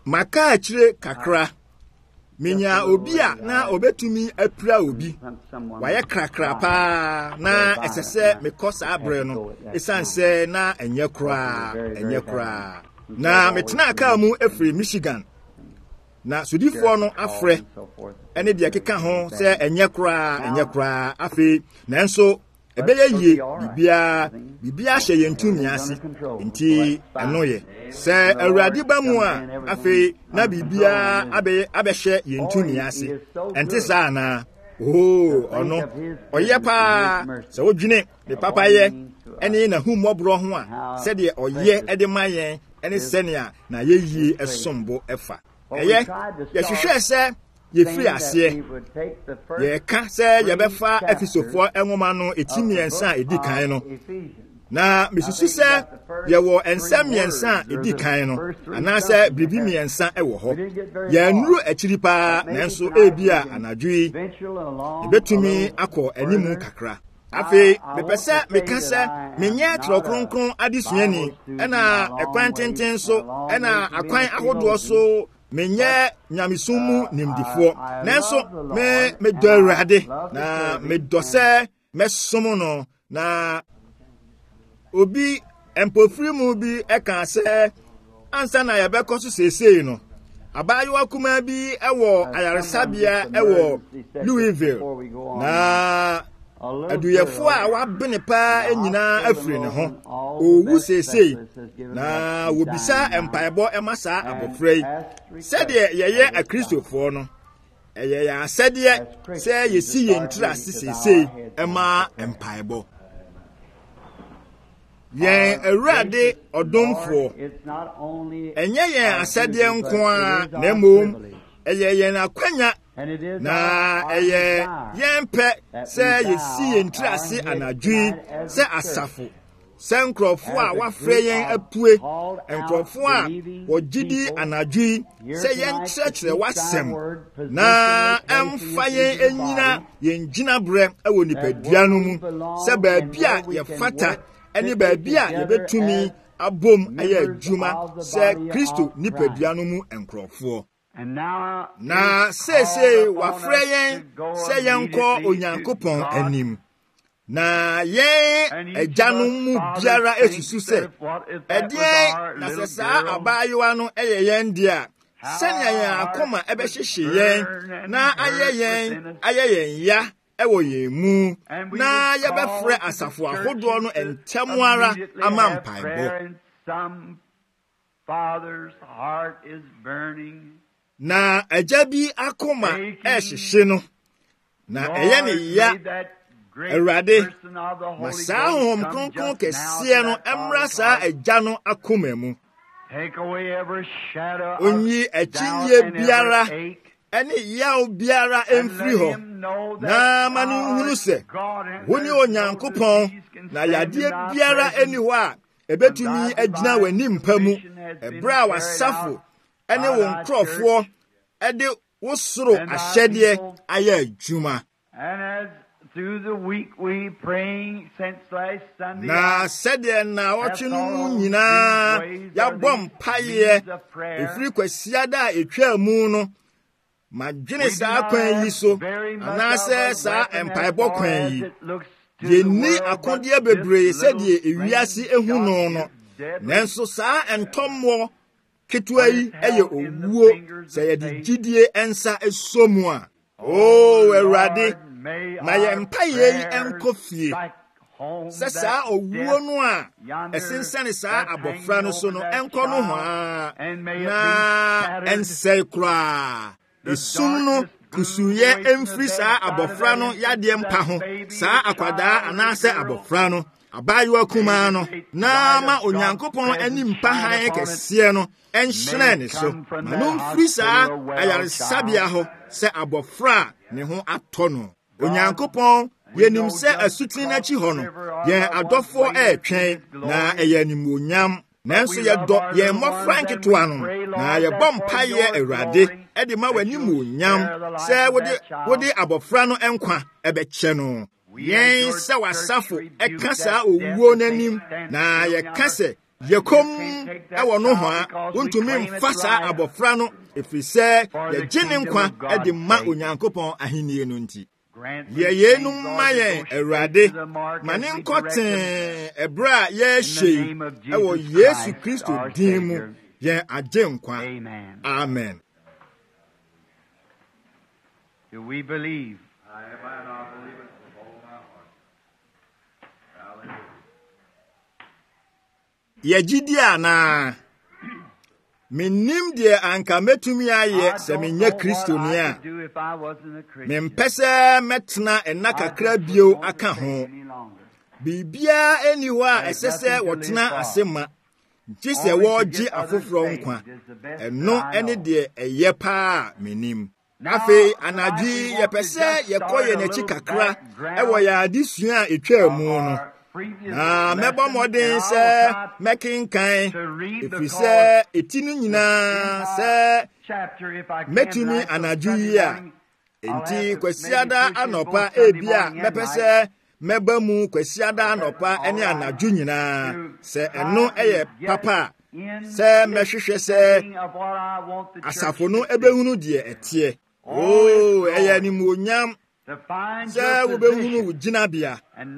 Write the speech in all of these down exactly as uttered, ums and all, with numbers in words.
maka achire kakra menya obi a na obetumi apira obi waye krakra pa na esese mekosa abre no esanse na enye kra enye kra na metena aka mu efri Michigan na sudifo no afre ene de keka ho se enye kra enye kra afi nanso ebeye yie bibia bibia hye yentumi ase nti anoye se awurade ba mu a afi na bibia abe abehye yentumi ase enti sa na oh ono oye pa se wodwene ne papa ye ene na hu mobro ho a se de oye ede mayen ene senia na yeyie esombo efa eye ye hwehwe se ye free ase ye ka se ye befa efisofo enwoma no etimi ensa edi kan no na misusu se ye wo ensam miensa edi kan no ana se bibi miensa ewo ho ye nuru akiri pa nanso ebia anadwi ebetumi akọ animu kakra afi mepese mekasa menye trokronkron adisuani ena ekwan tenten so ena akwan ahodo so menye nyamisumu nimdifo nanso me me dorade na me dose me somo no na obi empofiri mu bi eka se ansa na yabekoso sesei no abayewa kuma bi ewo ayaresabia ewo Louisville na aduyefo a wabene pa enyina afiri ne ho owu sesei na wobisa empaebo emasa abofrei sede yeye akristofo no eye ya sede se yesi yentra sesei ema empaebo yen awurade odomfo enye yen asede nko a na mom eye yen akwanya na eye yempe se yesi yentrase anadwi se asafo se nkrofo a wafre yen apue nkrofo a wogidi anadwi se yenkyerkyere wasem na emfa yen enyina yengyina bre ewo nipadua no mu se baabia ye fata eni baabia ye betumi abom aye adwuma se Kristo nipadua no mu nkrofo na sese wafre yen se yenko onyankopon anim na yen agyanom mu biara esusu se edie na sesa abayewa no eye yen dia senya yen akoma ebehyehye yen na aye yen aye yen ya ewo yen mu na yebefre asafo ahodo no entemu ara ama mpaebo father's heart is burning na ajabi akoma ehihye no na eye ne ya Awurade masa hom kronkron kese no emra sa agya no akoma mu onyi achinye biara ene yaw biara emfiri ho na manu hunu se woni onyankopon na yade biara eni ho a ebetumi agina wani mpamu ebra wasafo ene wo nkrofo ede wo soro ahyede aye adwuma through the week we praying since last Sunday na sede na wochinu nyina ya bom paye efiri kwasia da etwa mu no madwene sa kwan yi so anase sa empaibo kwan yi yeni akode bebree sede ewiase ehu no no nanso sa entommo ketua yi eye owuo se ye de gidie ensa esomu a o Awurade ma ye mpaye yi enkofie se sa owuo no a esensane sa abofra no so no enko no ho a na ensei kra esum no kusuye emfiri sa abofra no yade mpa ho sa akwada anase abofra no abayewa kuma no na ma onyankopon ani mpa han kese no enhyene ne so manum firi sa ayaresabia ho se abofra ne ho atɔ no onyankopon yenim se asutri na chi ho no yen adofo etwen na eyanim onyam nanso ye do yen mofra nketoa no na ye bom paye Awurade e de ma wanim onyam se wode wode abofra no enkwa ebeche no yen se wasafo e kasa owuo nanim na ye kase yekom ewo no ho a wontumi mfa saa abofra no efisɛ ye gene nkwa edi ma onyankopɔn ahenni no nti ye yenu ma yen Awurade ma ne nkoten ebra ye hye ewo Yesu Kristo din mu yen agye nkwa. Amen. Do we believe? I am not believing with all my heart. Hallelujah. Ye gidi ana menim de anka metumi aye se menye Kristo ni a mempese metna enna kakra bio aka ho bibia eni ho a esese wotena asema gise wo gi afoforo nkwa eno ene de eye pa menim afi anadwi ye pese ye koye n'achi kakra ewo ya adisua etwa mu no na mebo modern se mekinkan efise etinu nyina se metumi anadwi a enti kwasiada anopa ebia mepese meba mu kwasiada anopa ene anadwi nyina se eno eye papa se mehwehwe se asafo no ebehunu de etie oh eye ni muonyam se wo behunu wo ginabia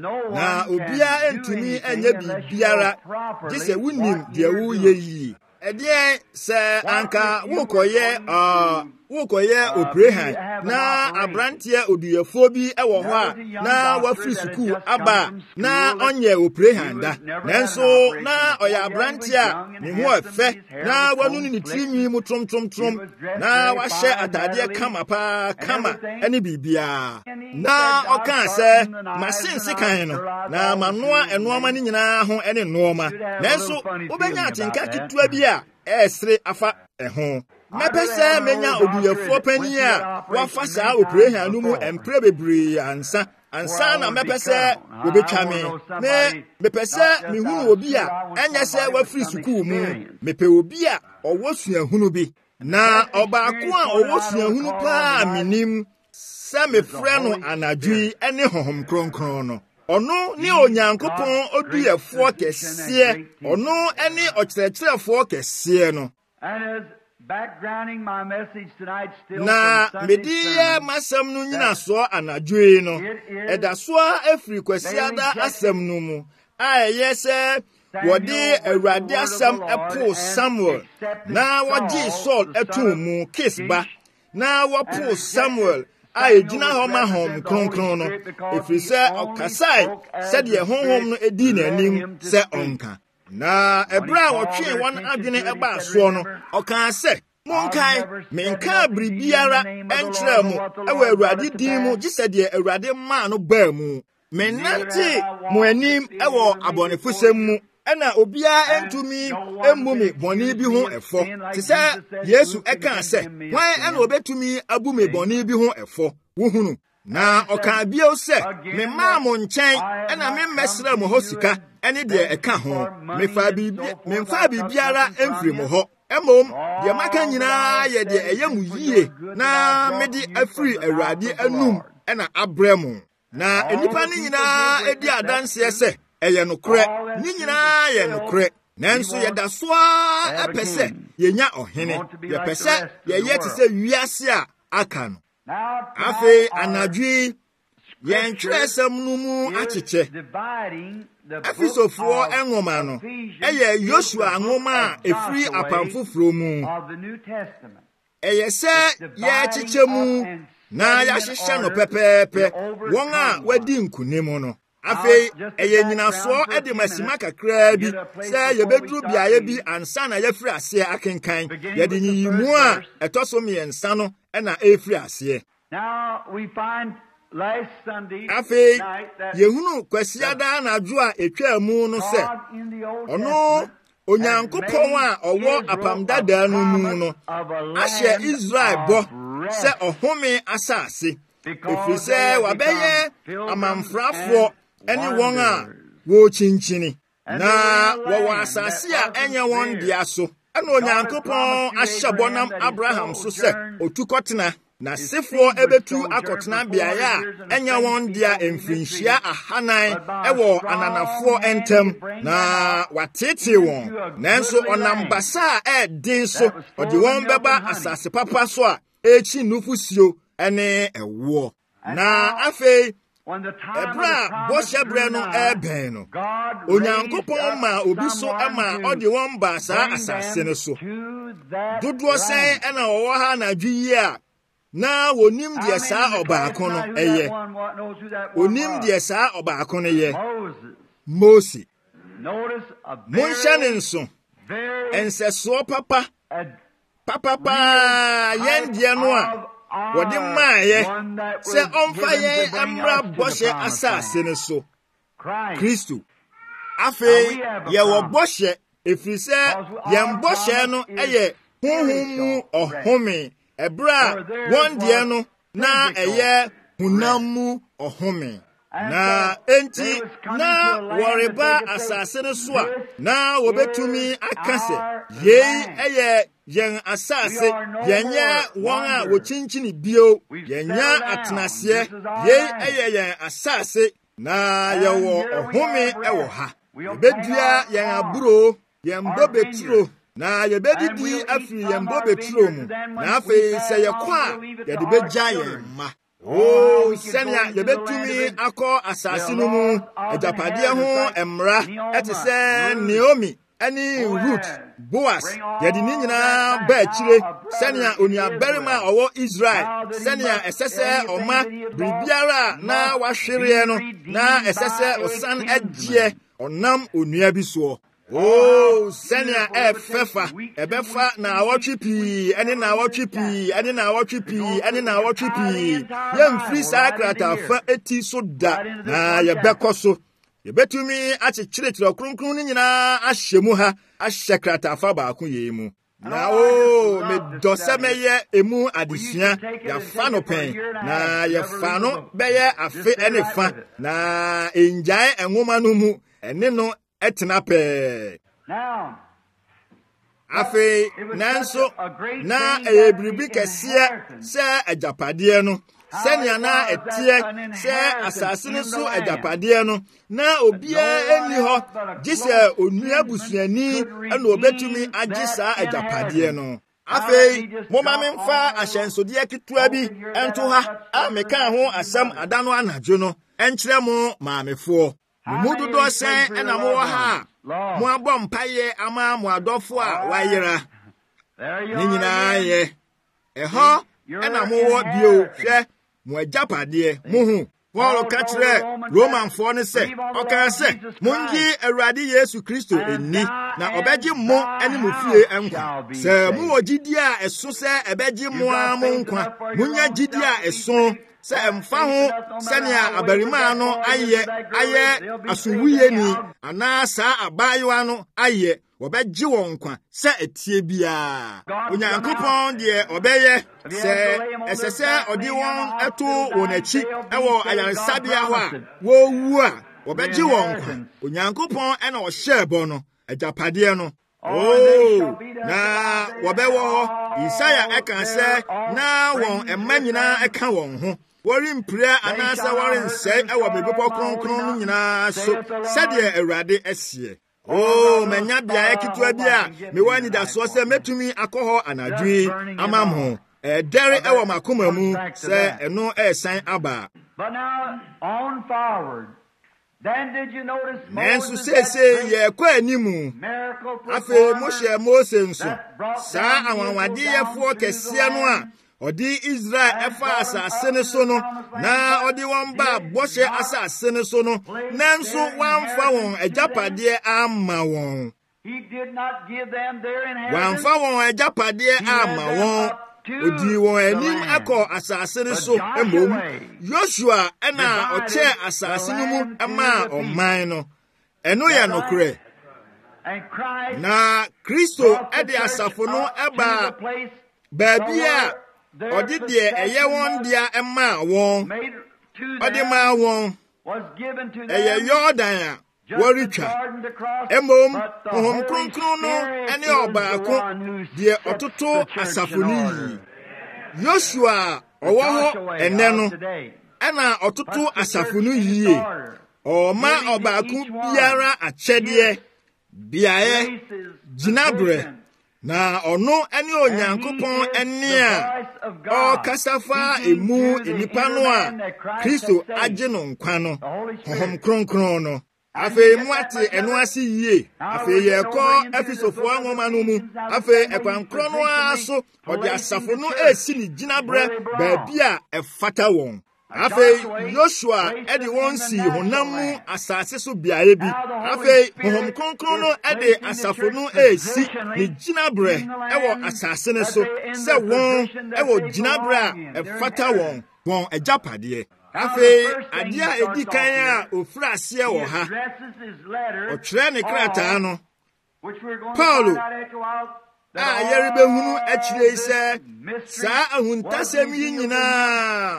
na obia entumi enye bibiara gise wunim de wo yeyi ede se anka wo koye ah wo koye oprehan na abrantie oduyefo bi ewo ho a na wafri suku aba na onye oprehan da nanso na oya abrantie a ne ho efe na wanu ni tirinwi mu trom trom trom na wahye atade kama pa kama ene bibia na oka se masense kan no na manoa enooma ni nyina ho ene nooma nanso obenya atenka kitua bi a esre afa eho mepese menya oduyefo pani a wafa saa oprehan no mu empre bebre ansa ansa na mepese obetwa me me mepese mehunu obi a enya se wafri suku mu mepe obi a owo suahunu bi na obaako a owo suahunu pa minim se mefrɛ no anadwi ene honhom kronkron no ono ni onyankopɔn oduyefo kɛseɛ ono ene ɔkyerɛkyerɛfo kɛseɛ no backgrounding my message tonight still na mediye masam no nyina so anadwe no eda so afri kwasiada asam no mu a eye se wode Awurade asam epo Samuel na wodi Saul eto mu Kisba na wapo Samuel a ejina ho ma hom kronkron no efri se okasai se de honhom no edi nanim se onka na ebra wotwe won adwene eba so no oka se monkai menka bribiara enkyerɛ mu ewe Awurade din mu gise de Awurade ma no ba mu menante mo anim ewo abonefusem mu ena obia entumi emmu me boni bi ho efo te sɛ Yesu eka sɛ wan ena obetumi abu me boni bi ho efo wo hunu na ɔka bio sɛ me ma mo nkyɛn ena me mmɛsra mo ho sika ene de eka ho me fa bibi me mfa bibiara emfiri mo ho emom de maka nyinaa ye de eye mu yie na mede afiri Awurade anum ena abrɛ mo na enipa ne nyinaa edi adanse sɛ eye nokore ni nyinaa ye nokore nanso ye da so a epese yenya ohene ye pese ye ye te se wiase a aka no afi anadwi ye ntwesam no mu akyeche Efisofo enwoma no eye Yoshua nwoma a efiri apamfoforo mu eye se ye kyeche mu na ya hyehye no pepepe won a wadi nkunim no afei eye nyinaso ede masima kakra bi se ye beduru biaye bi ansa na ye firi ase akenkan ye de nyiyimu a etoso me ensa no na efiri ase. Now we find last Sunday afei night that yehunu kwasiada na adwo a etwa mu no se ono onyankopɔn a ɔwɔ apamdada no mu no ahyɛ Israel bɔ sɛ ɔhome asase efiri sɛ wabɛyɛ amamfrafoɔ ɛne wɔn a wɔkyinkyini na wɔwɔ asase a ɛnyɛ wɔn dea so ɛna onyankopɔn ahyɛ bɔnam Abraham so sɛ otukɔtena na sefo ebetu akotena biaya enya won dia emfinhia ahanan ewo ananafo entem na watete won nanso onambasa e din so odi won beba asase papa so a echi nufusio ene ewo na afei ebra boshe bre no eben no onyankopon ma obi so ama odi won ba sa asase ne so dodo sen ena wo ha na dwi a na wonim de sa obaako no eye onim de sa obaako no ye Moses Monshanin so enseso papa papa pa yen de no a wodi maaye se onfa yen amra boshe asase ne so Kristo afi ye wo boshe efrise yen boshe no eye honhom ohome ebra won de no na eye hunamu ohome na enti na woreba asase ne so a na wobetumi akase yei eye yen asase yenya won a wochinchini bio yenya atenase yei eye yen asase na yewo ohome ewo ha bedua yen aburo yen bobeturo na yebedidi afiri yen bobeturo mu na afei se yekwa yede begya yen ma oh senya yebetumi akọ asase no mu ajapade ho emra etese Naomi ani Ruth Boaz yedi ni nyina ba chire senya onia berima owo Israel senya esese oma bibiara na wahwere no na esese osan agye onam onua bi so oh senya e fefa ebefa na awotwipi ene na awotwipi ene na awotwipi ene na awotwipi yem free sakrata fa eti so da na yebekoso yebetumi achichirechiro kronkron ni nyina ahyemu ha ahyekrata fa ba ko yemu na o me dosemeye emu adesua ya fa no pen na ye fa no beye afe ene fa na enjae enwoma no mu ene no etena pe afe nanso na ebribi kese se ajapade no senya na etie se asase no so ajapade no na obia eni ho gise onua busuani ena obetumi agisa ajapade no afe moma memfa ahyensode ketua bi ento ha ameka ho asam adano anajo no enkyere mo maamefo mu dodo sen ena mo ha mo abom paye ama mo adofo a wayera ni nyina ye eho ena mo wo bio hwe mo ajapade mo hu Paul ka kire Roman fo ne se o ka se mungi Awurade Yesu Kristo enni na obeji mo ani mo fie enkwa se mo ogidi a eso se ebeji mo a mo nkwa munya gidi a eso se emfa ho senia abarima no aye aye asuwuye ni ana sa abayewa no aye wobeji won kwa se etie bia onyankopon de obeye se esese odi won eto wonachi ewo ayansabia ho a wo wu a wobeji won kwa onyankopon ena o hyebo no ajapade no oh na wobewo Isaiah eka se na won emma nyina eka won ho wori mpire anasa wori nsei ewo bebepo kronkron nyina so sede Awurade esie oh menya bia ekitua bia me wani da so se metumi akoho anadwi amamho eh dere ewo makoma mu se eno esan aba. But now on forward, then did you notice Nansu se se ye kwa animu afe mo hye Mose nso saa awanwade yefo kese no a odi Israel efa asase ne so no na odi won ba boshe asase ne so no nanso wanfa won ajapade ama won he did not give them their inheritance wanfa won ajapade ama won odi won anim akọ asase ne so emom Joshua ena oche asase no mu ama oman no eno ya nokure na Kristo ede asafo no eba babia odi de eye won dia ema won odi ma won eye Jordan a woritwa emom ohom kronkron no ene obaako de ototo asafoni Joshua Ọwọ́ hɔ ene no ana ọtụtụ asafo no yie. Ọma ọbaako biara akyɛdeɛ biae gyinaberɛ na ɔno ane Onyankopɔn ane a ɔkasafa emu enipa no a Kristo agye no nkwa no honhom kronkron no. Afei mu ate eno ase yie. Afei yɛkɔ Efesofoɔ nwoma no mu. Afei ɛkwankron no aso ɔde asafo no esi ne gyinaberɛ baabi a ɛfata wɔn. Afei Joshua ede wɔn si honam mu asase so biae bi. Afei honhom kronkron no ede asafo no esi ne gyinaberɛ ɛwɔ asase ne so sɛ wɔn ɛwɔ gyinaberɛ a ɛfata wɔn wɔn agyapadeɛ. Afei ade a edi kan a ofura aseɛ wɔ ha. Ɔtwerɛ ne krataa no. Paulo a yɛrebɛhunu akyire sɛ saa ahuntasɛm yi nyinaa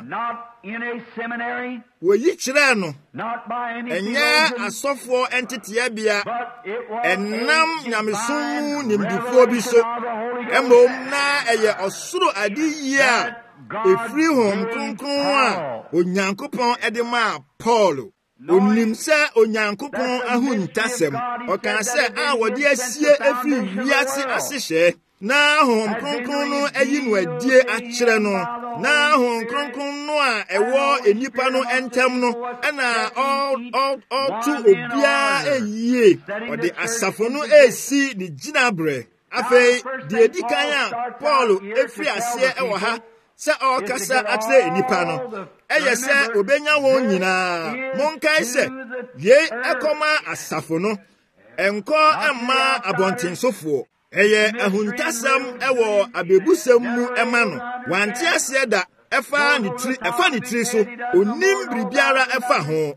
wɔyi kyerɛ no ɛnyɛ asɔfoɔ nteteɛbea ɛnam nyamesom mu nimdifoɔ bi so mmom na ɛyɛ ɔsoro ade yie a ɛfiri Honhom Kronkron a Onyankopɔn ɛde maa Paulo. Onim sɛ Onyankopɔn ahuntasɛm ɔka sɛ a wɔde asie efiri wiase asehye na Honhom Kronkron no ayi no adie akyerɛ no na Honhom Kronkron no a ɛwɔ enipa no ntam no ɛna ɔto obiara eyie ɔde asafo no esi ne gyinaberɛ. Afei deɛ edi kan a Paulo efiri aseɛ ɛwɔ ha sɛ ɔkasa akyerɛ enipa no ɛyɛ sɛ obenya wɔn nyinaa. Monkae sɛ yei ɛkɔma asafo no ɛnkɔ ɛmma abɔntensofoɔ. Ɛyɛ ahuntasɛm ɛwɔ abebusɛm mu ɛma no. Wante aseɛ da ɛfa ne tiri ɛfa ne tiri so onim biribiara ɛfa ho.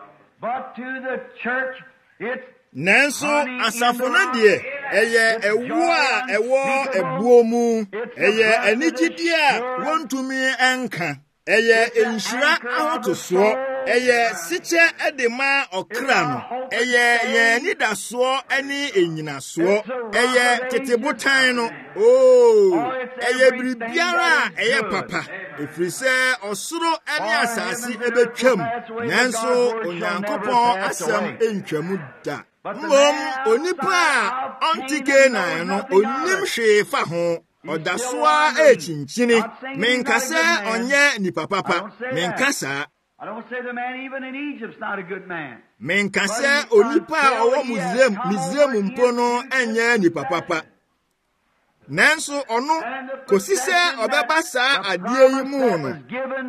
Nanso asafo no deɛ ɛyɛ ɛwo a ɛwɔ ɛbuo mu. Ɛyɛ anigyidi a wɔntumi ɛnka. Ɛyɛ nhyira ahotosoɔ. Ɛyɛ sikyɛ ɛde ma ɔkra no. Ɛyɛ yɛn nidasoɔ ɛne enyinasoɔ. Ɛyɛ tetebotan no. Oo, ɛyɛ biribiara a ɛyɛ papa. Efiri sɛ ɔsoro ɛne asase ɛbɛtwam. Nanso Onyankopɔn asɛm ɛntwamu da. Mmom onipa a ɔnte Canaan no onim hwee fa ho. Ɔda so a ɛkyinkyini. Menka sɛ ɔnyɛ nipa papa. Menka saa. Menka sɛ onipa a ɔwɔ Misraim Misraim mpo no ɛnyɛ nipa papa. Nanso ɔno kosi sɛ ɔbɛba saa adeɛ yi mu no.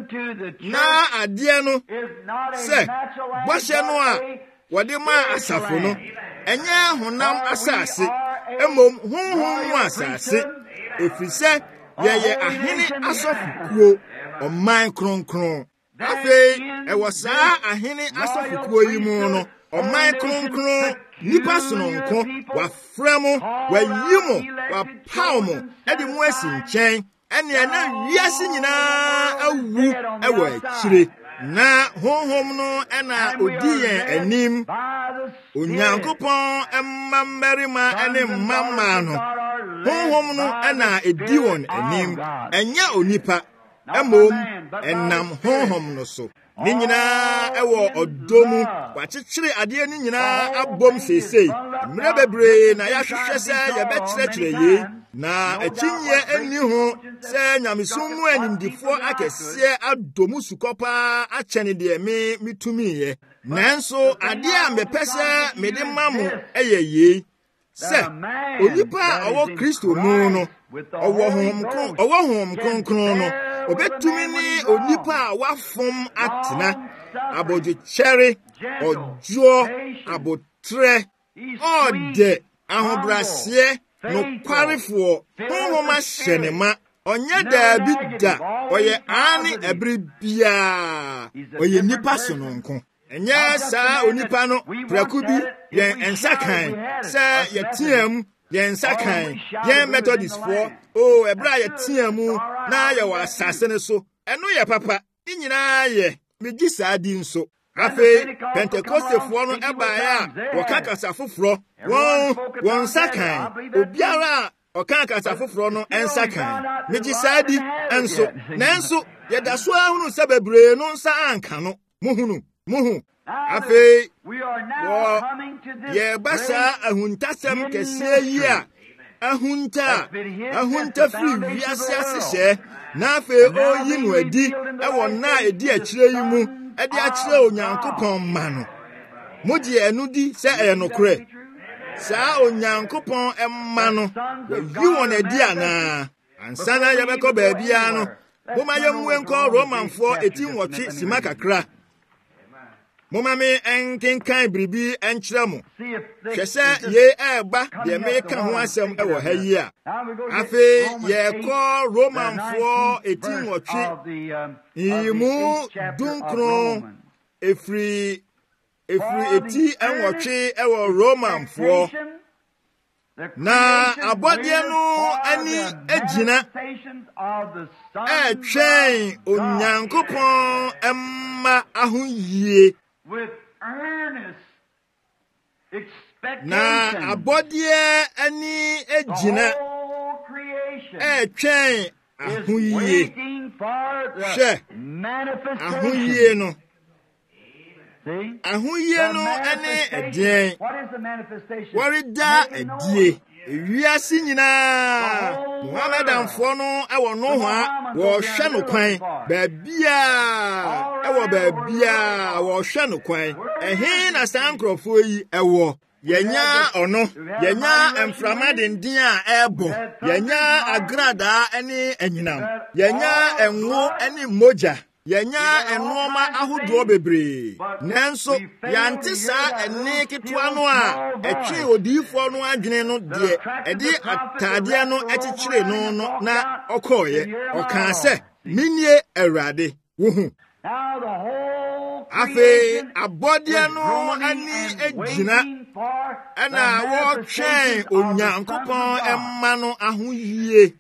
Na adeɛ no sɛ bɔhyɛ no a wɔde ma asafo no ɛnyɛ honam asase mmom honhom mu asase. Efiri sɛ yɛyɛ ahene asɔfokuo ɔman kronkron. Afei ɛwɔ saa ahene asɔfokuo yi mu no ɔman kronkron nipa sononko wafrɛ mo wayi mo wapaw mo ɛde mo asi nkyɛn ɛnea na wiase nyinaa awu ɛwɔ akyire. Na honhom no ɛna odi yɛn anim. Onyankopɔn ɛmma mmarima ɛne mmammaa no honhom no ɛna edi wɔn anim. Ɛnyɛ onipa mmom ɛnam honhom no so. Ne nyinaa ɛwɔ ɔdɔ mu. Wakyekyere adeɛ no nyinaa abom seesei. Mmerɛ bebree na yɛahwehwɛ sɛ yɛbɛkyerɛkyerɛ yei. Na akyinnyɛ ani ho sɛ nyamesom mu animdifoɔ akɛseɛ adɔ mu sukɔ paa akyɛne deɛ me metumiiɛ. Nanso adeɛ a mepɛ sɛ mede ma mo ɛyɛ yei sɛ onipa a ɔwɔ Kristo mu no ɔwɔ honhom kronkron no obetumi ne onipa a wafom atena abodwokyɛre ɔdwoɔ abotrɛ ɔde ahobraseɛ nokwarefoɔ honhom ahyɛ ne ma. Ɔnyɛ daabi da. Ɔyɛ aane ɛbere biara. Ɔyɛ nipa sononko. Ɛnyɛ saa onipa no prɛko bi yɛn nsa kan sɛ yɛteam yɛn nsa kan yɛn Methodistfoɔ o ɛbere a yɛteam mu na yɛwɔ asase ne so ɛno yɛ papa. Ne nyinaa yɛ megye saa di nso. Afei Pentecostefoɔ no ɛbaeɛ a wɔka kasa foforɔ wɔn wɔn nsa kan obiara a ɔka kasa foforo no ensa kan megi saadi enso nanso yɛda so ahunu sɛ bebree no nsa anka no muhunu muhu afei wo yɛba saa ahuntasɛm kɛseɛ yi a ahunta ahunta firi wiase ahyehyɛ na afei oyi no adi ɛwɔ na edi akyire yi mu ɛde akyerɛ onyankopɔn ma no mogye ɛno di sɛ ɛyɛ nokorɛ saa onyankopɔn ɛma no wayi wɔn adi anaa ansa na yɛbɛkɔ baabia no moma yɛmmue nkɔ romanfoɔ eti nwɔtwe sima kakra moma me ɛnkenkan biribi ɛnkyerɛ mo hwɛ sɛ yei ɛɛba deɛ meka ho asɛm ɛwɔ ha yi a afei yɛkɔ romanfoɔ eti nwɔtwe yimu dunkron efiri efiri eti ɛnwɔtwe ɛwɔ romanfoɔ na abɔdeɛ no ani egyina ɛtwɛn onyankopɔn ɛma ahoyie na abɔdeɛ ani egyina ɛtwɛn ahoyie hwɛ ahoyie no ahoyie no ɛne ɛdeɛn wɔreda ɛdie ewiase nyinaa muhammadanfoɔ no ɛwɔ nohoa wɔhwɛ no kwan baabia ɛwɔ baabia wɔhwɛ no kwan ɛhe na saa nkurɔfoɔ yi ɛwɔ yɛnya ɔno yɛnya mframa denden a ɛɛbɔ yɛnya agradaa ɛne anyinam yɛnya ɛnwo ɛne mogya yɛnya ɛnoɔma ahodoɔ bebree nanso yɛante saa ɛne ketewa no a ɛtwe odiyifoɔ no adwene no deɛ ɛde ataadeɛ no ɛkyekyere no no na ɔkɔɔyɛ ɔkaa sɛ mennie Awurade wohu afei abɔdeɛ no ani egyina ɛna wɔtwɛn onyankopɔn ɛma no ahoyie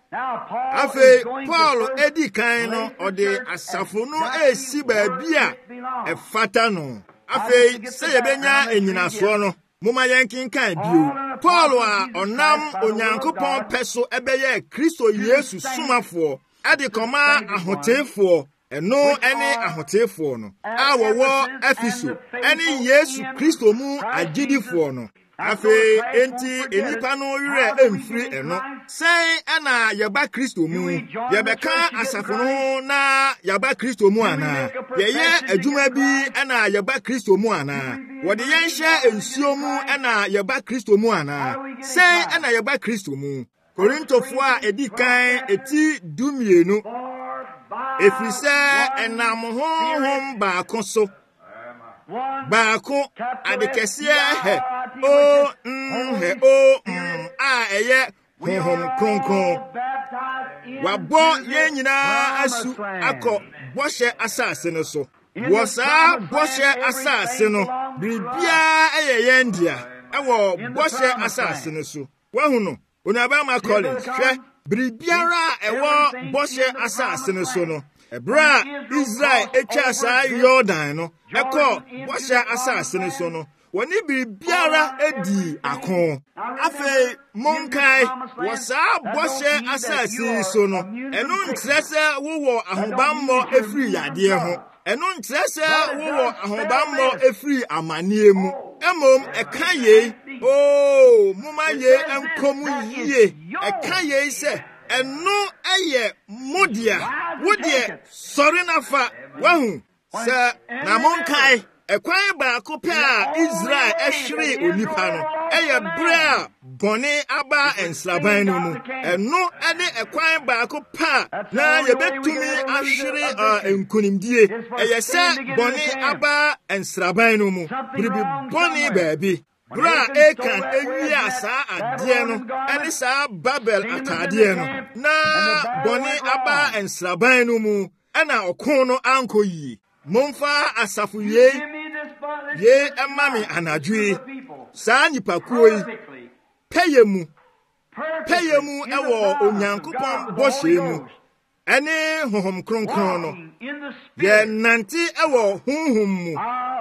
afei Paul edi kan no ɔde asafo no esi baabi a ɛfata no afei sɛ yɛbɛnya enyinasoɔ no moma yɛnkenkan bio Paul a ɔnam onyankopɔn pɛ so ɛbɛyɛ Kristo Yesu somafoɔ ɛde kɔma ahoteefoɔ ɛno ɛne ahoteefoɔ no a wɔwɔ Efeso ɛne Yesu Kristo mu agyidifoɔ no afei enti enipa no werɛ emfiri ɛno sɛn ɛna yɛba Kristo mu yɛbɛka asafo no na yɛba Kristo mu anaa yɛyɛ adwuma bi ɛna yɛba Kristo mu anaa wɔde yɛn hyɛ nsuo mu ɛna yɛba Kristo mu anaa sɛn ɛna yɛba Kristo mu Korintofoɔ a edi kan eti dumienu efiri sɛ ɛnam honhom baako so baako adekɛseɛ hɛ o mm hɛ o mm a ɛyɛ honhom kronkron wabɔ yɛn nyinaa asu akɔ bɔhyɛ asase no so wɔ saa bɔhyɛ asase no biribiara ɛyɛ yɛn dea ɛwɔ bɔhyɛ asase no so wahu no onabama Collins hwɛ biribiara a ɛwɔ bɔhyɛ asase no so no ɛberɛ a Israel etwa saa Yordan no ɛkɔ bɔhyɛ asase no so no wɔne biribiara edi ako afei monkae wɔ saa bɔhyɛ asase so no ɛno nkyerɛ sɛ wowɔ ahobammɔ efiri yadeɛ ho ɛno nkyerɛ sɛ wowɔ ahobammɔ efiri amanneɛ mu mmom ɛka yei oo moma yei nkɔm yie ɛka yei sɛ ɛno ɛyɛ modea wodeɛ sɔre nafa wahu sɛ na monkae ɛkwan baako pɛ a Israel ɛhwere onipa no ɛyɛ berɛ a bɔne aba nsraban no mu ɛno ɛne ɛkwan baako pɛ a na yɛbɛtumi ahwere nkonimdie ɛyɛ sɛ bɔne aba nsraban no mu biribi bɔne baabi berɛ a Akan ewia saa adeɛ no ɛne saa Babel ataadeɛ no na bɔne aba nsraban no mu ɛna ɔko no ankɔ yie momfa asafo yei yei ɛma me anadwo yi saa nipakuo yi pɛyɛ mu pɛyɛ mu ɛwɔ onyankopɔn bɔhyɛ mu ɛne honhom kronkron no yɛnante ɛwɔ honhom mu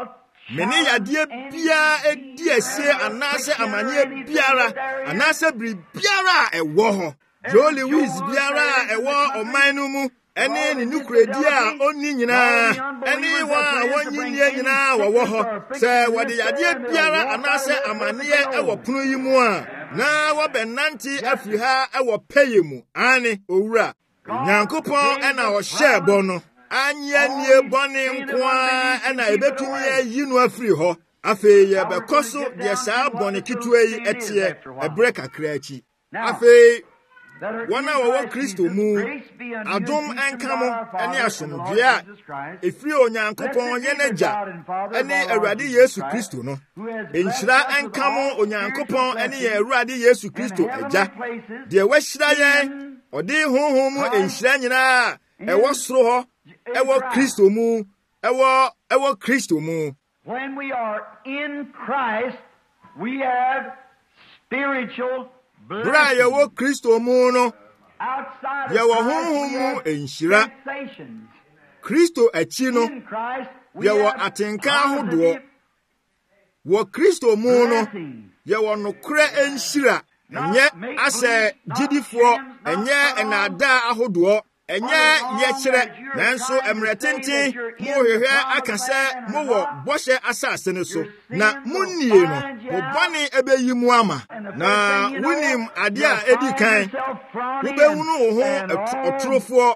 mene yade bia edi ese anase amane biara anase bri biara ewo ho Joe Lewis biara ewo oman no mu ene ni nukredi a onni nyina ene wa wonyinie nyina wo ho se wode yade biara anase amane ewo pono yi mu a na wo benanti afiri ha ewo peye mu ane owura Nyankopɔn ena o hye bo no anya nie bɔne nkoa ena ebetumi ayi no afiri hɔ afei ye bekoso de saa bɔne kitua yi etie ebre kakra achi afei wana wo Kristo mu adom enkamo ene asomdwe a efiri Onyankopɔn ye n'agya ene Awurade Yesu Kristo no enhyira enkamo Onyankopɔn ene ye Awurade Yesu Kristo agya de wahyira yen ɔde honhom mu enhyira nyina ɛwɔ soro hɔ ɛwɔ Kristo mu ɛwɔ ɛwɔ Kristo mu. When we are in Christ, we have spiritual blessings. Bra yɛwɔ Kristo mu no Outside of yɛwɔ Christ, honhom we mu have enhyira. sensations. Kristo akyi no In Christ, we yɛwɔ have atenka ahodoɔ. positive Wɔ Kristo mu no blessings. yɛwɔ nokora enhyira. Ɛnyɛ asɛ gyidifoɔ, ɛnyɛ ɛnada ahodoɔ. Enye yɛkyerɛ nanso emretenten mo hwehwɛ aka sɛ mo wɔ bɔhyɛ asase ne so na munnie no mo bɔne ebeyi mu ama na wunim ade a edi kan wobehunu wo ho otrofoɔ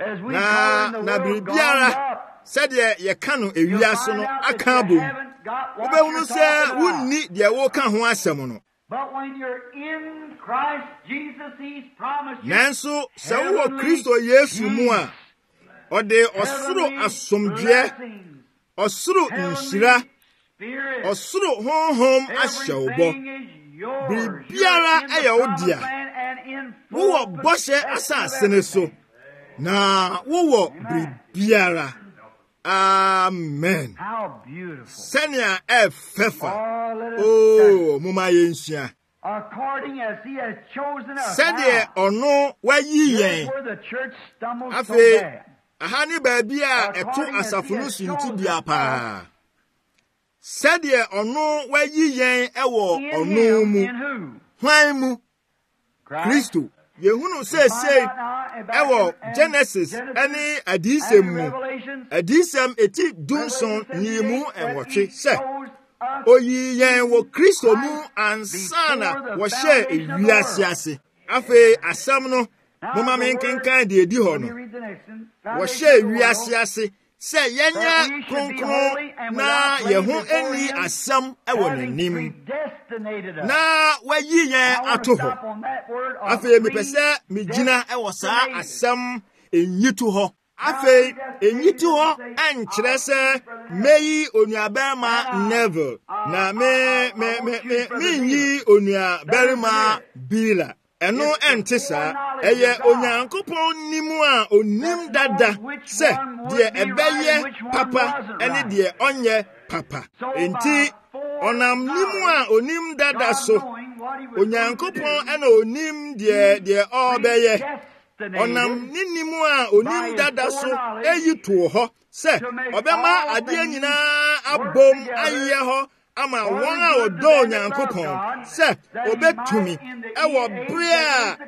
na na biribiara sɛdeɛ yɛka no ewiase no aka bom wobehunu sɛ wunni deɛ woka ho asɛm no. But when you're in Christ Jesus, He's promised you Nanso sɛ wowɔ Kristo Yesu mu a ɔde ɔsoro asomdwoe ɔsoro nhyira ɔsoro honhom ahyɛ wo bɔ biribiara ɛyɛ wo dea wowɔ bɔhyɛ asase ne so na wowɔ biribiara. Amen. How beautiful. Sɛnea ɛfɛfa o moma yɛnsua According as He has chosen us. sɛdeɛ ɔno wayi Here's yɛn where the church stumbles so afei bad. aha ne baabi a ɛto asafo no sunti bia paa sɛdeɛ ɔno wayi yɛn ɛwɔ In ɔno Him, mu in who? hwan mu Christ. Kristo yɛhunu seesei ɛwɔ Genesis ɛne adiyisɛm mu adiyisɛm eti dunson nyimu ɛwɔtwe sɛ oyi yɛn wɔ Kristo mu ansa na wɔhyɛ ewiase ase afei asɛm no moma me nkenkan deɛ edi hɔ no wɔhyɛ ewiase ase sɛ yɛnyɛ kronkron na yɛn ho ani asɛm ɛwɔ n'anim na wayi yɛn ato hɔ afei mepɛ sɛ megyina ɛwɔ saa asɛm enyitu hɔ afei enyitu hɔ ɛnkyerɛ sɛ meyi onuabɛrima Neville na me me me me menyi onuabɛrima Bila ɛno ɛnte saa ɛyɛ Onyankopɔn nim a onim dada sɛ deɛ ɛbɛyɛ papa ɛne deɛ ɔnyɛ papa enti ɔnam nim a onim dada so Onyankopɔn ɛna onim deɛ deɛ ɔbɛyɛ ɔnam ne nim a onim dada so eyi too hɔ sɛ ɔbɛma adeɛ nyinaa abom ayɛ hɔ ama wɔn a wɔdɔ Onyankopɔn sɛ obetumi ɛwɔ bere a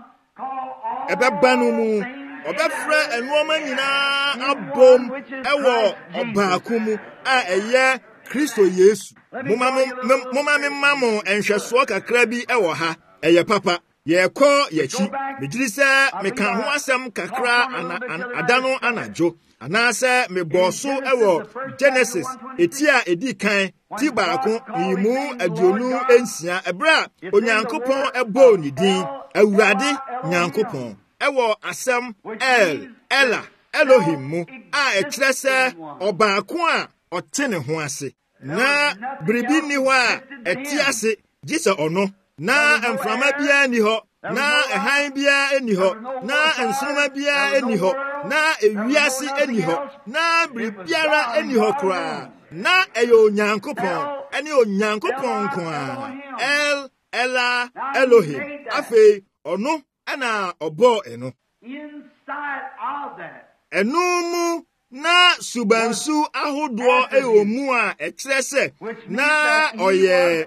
ɛbɛba no mu ɔbɛfrɛ nneɛma nyinaa abom ɛwɔ ɔbaako mu a ɛyɛ Kristo Yesu. Moma me ma mo nhwɛsoɔ kakra bi ɛwɔ ha ɛyɛ papa yɛkɔ yɛkyi megyiri sɛ meka ho asɛm kakra ana, an, ada no anadwo anaasɛ mebɔɔ so ɛwɔ Genesis eti a edi kan ti baako yimu aduonu ensia ɛberɛ a Onyankopɔn ɛbɔɔ ne din Awurade Nyankopɔn ɛwɔ asɛm El Ela Elohim mu a ɛkyerɛ sɛ ɔbaako a ɔte ne ho ase na biribi nni hɔ a ɛte ase gye sɛ ɔno na mframa biara nni hɔ na ɛhan biara nni hɔ na nsoroma biara nni hɔ na ewiase nni hɔ na biribiara nni hɔ koraa na ɛyɛ Onyankopɔn ɛne Onyankopɔn nko a El Ela Elohim afei ɔno ɛna ɔbɔɔ ɛno ɛno mu na subansu ahodoɔ ɛwɔ mu a ɛkyerɛ sɛ na ɔyɛ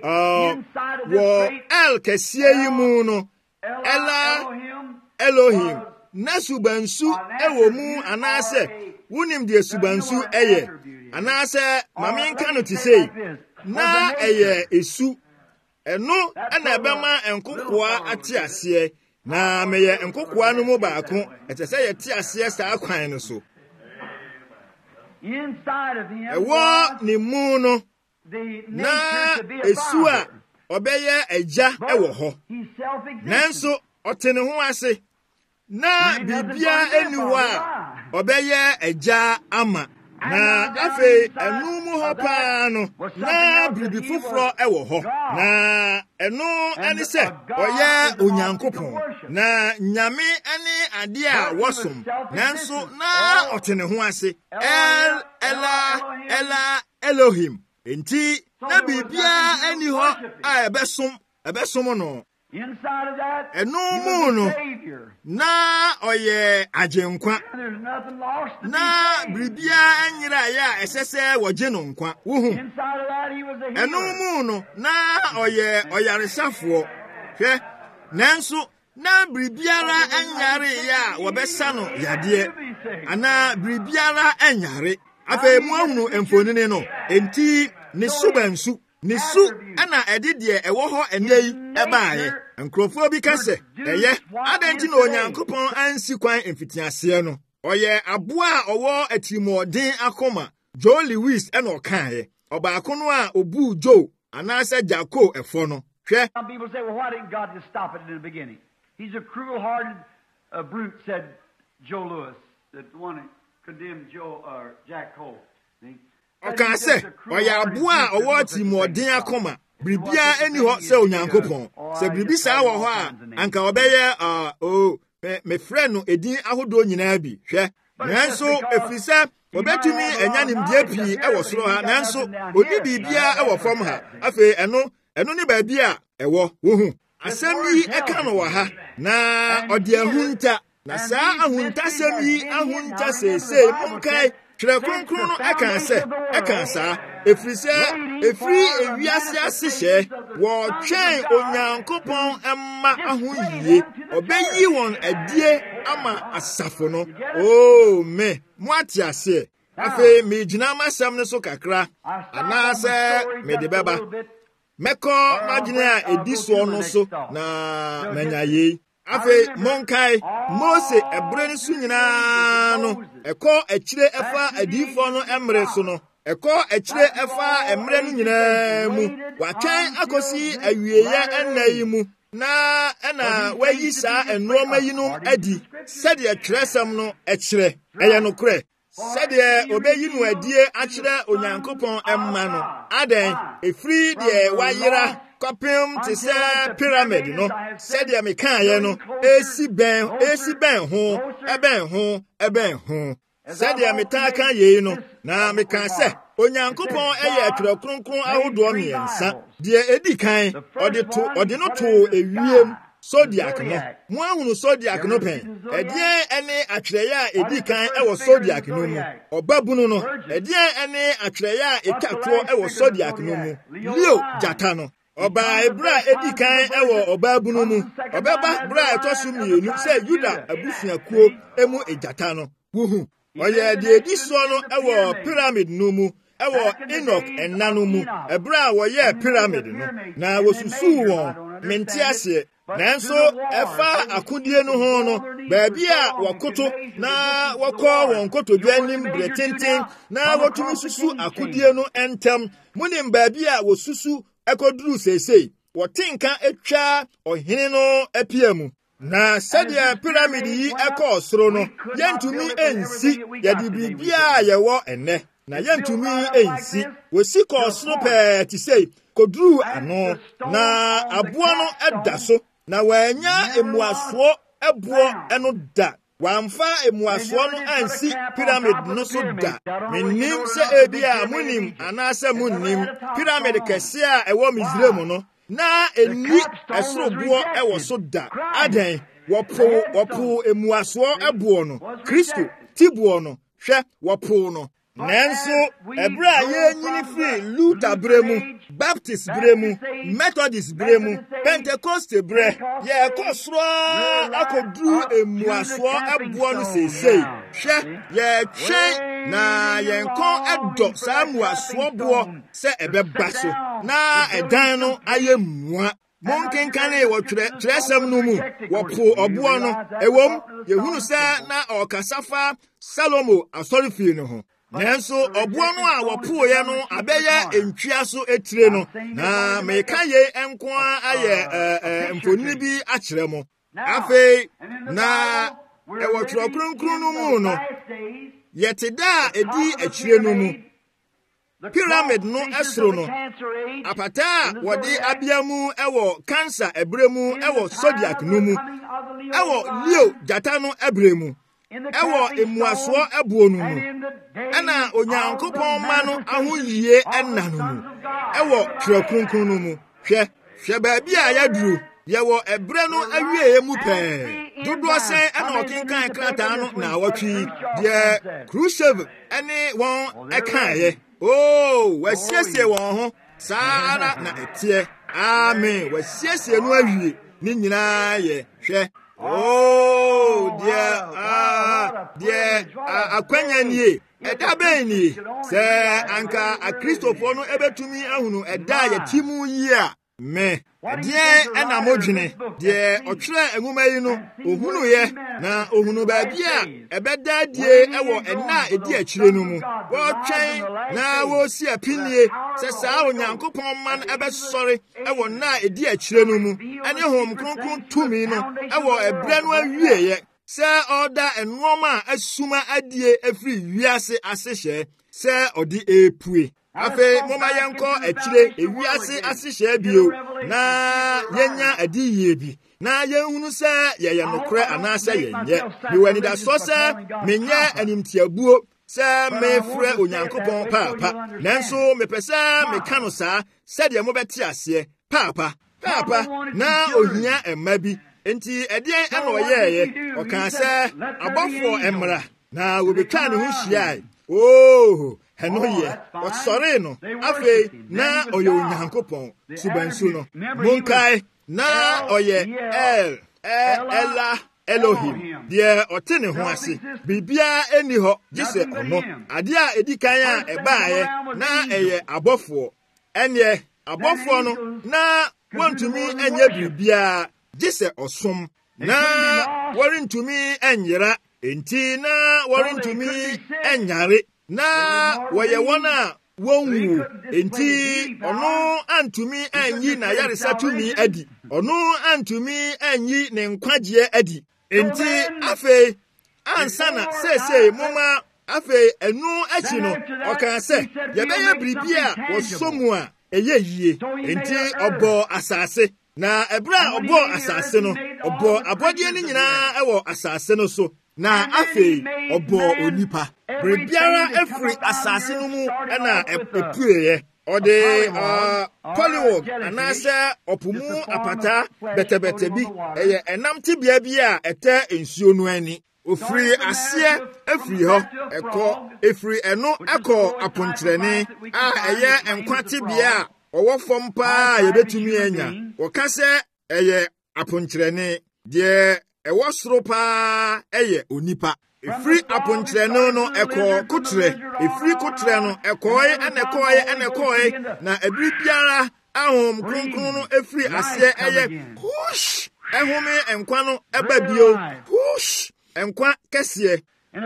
wɔ El kɛseɛ yi mu no Ela Elohim na subansu ɛwɔ mu anaasɛ wonim deɛ subansu ɛyɛ anaasɛ mamenka no te sei na ɛyɛ esu ɛno ɛna ɛbɛma nkokoa ate aseɛ na meyɛ nkokoa no mu baako ɛkyɛ sɛ yɛte aseɛ saa kwan no so ɛwɔ ne mu no na esu a ɔbɛyɛ agya ɛwɔ hɔ nanso ɔte ne ho ase na biribia ɛni hɔ a ɔbɛyɛ agya ama na afei ɛno mu hɔ paa no na biribi foforɔ ɛwɔ hɔ na ɛno ɛne sɛ ɔyɛ Onyankopɔn na nyame ɛne adeɛ a wɔsom nanso na ɔte ne ho ase El Ela Ela Elohim enti na biribia ɛni hɔ a ɛbɛsom ɛbɛsom no ɛno mu no na ɔyɛ agyenkwa na biribia ɛnyere ayɛ a ɛsɛ sɛ wɔgye no nkwa wohu ɛno mu no na ɔyɛ ɔyaresafoɔ hwɛ nanso na biribiara ɛnyare yɛ a wɔbɛsa no yadeɛ anaa biribiara ɛnyare afei mu ahunu mfonini no enti ne subansu ne su ɛna ɛde deɛ ɛwɔ hɔ ɛnɛ yi ɛbaayɛ nkurɔfoɔ bi ka sɛ ɛyɛ adɛn nti na Onyankopɔn ansi kwan mfitiaseɛ no ɔyɛ aboa a ɔwɔ atirimɔden akoma Joe Lewis ɛna ɔkaeɛ ɔbaako no a obuu Joe anaasɛ Jako ɛfɔ no hwɛ. Some people say, well, why didn't God just stop it in the beginning? He's a cruel-hearted uh, brute, said Joe Lewis, the one that condemned Joe or uh, Jack Cole. See? Ɔka sɛ ɔyɛ aboa a ɔwɔ atirimɔden akoma biribia ɛni hɔ sɛ Onyankopɔn sɛ biribi saa wɔ hɔ a anka ɔbɛyɛ o mefrɛ no edin ahodoɔ nyinaa bi hwɛ nanso ɛfiri sɛ wɔbɛtumi ɛnya nimdeɛ pii ɛwɔ soro ha nanso ɔni biribia ɛwɔ fam ha afei ɛno ɛno ne baabi a ɛwɔ wohu asɛm yi ɛka no wɔ ha na ɔde ahunta na saa ahuntasɛm yi ahunta seesei monkae Twerɛ Kronkron no ɛka sɛ ɛka saa ɛfiri sɛ ɛfiri ewiase ase hyɛ wɔtwɛn Onyankopɔn ɛma ahoyie ɔbɛyi wɔn adie ama asafo no o me mo ate aseɛ afei megyina m'asɛm no so kakra anaasɛ mede bɛba mɛkɔ magyene a ɛdi soɔ no so na manya yei afei monkae Mose ɛbrɛ no so nyinaa no ɛkɔ akyire ɛfa adiyifoɔ no ɛmmerɛ so no ɛkɔ akyire ɛfa ɛmmerɛ no nyinaa mu watwɛn akɔsi awieyɛ ɛnna yi mu na ɛna wayi saa ɛnnoɔma yinom adi sɛdeɛ Twerɛsɛm no ɛkyerɛ ɛyɛ nokorɛ sɛdeɛ obɛyi no adie akyerɛ Onyankopɔn ɛmma no adɛn ɛfiri deɛ wayera kɔpem te sɛ pyramid no sɛdeɛ mekaeɛ no esi bɛn esi bɛn ho ɛbɛn ho ɛbɛn ho sɛdeɛ metaa ka yei no na meka sɛ Onyankopɔn ɛyɛ Twerɛ Kronkron ahodoɔ mmiɛnsa deɛ edi kan ɔde to ɔde no too ewiem Zodiac no mo ahunu Zodiac no pɛn ɛdeɛn ɛne atwerɛyɛ a edi kan ɛwɔ Zodiac no mu ɔbabunu no ɛdeɛn ɛne atwerɛyɛ a etwatoɔ ɛwɔ Zodiac no mu Leo gyata no ɔbaa ebere a edi kan ɛwɔ ɔbaabunu mu ɔbɛba bere a ɛtɔ so mmienu sɛ Yuda abusuakuo emu egyata no wuhu ɔyɛ deɛ edi soɔ no ɛwɔ pyramid no mu ɛwɔ Enoch ɛna no mu ɛbere a wɔyɛɛ pyramid no na wosusuu wɔn mente aseɛ nanso ɛfa akodie no ho no baabi a wɔkoto na wɔkɔ wɔn kotodwe anim berɛ tenten na wɔtumi susu akodie no ɛntɛm munim baabi a wosusu ɛkɔduru seesei wɔte nka atwa ɔhene no apia mu na sɛdeɛ pyramid yi ɛkɔɔ soro no yɛntumi ɛnsi yɛde biribiaa yɛwɔ ɛnnɛ na yɛntumi ɛnsi wɔsi kɔɔ soro pɛɛ te sei kɔduru ano na aboa no ɛda so na wɔanya emuasoɔ ɛboɔ ɛno da wɔamfa emuasoɔ no ansi pyramid no so da mennim sɛ ebi a munim anaasɛ munnim pyramid kɛse a ɛwɔ Misraim no na enni ɛsoroboɔ ɛwɔ so da adɛn wɔpo wɔpo emuasoɔ ɛboɔ no Kristo tiboɔ no hwɛ wɔpo no nanso ebra ye nyini free Luther bremu Baptist bremu Methodist bremu Pentecost bre ye kosro akodru emuaso ebo no sesei hwe ye twen na ye nkon edo sa muaso bo se ebeba so na edan no aye mua monken kane wo twere tresem no mu wo po obo no ewom yehunu se na okasafa Salomo asorifie no ho nanso obo no a wopoye no abeye entwia so etire no na meka ye enko aye mfoni bi akire mo afi na e wotro kronkron no mu no yeteda edi akire no mu pyramid no esro no apata wodi abiamu ewo cancer ebremu ewo zodiac no mu ewo leo jata no ebremu ewo emuaso ebuo no mu ana onyankopon ma no ahoyie enna no mu ewo twekronkron no mu hwe hwe ba bia ya duru yewo ebre no awie mu pe dodo sen ana okenkan krata no na awotwi de Khrushchev ene won ekaye oh wasiesie won ho saara na etie amen wasiesie no awie ni nyina ye hwe oh dear ah dear akwanya nie eda ben ni se anka a Christopher no ebetumi ahunu eda ye timu yi a me de ena modwene de otwere enwuma yi no ohunu ye na ohunu ba bia ebeda die ewo ena edi akire no mu wo twen na wo si apinie se saa onyankopon man ebesori ewo na edi akire no mu ene hom kronkron tumi no ewo ebre no awie ye se oda enwoma asuma adie afri wiase asehye se odi epue afe moma yenko akire ewiase asehye bio na yenya adiye bi na yenhunu se yeye nokre anase yenye biwani da so se menye animtiabuo se mefre onyankopon papa nanso mepesa meka no saa se de mo beti ase papa papa na ohia emma bi enti edien ena oyeye oka se abofo emra na wobetwa ne ho hyiai oh henoye osore no afi na oye onyankopon subansu no monkai na oye el ela Elohim de otene ho ase bibia eni ho gise ono ade a edikan a ebaaye na eye abofo ene abofo no na wontumi enye bibia gise osom na worintumi enyera enti na worintumi enyare na woye wona wonwu enti ono antumi anyi na yaresa tumi adi ono antumi anyi ne nkwagye adi enti afi ansana sese moma afi enu achi no okan se yebeye bribia wosomu a eye yie enti obo asase na ebra obo asase no obo abodie ni nyina ewo asase no so na afi obo onipa brebiara efri asase no mu na epueye ode Polywog anase opomu apata betebete bi eye enam tibia bi a ete ensuo no ani ofri ase efri ho eko efri eno eko apontrene a eye enkwa tibia owo fom pa yebetumi anya wokase eye apontrene de ewo soro pa eye onipa efri apontrene no eko kutre efri kutre no ekoye anekoye anekoye na ebri biara ahom kronkron no efri ase eye hush ehome enkwa no eba bio hush enkwa kese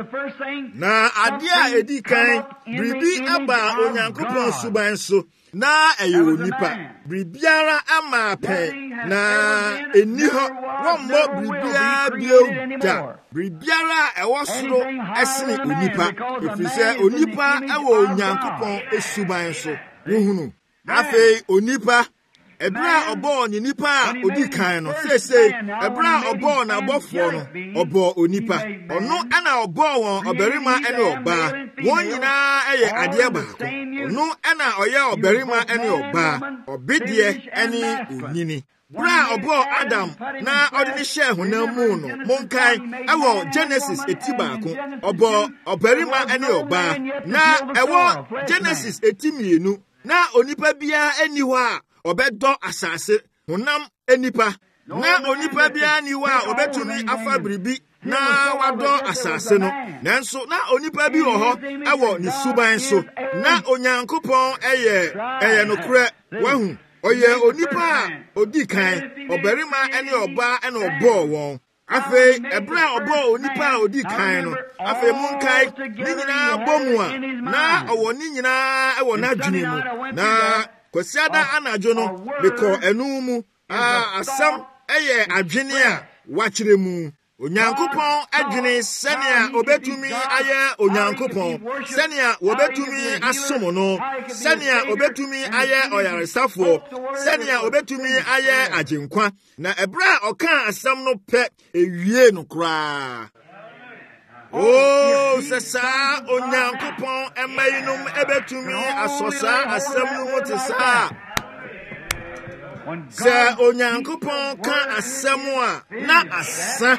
na ade a edi kan bribi aba onyankopon suban so na eye onipa bribiara ama pe na eni ho wommo bribia bio da bribiara ewo soro esene onipa efise onipa ewo onyankopon esuban so wohunu afi onipa ebra obo ni nipa odi kan no sese ebra obo na abofo no obo onipa ono ana obo won oberima ene oba won nyina eye ade baako ono ana oye oberima ene oba obedie ene onyini Bra obo Adam na odini share honam mu no monkai ewo Genesis etibaako obo obarima ene oba na ewo Genesis etimienu na onipa bia eni ho a obedo asase honam enipa na onipa bia ni ho a obetumi afa biribi na wado asase no nanso na onipa bi wo ho ewo ni suban so na onyankopon eye eye no kure wahu oye onipa odi kan obarima ene oba ene obo won afi ebra obo onipa odi kan no afi munkai ni nyina bomu a na owo ni nyina ewo na dwene mu na kwasiada anajo no beko enu mu asam eye adwene a wachire mu Onyankopon adwene senia obetumi aye onyankopon senia obetumi asomo no senia obetumi aye oyaresafo senia obetumi aye agenkwa na ebra oka asam no pe ewie no kra oh sesa onyankopon emayinum ebetumi asosa asam no motesa Sir onyankopon ka asɛm a na asa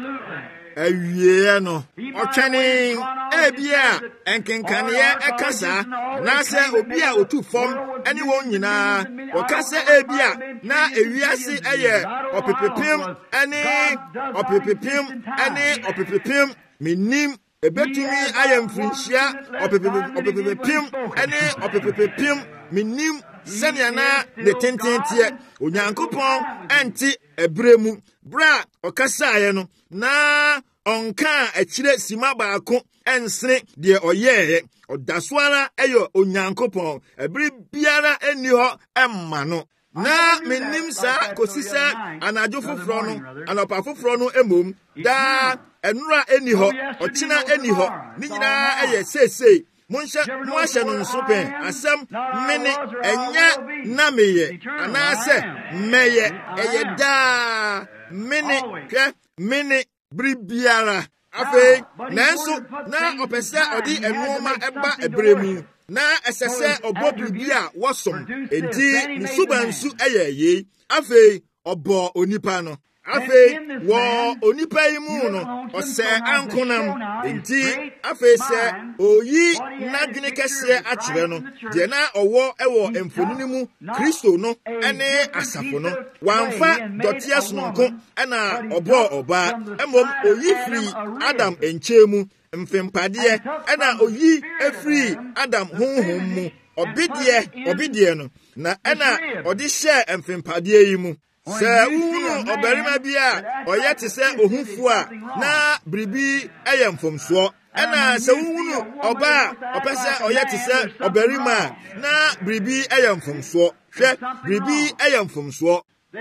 awie no ɔtwene ebia enkenkane ekasa na sɛ obi a otu fam ene won nyinaa wɔkasa ebia na ewiase ɛyɛ ɔpepepem ene ɔpepepem ene ɔpepepem menim ebetumi ayɛ mfrinhyia ɔpepepem ene ɔpepepem menim sɛnea na ne tententeɛ onyankopɔn ɛnte ebremu bra ɔkasaeɛ no na ɔnka akyire sima baako ɛnsene deɛ ɔyɛɛ ɔdasoara ɛyɛ onyankopɔn ebere biara ɛnni hɔ ɛmma no na menim saa kosi sɛ anadwo foforɔ no anɔpa foforɔ no emom daa ɛnora ɛnni hɔ ɔkyena ɛnni hɔ ne nyinaa ɛyɛ seesei Munsha muasha no nsopen asem mene enya na meye anase meye eye da mene hwe mene bribiara afi nanso na opese odi enoma eba ebremu na esese obo bribia wosom enti ni subansu eye ye afi obo onipa no afi wo onipa yi mu no ose ankonam enti afi se oyi nadwene kese akyere no de na owo ewo emfonini mu Kristo no ene asafo no wamfa dotia sononko ena obo oba emom oyi firi Adam enchemu mfempade ena oyi efiri Adam honhom mu obidie obidie no na ena odi hye mfempade yi mu sɛ wunu obarima bi a ɔyɛ te sɛ ohufu a na biribi ɛyɛ mfomsoɔ ɛna sɛ wunu ɔba a ɔpɛ sɛ ɔyɛ te sɛ obarima na biribi ɛyɛ mfomsoɔ hwɛ biribi ɛyɛ mfomsoɔ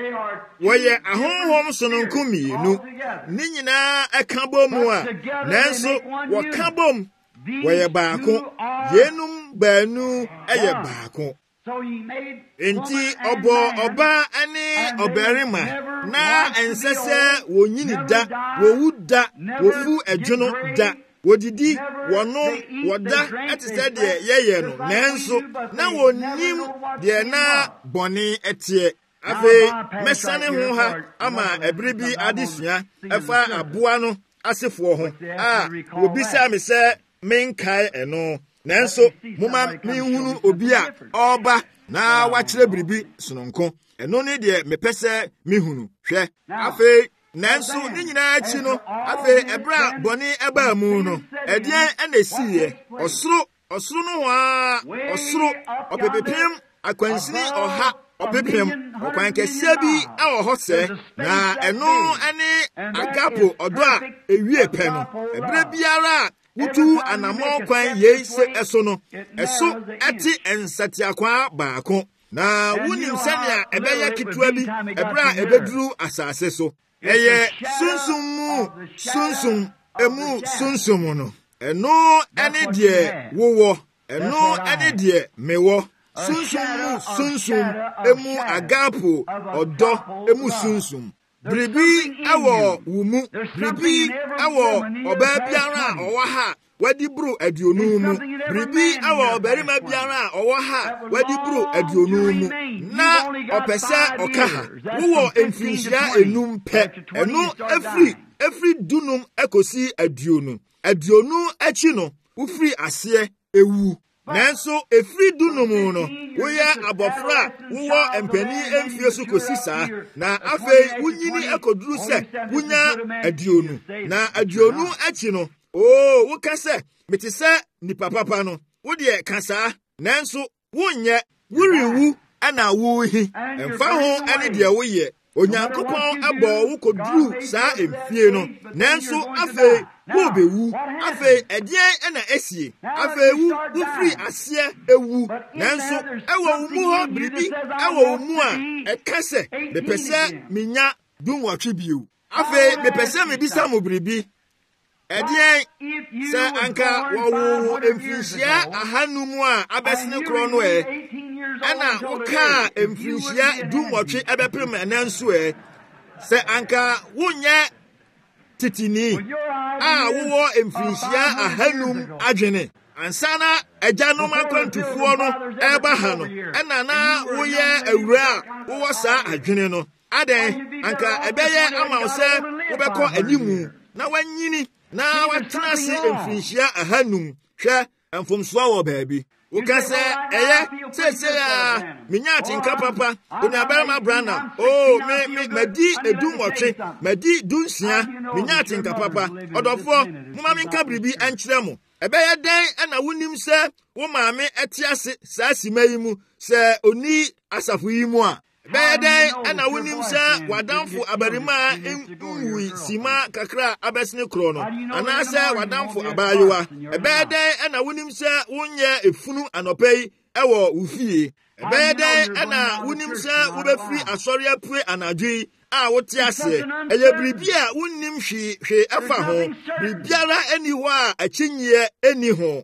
wɔyɛ ahonhom sononko mmienu ne nyinaa ɛka bɔ mu a nanso wɔka bom wɔyɛ baako yenum baanu ɛyɛ baako enti obo oba ane obarima na ensese wonyini da wowu da wofu adwono da wodidi wono woda etese de yeye no nanso na wonim de na boni etie afi mesane ho ha ama ebrebi adesua efa aboa no asefo ho a obisa me se menkai eno nanso moma minhunu obi a oba na wachire biribi sononko eno ne de mepese mihunu hwe afi nanso ni nyina achi no afi ebra boni eba mu no edien enesiye osoro osoro no ho a osoro opepepem akwansini oha opepem okwankese bi a oho se na eno ane agapo odo a ewie pe no ebre biara wutu anamo kwan yeise eso no eso eti ensatiakwa baako na wunim sania ebeye kitua bi ebra ebeduru asase so eye sunsum mu sunsum emu sunsum no eno ene de wowo eno ene de mewo sunsum mu sunsum emu agapo odo emu sunsum Bribi awo wumu bribi awo oba biara owa ha wadi buru aduonu mu bribi awo obarima biara owo ha wadi buru aduonu mu na opese okaha wo emfinhia enum pe enu afri afri dunum ekosi aduonu aduonu achi no ufri ase ewu nanso efri dunum no woyɛ abɔfra wo empani emfie so kosi saa na afei wunyini ekoduru sɛ wunya aduonu na aduonu achi no oh wo kase meti sɛ nipa papa no wo de kasa nanso wonyɛ wuriwu ana wo hi emfa ho ane de woyɛ onyankopɔn abɔ wo koduru saa emfie no nanso afei wo bewu afei ɛdeɛn ɛna esie afei wu wo firi aseɛ ewu nanso ɛwɔ mu hɔ biribi ɛwɔ mu a ɛka sɛ mepɛ sɛ menya dunwɔtwe bio afei mepɛ sɛ mebisa mo biribi ɛdeɛn sɛ anka wɔwo emfinhyia ahanum a abɛsene korɔ no ɛ ɛna wokaa emfinhyia dunwɔtwe ɛbɛpem ɛnan so ɛ sɛ anka wonyɛ titini a wowɔ emfinhyia ahanum adwene ansana agyanom akwantufoɔ no ɛba ha no ɛna na woyɛ awura a wowɔ saa adwene no adɛn anka ɛbɛyɛ ama wo sɛ wobɛkɔ animu na wanyini na watena ase emfinhyia ahanum hwɛ mfomsoa wɔ baabi woka sɛ ɛyɛ seesei a menya atenka papa onuabarima Branham o me me madi edunwɔtwe madi dunsia menya atenka papa ɔdɔfoɔ moma menka biribi ankyerɛ mo ɛbɛyɛ dɛn ɛna wonim sɛ wo maame ɛte ase saa sima yi mu sɛ oni asafo yi mu a ɛbɛyɛ dɛn ɛna wonim sɛ wadamfo abarimaa nwui sima kakra abɛsene korɔ no anaasɛ wadamfo abaayewa ɛbɛyɛ dɛn ɛna wonim sɛ wonyɛ efunu anɔpa yi ɛwɔ wo fie ɛbɛyɛ dɛn ɛna wonim sɛ wobɛfiri asɔre apue anadwo yi a wote aseɛ ɛyɛ biribi a wonnim hwee hwee ɛfa ho biribiara ani hɔ a akyinyeɛ ani ho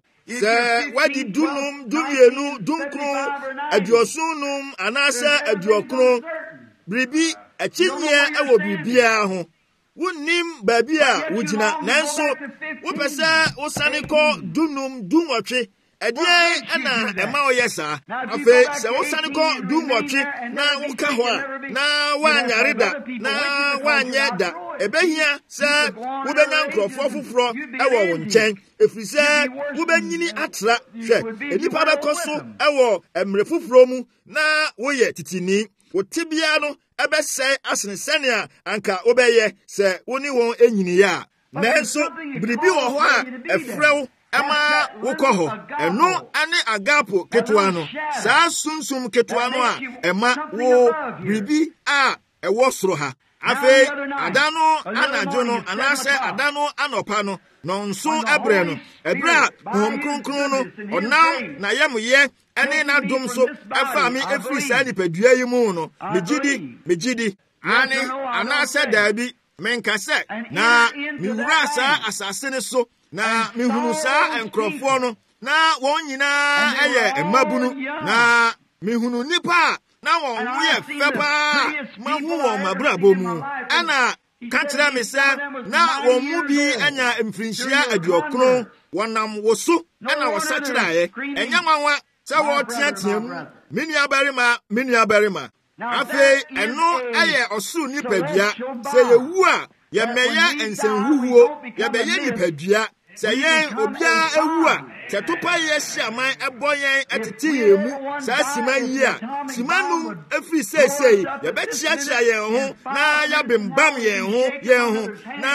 sɛ wadi dunum dumienu dunkron aduosunum anasa aduokron biribi akyinyeɛ ɛwɔ biribiara ho wonnim baabi a wogina nanso wopɛ sɛ wosane kɔ dunum dunwɔtwe ɛdeɛ ɛna ɛma ɔyɛ saa afei sɛ wosane kɔ dunwɔtwe na woka hɔ a na woanyare da na woanyɛ da ɛbɛhia sɛ wobɛnya nkurɔfoɔ foforɔ ɛwɔ wo nkyɛn ɛfiri sɛ wobɛnyini atra hwɛ nnipa bɛkɔ so ɛwɔ mmerɛ foforɔ mu na woyɛ titini wo tebea no ɛbɛsɛe asene sɛnea anka wobɛyɛ sɛ wo ne wɔn ɛnyiniɛ a nanso biribi wɔ hɔ a ɛfrɛ wo ɛma wokɔ hɔ ɛno ane agapo ketewa no saa sunsum ketewa no a ɛma wo biribi a ɛwɔ soro ha afei ada no anadwo no anaasɛ ada no anɔpa no nɔnso ɛbrɛ no ɛbrɛ a Honhom Kronkron no ɔnam na yɛmoyɛ ɛne n'adom so ɛfa me ɛfiri saa nipadua yi mu no megyidi megyidi ane anaasɛ daabi menka sɛ na mewura saa asase ne so na mehunu saa nkurɔfoɔ no na wɔn nyinaa ɛyɛ mmabunu na mehunu nipa a na wɔn ho yɛ fɛ paa mahu wɔn mabrabɔ mu ɛna ka kyerɛ me sɛ na wɔn mu bi anya mfirinhyia aduɔkron wɔnam wo so ɛna wɔsakyerɛeɛ ɛnyɛ nwanwa sɛ wɔteatea mu me nuabarima me nuabarima afei ɛno ɛyɛ ɔsoro nipadua sɛ yɛwu a yɛmmɛyɛ nsɛnhuhuo yɛbɛyɛ nipadua sɛ yɛn obiara ewu a sɛ topa yɛ hyiaman ɛbɔ yɛn ɛtete yɛn mu saa sima yi a sima num efiri seesei yɛbɛkyeakyea yɛn ho na yɛabembam yɛn ho yɛn ho na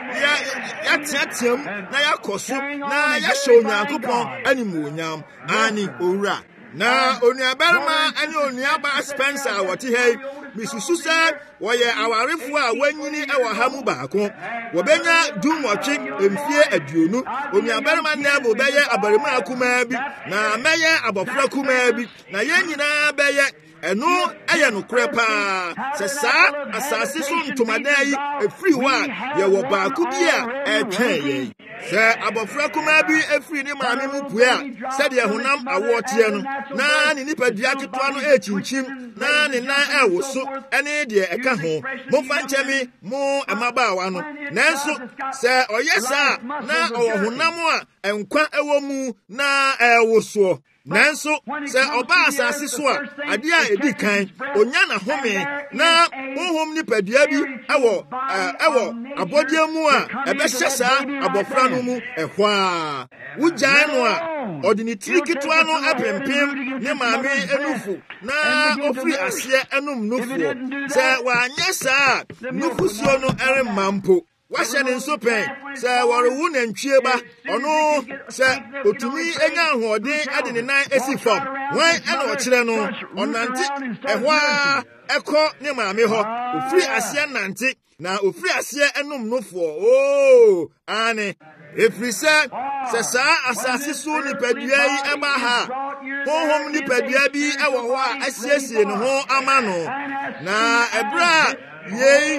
yɛateateam na yɛakɔ so na yɛhyɛ Onyankopɔn animuonyam ane owura na onuabarima ane onuaba Spencer a wɔte ha yi misusu sɛ wɔyɛ awarefoɔ a wɔanyini ɛwɔ ha mu baako wɔbɛnya dunwɔtwe mfie aduonu onuabarima Nebo bɛyɛ abarimaa kumaa bi na mɛyɛ abɔfra kumaa bi na yɛn nyinaa bɛyɛ ɛno ɛyɛ nokorɛ paa sɛ saa asase so ntomadan yi ɛfiri hɔ a yɛwɔ baako bi a ɛtwɛn yɛn sɛ abɔfra kumaa bi efiri ne maame mu pue a sɛdeɛ honam awoɔ teɛ no na ne nipadua ketewa no ɛkyinkyim na ne nan ɛwo so ɛne deɛ ɛka ho momfa nkyɛ me mo mmabaawa no nanso sɛ ɔyɛ saa na ɔwɔ honam a nkwa ɛwɔ mu na ɛwo soɔ nanso sɛ ɔba asase so a ade a edi kan onya na home na honhom nipadua bi ɛwɔ ɛwɔ abɔdeɛ mu a ɛbɛhyɛ saa abɔfra no mu ɛhɔ a wogyae no a ɔde ne tiri ketewa no apempem ne maame enufo na ofiri aseɛ enum nufoɔ sɛ wanyɛ saa nufusuo no ɛremma mpo wahyɛ ne nso pɛn sɛ wɔrewu nantwie ba ɔno sɛ otumi anya ahoɔden ade ne nan esi fam wɔn ɛna ɔkyerɛ no ɔnante ɛhɔ a ɛkɔ ne maame hɔ ofiri aseɛ nante na ofiri aseɛ enum nofoɔ ooo ane efiri sɛ sɛ saa asase so nipadua yi ɛba ha honhom nipadua bi ɛwɔ hɔ a asiesie ne ho ama no na ɛberɛ a yei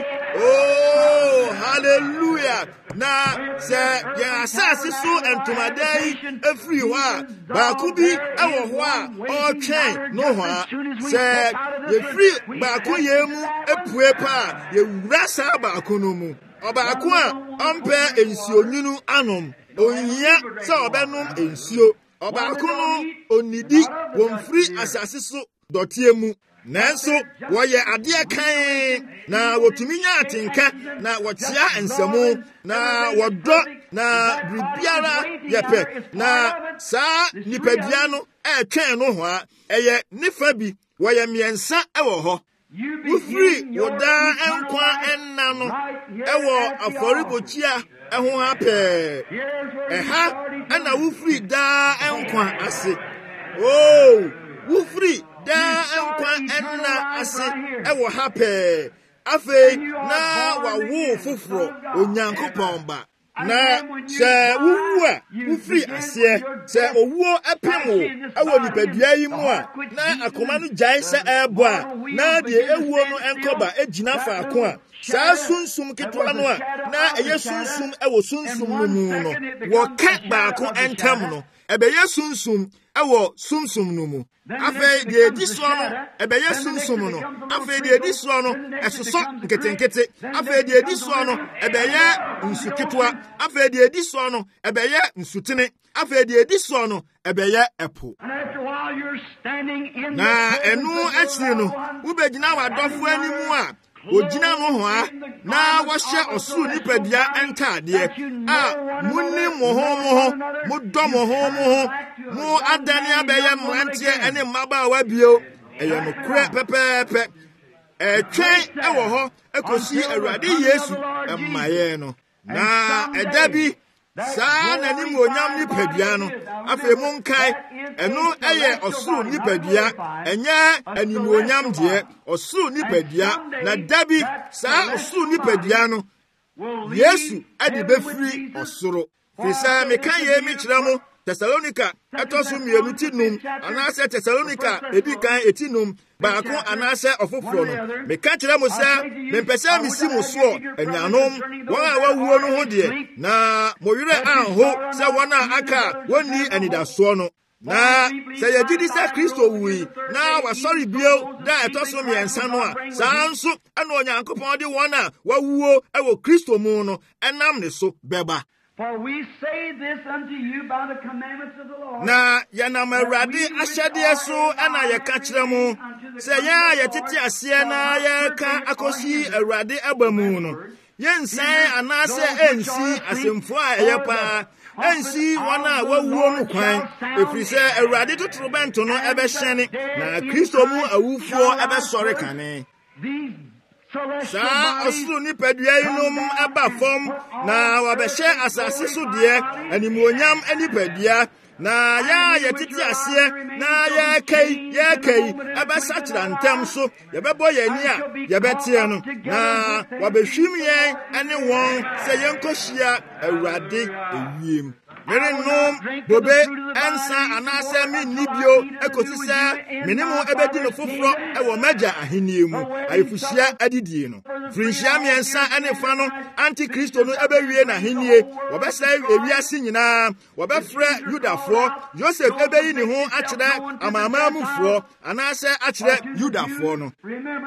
oh hallelujah na sɛ yɛn asase so ntomadan yi efiri hɔ a baako bi ɛwɔ hɔ a ɔretwɛn no hɔ a sɛ yɛfiri baako yɛn mu epue pa a yɛwura saa baako no mu ɔbaako a ɔmpɛ nsuo nwunu anom ohia sɛ ɔbɛnom nsuo ɔbaako no onidi wɔmfiri asase so dɔteɛ mu nanso wɔyɛ adeɛ kan na wɔtumi nya atenka na wɔkyea nsɛmo na wɔdɔ na biribiara yɛpɛ na saa nipadua no ɛɛtwɛn no hɔ a ɛyɛ ne fa bi wɔyɛ mmiɛnsa ɛwɔ hɔ wofiri wo daa nkwa ɛnna no ɛwɔ afɔrebɔkyia ɛho ha pɛɛ ɛha ɛna wofiri daa nkwa ase oo wofiri daa nkwa ɛnna ase ɛwɔ ha pɛɛ afei na wawo foforɔ onyankopɔn ba na sɛ wowu a wofiri aseɛ sɛ owuo ɛpem wo ɛwɔ nipadua yi mu a na akoma no gyae sɛ ɛɛbɔ a na deɛ ewuo no ɛnkɔba egyina faako a saa sunsum ketewa no a na ɛyɛ sunsum ɛwɔ sunsum no mu no wɔka baako ɛntam no ɛbɛyɛ sunsum ɛwɔ sunsum no mu afei deɛ edi soɔ no ɛbɛyɛ sunsum no afei deɛ edi soɔ no ɛsosɔ nketenkete afei deɛ edi soɔ no ɛbɛyɛ nsu ketewa afei deɛ edi soɔ no ɛbɛyɛ nsutene afei deɛ edi soɔ no ɛbɛyɛ ɛpo na ɛno akyiri no wobɛgyina w'adɔfo anim a ogyina no ho a na wɔhyɛ ɔsoro nipadua ntaadeɛ a munni mo ho mo ho modɔ mo ho mo ho mo adane abɛyɛ mmeranteɛ ne mmabaawa bio ɛyɛ nokorɛ pɛpɛɛpɛ ɛtwɛn ɛwɔ hɔ ekosi Awurade Yesu mmayɛ no na ɛda bi saa n'anim onyam nipadua no afei mo nkae ɛno ɛyɛ ɔsoro nipadua ɛnyɛ anim onyam deɛ ɔsoro nipadua na da bi saa ɔsoro nipadua no Yesu ade bɛfiri ɔsoro firi sɛ meka yɛ mi kyerɛ mo Tesalonika ɛtɔ so mmienu ti num anaasɛ Tesalonika edi kan eti num baako anaasɛ ɔfoforɔ no meka kyerɛ mo sɛ mempɛ sɛ mesi mo soɔ anuanom wɔn a wɔawuo no ho deɛ na mo werɛ anho sɛ wɔn a aka a wɔnni anidasoɔ no na sɛ yɛgye di sɛ Kristo wui na wasɔre bio da ɛtɔ so mmiɛnsa no a saa nso ɛna Onyankopɔn de wɔn a wɔawuo ɛwɔ Kristo mu no ɛnam ne so bɛba. For we say this unto you by the commandments of the Lord. Na yɛnam Awurade ahyɛdeɛ so ɛna yɛka kyerɛ mo sɛ yɛn a yɛtete aseɛ na yɛreka akɔsi Awurade aba mu no yɛnsan anaasɛ ɛnsi asɛmfo a ɛyɛ paa ɛnsi wɔn a wɔawuo no kwan ɛfiri sɛ Awurade totorobɛnto no ɛbɛhyɛne na Kristo mu awufoɔ ɛbɛsɔre kane. saa ɔsoro nipadua yinom ɛba fam na wɔbɛhyɛ asase so deɛ animuonyam nipadua na yɛa yɛtete aseɛ na yɛkai yɛkai ɛbɛsa kyerɛ ntɛm so yɛbɛbɔ yɛn ani a yɛbɛteɛ no na wɔbɛhwim yɛn ɛne wɔn sɛ yɛnkɔhyia Awurade ewiem. merennom bobe ɛnsa anaasɛ menni bio ekosi sɛ mene mo ɛbɛdi no foforɔ ɛwɔ m'agya ahenni mu ayefuhyia adidie no. Frinshia miensa ene fa no antikristo no ebewie na henie wobesa ewiase nyina wobefre Yudafo Joseph ebeyi ne ho akire amamamufo anase akire Yudafo no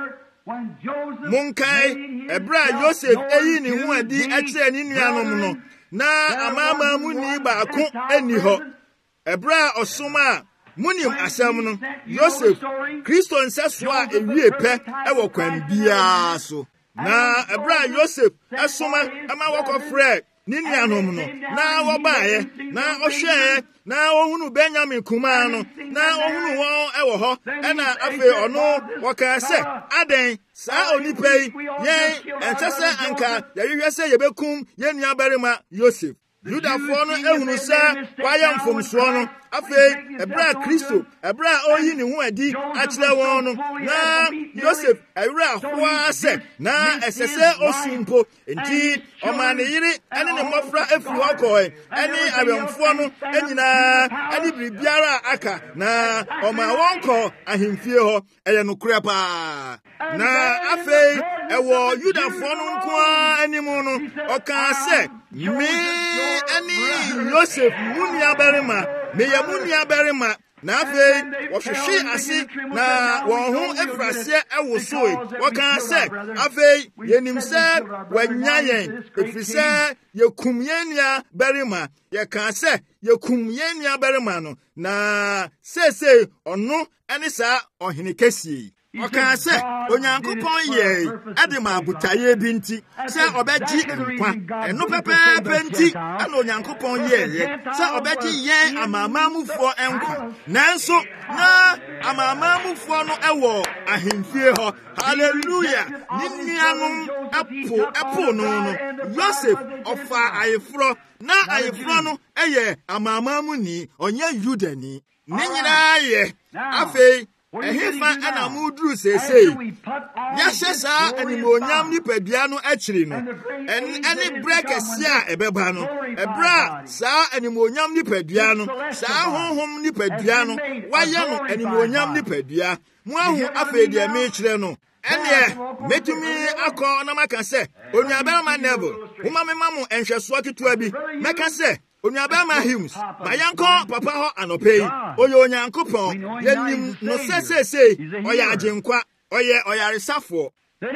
Munkai ebra Joseph eyi ne ho adi akire ni nuanom no na amamamu ni baako eni ho ebra osoma munim asem no Joseph Kristo nseso a ewie pe ewo kwan bia so na ebra Joseph asoma ama wokofre ni nuanom no na wobae na ohwe na ohunu Benjamin kuma no na ohunu won ewo ho ena afi ono woka se aden saa onipai yen entese anka yehwe se yebekum ye nuabarima Joseph Yudafo no ehunu se wayam mfomso no afei ebra Kristo ebra oyi ne ho adi akire won no na Joseph awura ahoa se na esese osumpo enti omane yiri ene ne mofra efiri hokoe ene awemfo no enyina ene bibiara aka na oma wonko ahemfie ho eye no kure pa na afei ewo Yudafo no nko animu no oka se me ene Joseph munia berima me ya munia berima na afei wohwehwe ase na won ho efrase ewosoe woka se afei yenim se wanya yen efrise yekum yenia berima ye ka se yekum yenia berima no na sese ono ene sa ohene kesi oka se onyankopon ye adema abutaye bi nti se obeji nkwa eno pepepe nti ana onyankopon ye ye se obeji ye amamamufo enkwa nanso na amamamufo no ewo ahemfie ho hallelujah ninnianum apo apo no no Joseph ofa ayefro na ayefro no eye amamamuni onye Yudani ninyira ye afei ehefa ana mudru sesei yahye saa animonyam nipadua no akiri no ene brekesia ebeba no ebra saa animonyam nipadua no saa honhom nipadua no waye no animonyam nipadua mu ahu afedi ame kire no ene metumi akọ na maka se onuabema Neville homa memamu enhweso ketua bi meka se Onuabama hymns, my yanko papa ho anopei, oyo onyankopon, yenim no sesese, oya ajenkwa, oye oyaresafo.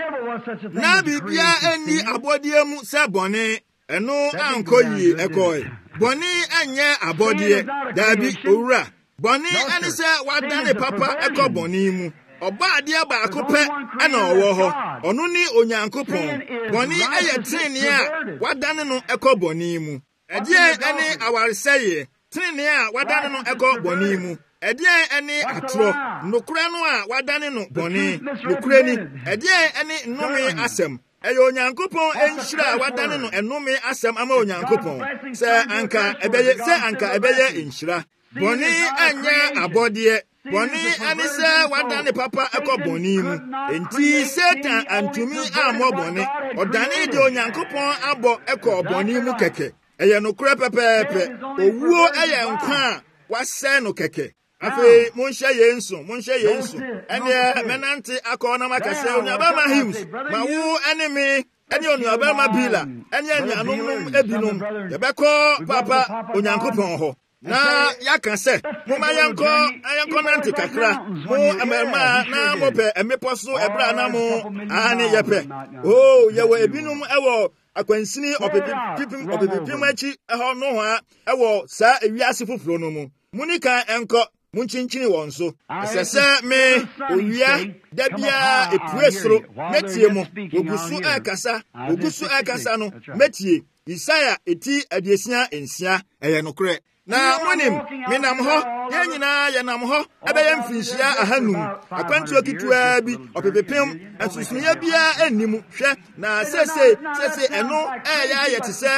Na bibia eni abodie mu se bone, eno anko yi ekoi. Bone enye abodie, dabi owura. Bone eni se wadane papa eko bone mu. Oba ade ba akope ena owo ho. Onu ni onyankopon. Bone eye tini a wadane no eko bone mu. Edie ene awareseye trene a wadane no ego boni mu edie ene atro nokura no a wadane no boni nokura ni edie ene nnome asem eyo onyankopon enhyira wadane no enome asem ama onyankopon se anka ebeye se anka ebeye enhyira boni anya abodie boni ane se wadane papa ego boni mu enti Satan antumi amo boni odane de onyankopon abo ego boni mu keke eye no kure pepepe owuo eye nkwa wase no keke afi munhye yensu munhye yensu ene menante akona makase onuabama hymns ma wo enemy ene onuabama bila ene anuanum ebinom yebeko papa onyankopon ho na yaka se mo mayanko ayanko nante kakra mo amerma na mo pe emeposo ebra na mo ani yepe oh yewo ebinum ewo akwansini opepipim opepipim achi eho no ho a ewo saa ewiase foforo no mu munika enko munchinchini won so sese me owia dabia epuesro metie mu ogusu akasa ogusu akasa no metie Isaiah eti adiesia ensia eye nokre na monim menam ho yenyina yenam ho ebeye mfinhia ahanum akwantu akitua bi opepepem asusumia bia animu hwe na sese sese eno eya yete se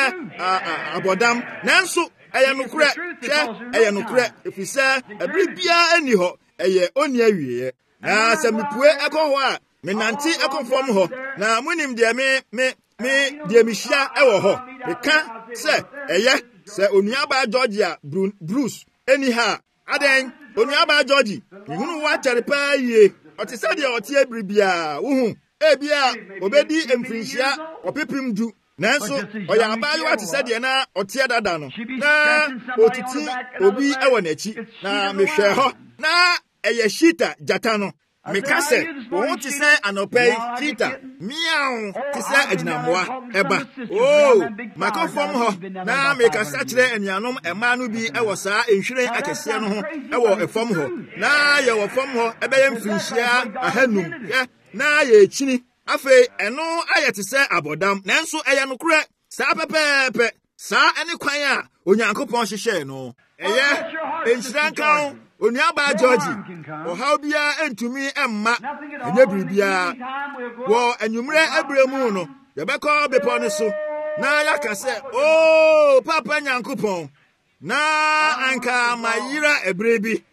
abodam nanso eye nokre hwe eye nokre efisa abri bia ani ho eye oni awie na samipue ekoho a menanti ekofom ho na monim de me me me de mihia ewo ho meka se eye se onuaba Georgia Bruce anyhow aden onuaba Georgie ihunu wa teripa yie otise de otie bribia uhu ebia obedi emfinhia opepim du nanso oya abayo ati se de na otie dada no na otiti obi ewo nachi na mehwe ho na eye shita jata no meka se wo ti se anopai shita miau ti se aginamoa eba oh makofom ho na meka sa kire anuanom ema no bi ewo saa enhwire akese no ho ewo efom ho na ye wo fom ho ebe ye mfinhia ahanum na ye chini afe eno ayete se abodam nanso eye no kure saa pepepe saa ene kwan a onyankopon hyehye no eye enhyirankan oniaba George o how bia entumi emma enye bibia wo anwumre abremu no ye beko bepo ne so na yaka se oh papa nyankopon na anka mayira ebrebi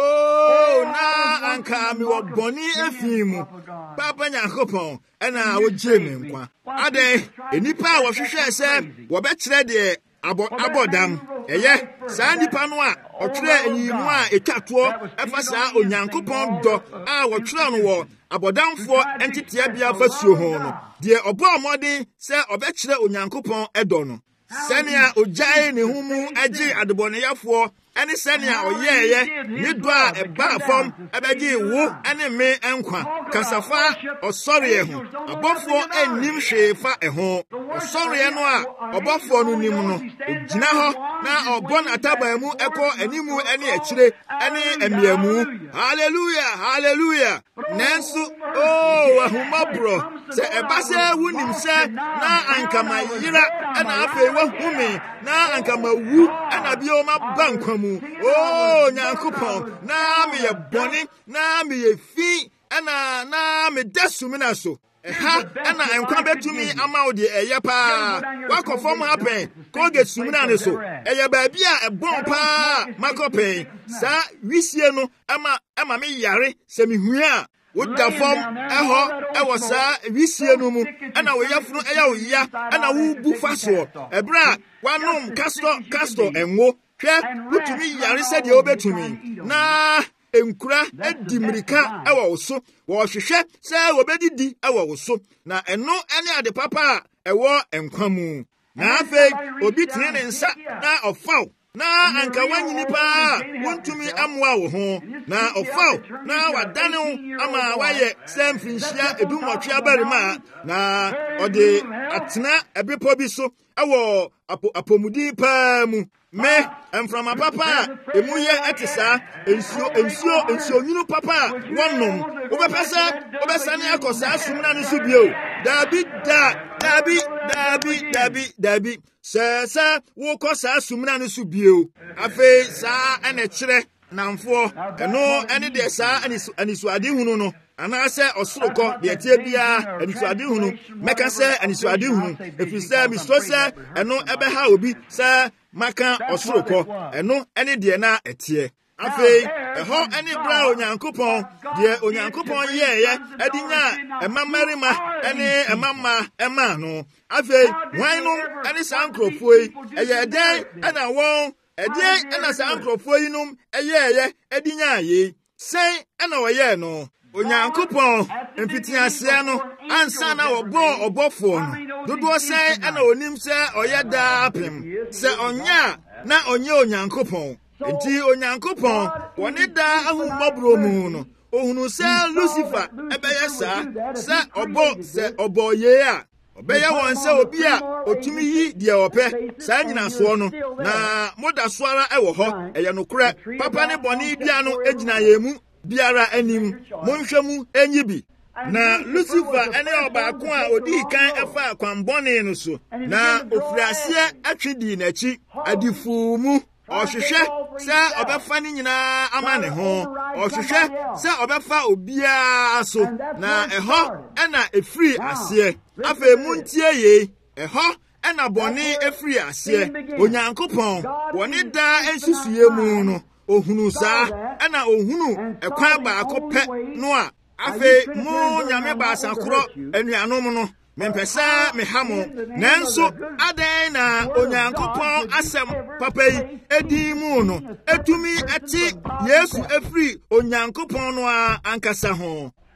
oh na anka mi wo boni afimu papa nyankopon ena wo jeme nkwa ade enipa a wo hwehwe se wo be kire de abodam eye saa nipa no a otwere eyimu a etwato efa saa onyankopon do a wo twere no wo abodamfo entitia bia fasuo ho no de obo amode se obekire onyankopon edo no senia ojae ne humu agi adeboneyafo ene senia oyeye ne do a eba fam ebegi wo ene me enkwa kasafa osore ho abofo enim hwefa eho osore no a obofo no nim no ogina ho na obon ataba mu eko animu ene akire ene emiamu hallelujah hallelujah nansu oh ahuma bro se ebase wunim se na ankama yira ena afi wahumi na ankama wu ena bioma bankwa oh nyankopon na me ye boni na me ye fi ana na me dasumi na so eha ana enkwa betumi ama odi eye pa wakofom happen ko ge sumina ne so eye ba bia ebon pa makopen sa wisie no ama ama me yare se me hu a woda fom eho ewo sa wisie no mu ana wo yafunu eya wo ya ana wo bu faso ebra wanom casto casto enwo wutumi yare sɛ deɛ wobɛtumi na enkura edimirika ɛwɔ wo so wɔhwehwɛ sɛ wobɛdidi ɛwɔ wo so na ɛno ɛne ade papa a ɛwɔ enkwa mu na afei obi tene ne nsa na ɔfaw na anka wanyini paa wontumi amoa wo ho na ɔfaw na wadane wo ama wayɛ sɛ mfinhyia edumɔtwe abarima na ɔde atena ɛbepɔ bi so ɛwɔ apomudi paa mu me emframa papa emuye etisa ensio ensio ensio nyunu papa wonom obepese obesane akosa asumna no so bio dabi da dabi dabi dabi dabi se se wo kosa asumna no so bio afi sa ene kire namfo eno ene de sa anisu ade hunu no anase osorokọ de tie bia anisu ade hunu meka se anisu ade hunu efise mi so se eno ebe ha obi se maka osorokọ eno ene de na etie afei eho ene bra onyankopon de onyankopon yeye edinya emamarima ene emama ema no afei wan no ene sankrofoi eye den ana won ede ena sankrofo yinum eyeye edinya ye sen ena woye no onyankopon empitiase no ansa na obo obofo no dodo sen ena onim se oye da apem se onya na onye onyankopon enti onyankopon woni da ahumobro mu no ohunu se Lucifer ebeye sa se obo se obo ye a obeye won se obi a otumi yi de opɛ saa nyina so no na moda soara ɛwɔ hɔ ɛyɛ no kora papa ne bɔne bia no egyina yemu biara anim monhwɛ mu enyi bi na Lucifer ene ɔbaako a odi kan ɛfa kwanbɔne no so na ofiriase atwedi n'akyi adifu mu ɔhwehwɛ sɛ ɔbɛfa ne nyinaa ama ne ho ɔhwehwɛ sɛ ɔbɛfa obiara so na ɛhɔ ɛna efiri aseɛ afei muntie ye ɛhɔ ɛna bɔne efiri aseɛ onyankopɔn wɔne daa ensusuye mu no ohunu saa ɛna ohunu ɛkwan baako pɛ no a afei mu nyame baasa korɔ anuanom no mempɛsɛ mehamo nanso adan na onyankopɔn asɛm papa yi edi mu no etumi ati Yesu efiri onyankopɔn no a ankasa ho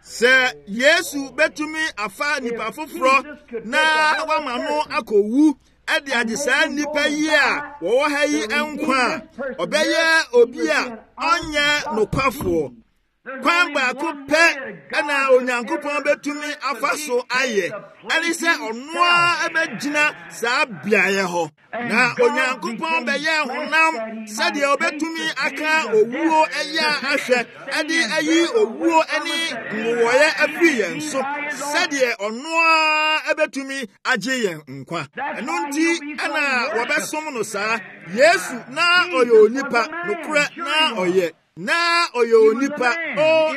Se Yesu betumi afa nipa foforo na wama no akowu ade agisa nipa yi a wo ha yi enkwa obeye obi a onye nokwafo kwan baako pɛ ana onyankopɔn betumi afa so aye ani sɛ ɔno a ebegyina saa biaye hɔ na onyankopɔn bɛyɛ honam sɛdeɛ obetumi aka owuo ɛyɛ ahwɛ ade ayi owuo ani nwoyɛ afi yɛn so sɛdeɛ ɔno a ebetumi agye yɛn nkwa ɛno nti ana wɔbɛsom no saa Yesu na ɔyɛ onipa nokora na ɔyɛ na oyo nipa o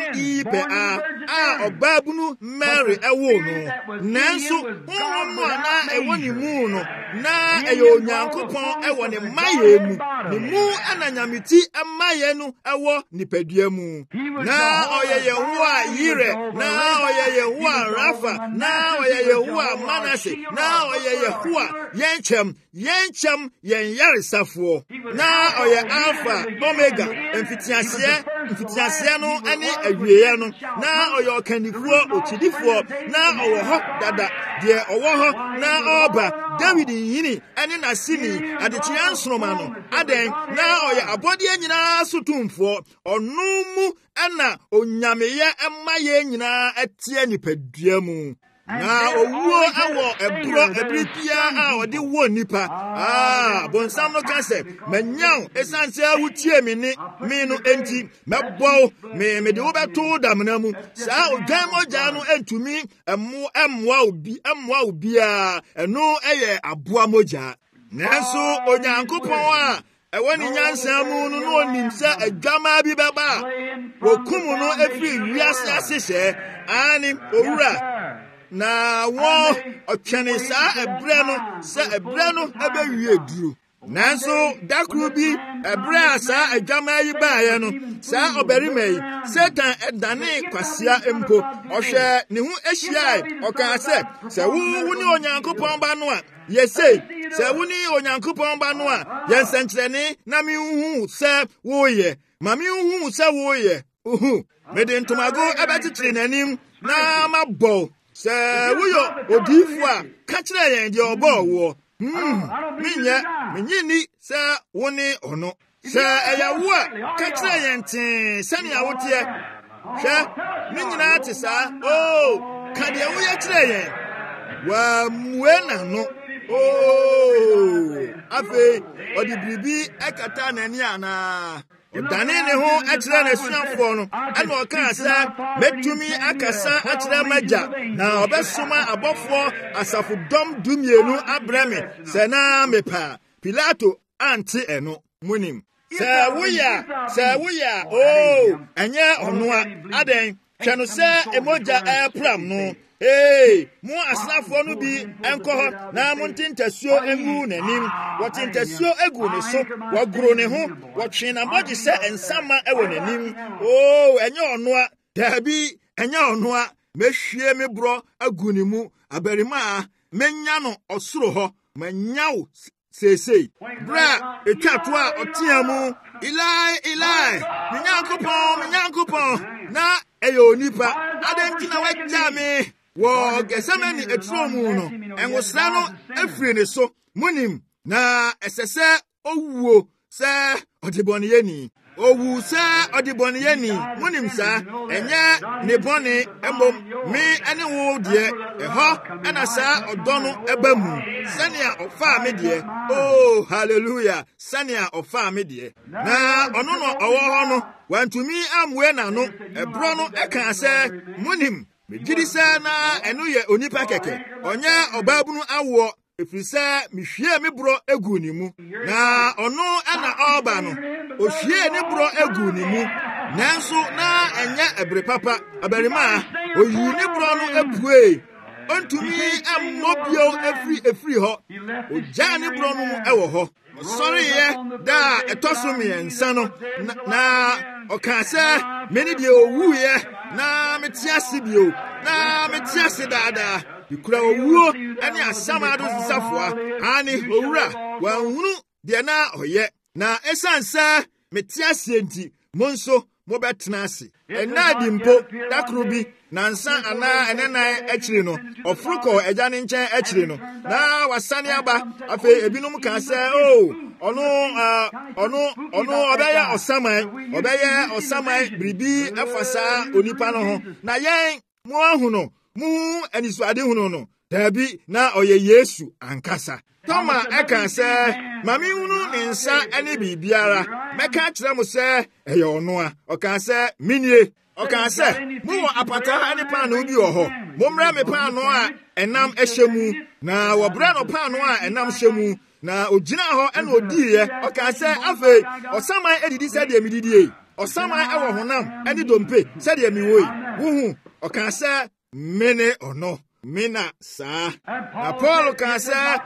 ipe a a obabunu Mary ewo no nanso honhom no na ewo ni mu no na eyo Nyankopɔn ewo ne maye mu ne mu ananyamiti amaye no ewo nipadua mu na oye Yehowa Yire na oye Yehowa Rafa na oye Yehowa Manase na oye Yehowa yenchem yenchem yen yaresafo na oye Alpha Omega mfitiaseɛ mfitiaseɛ no ane awieɛ no na ɔyɛ ɔkanifoɔ otidifoɔ na ɔwɔ hɔ dada deɛ ɔwɔ hɔ na ɔba David yini ane n'asini adekyea nsoroma no aden na ɔyɛ abɔdeɛ nyinaa so tumfoɔ ɔno mu ana onyameyɛ ɛmayɛ nyinaa atie nipadua mu na owuo awɔ ɛboro ɛbiripia a ɔde wo nipa ah bonsam no ka sɛ manyaw esanse awutie me ni me no enti mɛbɔ me me de wo bɛto damna mu saa odwan mogya no entumi ɛmo ɛmoa obi ɛmoa obi a ɛno ɛyɛ aboa mogya nanso onyankopɔn a ɛwɔ ne nyansa mu no no onim sɛ adwama bi bɛba wokum no efiri wiase ase sɛ ani owura na wo otwene saa ebre no sɛ ebre no ebewie duru nanso dakru bi ebre saa adwama yi baaye no saa obarima yi Satan edane kwasia empo ɔhwɛ ne ho ahyia ɔka sɛ sɛ wo wo ne Onyankopɔn ba no a yesei sɛ wo ne Onyankopɔn ba no a yɛnsɛnkyerɛne na me hu sɛ wo yɛ ma me hu sɛ wo yɛ uhu mede ntomago ɛbɛtetere n'anim na mabɔ sɛ woyɔ odifo a ka kyerɛ yɛn deɛ ɔbɔɔ wo hmm menyɛ menyini sɛ wo ne ɔno sɛ ɛyɛ wo a ka kyerɛ yɛn tee sɛnea woteɛ hwɛ ne nyinaa te saa o ka deɛ woyɛ kyerɛ yɛn wammue n'ano o afei ɔde biribi ɛkata n'ani anaa ɔdane ne ho akyerɛ n'asuafoɔ no ɛna ɔkaa sɛ mɛtumi akasa akyerɛ magya na ɔbɛsoma abɔfoɔ asafodɔm dumienu abrɛ me sɛ na mepa Pilato ante ɛno munim sɛ woyɛ sɛ woyɛ o ɛnyɛ ɔno a adɛn hwɛ no sɛ emogya ɛpram no Hey, mo asrafoɔ no bi ɛnkɔ hɔ na mo ntentasuo engu n'anim wɔte ntasuo egu ne so wɔgoro ne ho wɔtwe na bɔgye sɛ nsama ɛwɔ n'anim oh ɛnyɛ ɔno a dabi ɛnyɛ ɔno a mehwie me borɔ agu ne mu abarima a menya no ɔsoro hɔ manyaw seesei bra etwa to a ɔtea mu Eli Eli Nyankopɔn Nyankopɔn na ɛyɛ onipa adɛnti na wagya me wɔ Gɛsemane eturo mu no ɛngosra no afiri ne so munim na ɛsɛ sɛ owuo sɛ ɔdebɔneyɛni owu sɛ ɔdebɔneyɛni munim saa ɛnyɛ ne bɔne mmom me ɛne wo deɛ ɛhɔ ɛna saa ɔdɔ no ɛba mu sɛnea ɔfaa me deɛ oh hallelujah sɛnea ɔfaa me deɛ na ɔno no ɔwɔ hɔ no wantumi ammue n'ano ɛborɔ no ɛkaa sɛ munim megidi sɛ na ɛno yɛ onipa kɛkɛ ɔnyɛ ɔbaabunu awoɔ ɛfiri sɛ mehwie me borɔ egu ne mu na ɔno ɛna ɔba no ohwie ne borɔ egu ne mu nanso na ɛnyɛ ɛbere papa abarima oyii ne borɔ no apue ɔntumi ammɔ bio efiri efiri hɔ ogyaa ne borɔ no mu ɛwɔ hɔ ɔsɔreyɛ da a ɛtɔ so mmiɛnsa no na ɔkaa sɛ mene deɛ owuiɛ na mete ase bio na mete ase daadaa bikura owuo ɛne asam ado sisafoa ane owura wanhunu deɛ na ɔyɛ na ɛsiane sɛ mete ase nti mo nso mobɛtena ase ɛna di mpo dakoro bi nansa anaa ɛnenan akyiri no ɔforokɔ agya ne nkyɛn akyiri no na wasane aba afei ebinom ka sɛ o ɔno ɔno ɔno ɔbɛyɛ ɔsaman ɔbɛyɛ ɔsaman biribi afa saa onipa no ho na yɛn mo ahu no mu anisuade hunu no dabi na ɔyɛ Yesu ankasa. Toma ɛka sɛ mame hunu ne nsa ɛne biribiara mɛka kyerɛ mo sɛ ɛyɛ ɔno a ɔka sɛ minie ɔka sɛ mowɔ apata ne paano bi wɔ hɔ mommrɛ me paano a ɛnam ɛhyɛ mu na wɔbrɛ no paano a ɛnam hyɛ mu na ogyina hɔ ɛna odiiɛ ɔka sɛ afei ɔsaman adidi sɛdeɛ medidie ɔsaman ɛwɔ honam ɛne dompe sɛdeɛ mewoi wohu ɔka sɛ mene ɔno mina saa na Paul ka sɛ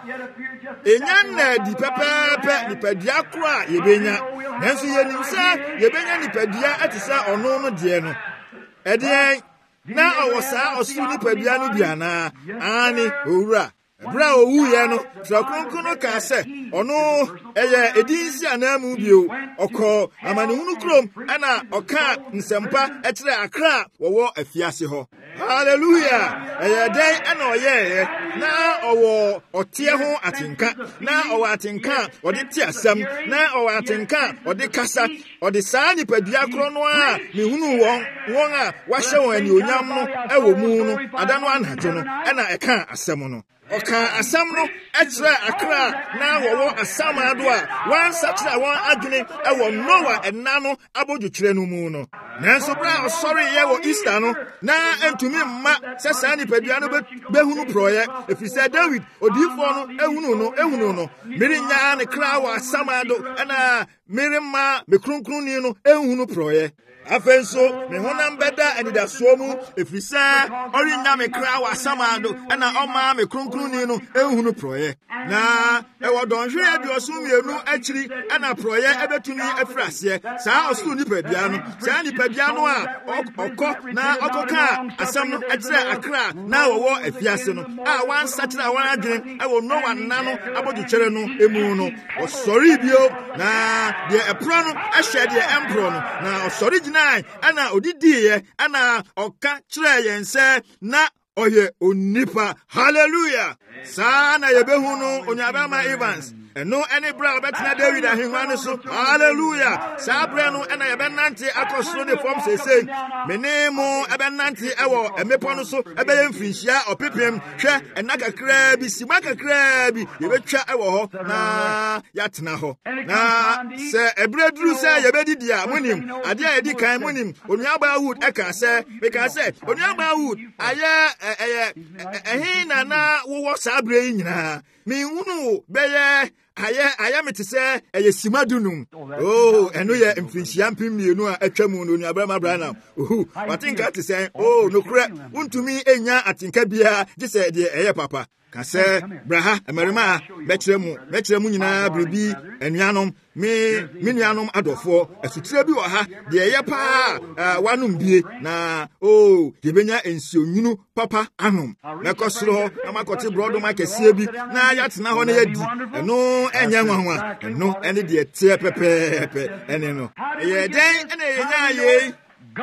enya nna di pɛpɛɛpɛ nipadua koro a yɛbɛnya nanso yɛnim sɛ yɛbɛnya nipadua ɛte sɛ ɔno no deɛ no ɛdeɛn na ɔwɔ saa ɔsoro nipadua no bi anaa ane owura ɛberɛ a owuiɛ no Twerɛ Kronkron no kaa sɛ ɔno ɛyɛ edin si anaa mu bio ɔkɔɔ amanehunu kurom ɛna ɔkaa nsɛmpa ɛkyerɛ akra a wɔwɔ afiase hɔ. Hallelujah! Ɛyɛ dɛn ɛna ɔyɛɛ na ɔwɔ ɔteɛ ho atenka na ɔwɔ atenka ɔde te asɛm na ɔwɔ atenka ɔde kasa ɔde saa nipadua korɔ no a mehunu wɔn wɔn a wahyɛ wɔn anuonyam no ɛwɔ mu no ada no anadwo no ɛna ɛka asɛm no ɔka asɛm no ɛkyerɛ akra na wɔwɔ asama do a wansakyerɛ wɔn adwene ɛwɔ Noa ɛna no abɔdwokyerɛ no mu no nanso bere a ɔsɔre yɛ wɔ Easter no na ɛntumi mma sɛ saa nipadua no bɛhunu porɔyɛ ɛfiri sɛ David odiyifoɔ no ehunu no ehunu no merenyaa ne kra wɔ asama do ɛna meremma me kronkronni no ehunu porɔyɛ afei nso me honam bɛda anidasoɔ mu ɛfiri sɛ ɔrenya me kra wɔ asama do ɛna ɔmaa me kronkronni no ehunu porɔyɛ na ɛwɔ dɔnhwere aduɔson mmienu akyiri ɛna porɔyɛ ɛbɛtumi afiri aseɛ saa ɔsoro nipadua no saa nipadua no a ɔkɔ na ɔkɔkaa asɛm no ɛkyerɛ akra na wɔwɔ afiase no a wansakyerɛ a wɔn adwene ɛwɔ Noa nna no abɔdwokyerɛ no emu no ɔsɔre bio na deɛ ɛporɔ no ɛhyɛ deɛ ɛmporɔ no na ɔsɔre gyinae ɛna odidiiɛ ɛna ɔka kyerɛɛ yɛn sɛ na ɔyɛ onipa. Hallelujah! Saa na yɛbɛhu no Onyabɛma Evans ɛno ɛne berɛ a ɔbɛtena David ahengua no so. Hallelujah! Saa berɛ no ɛna yɛbɛnante akɔ soro ne fam seesei mene mo ɛbɛnante ɛwɔ mmepɔ no so ɛbɛyɛ mfirinhyia ɔpepem hwɛ ɛna kakraa bi sima kakraa bi yɛbɛtwa ɛwɔ hɔ na yɛatena hɔ na sɛ ɛberɛ duru sɛ yɛbɛdidi a monim adeɛ a yɛdi kan monim Onuaba Wood ɛka sɛ meka sɛ Onuaba Wood ayɛ ɛyɛ ɛhe na na wowɔ saa berɛ yi nyinaa menhunu bɛyɛ ayɛ ayɛ mete sɛ ɛyɛ sima dunum oh ɛno yɛ mfirinhyia mpem mmienu a atwa mu no Onuabrama Branham ohu watenka te sɛ oh nokorɛ wontumi enya atenka biara gye sɛ deɛ ɛyɛ papa ka sɛ braha mmarima a bɛkyerɛ mu bɛkyerɛ mu nyinaa biribi anuanom me me nuanom adɔfoɔ asutire bi wɔ ha deɛ ɛyɛ paa wanom bie na oh yɛbɛnya nsuonwunu papa anom mɛkɔ soro hɔ na makɔte borɔdom akɛseɛ bi na yɛatena hɔ na yɛadi ɛno ɛnyɛ nwanwa ɛno ɛne deɛ teɛ pɛpɛɛpɛ ɛne no ɛyɛ dɛn ɛna yɛnyaa yei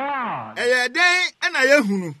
ɛyɛ dɛn ɛna yɛhunu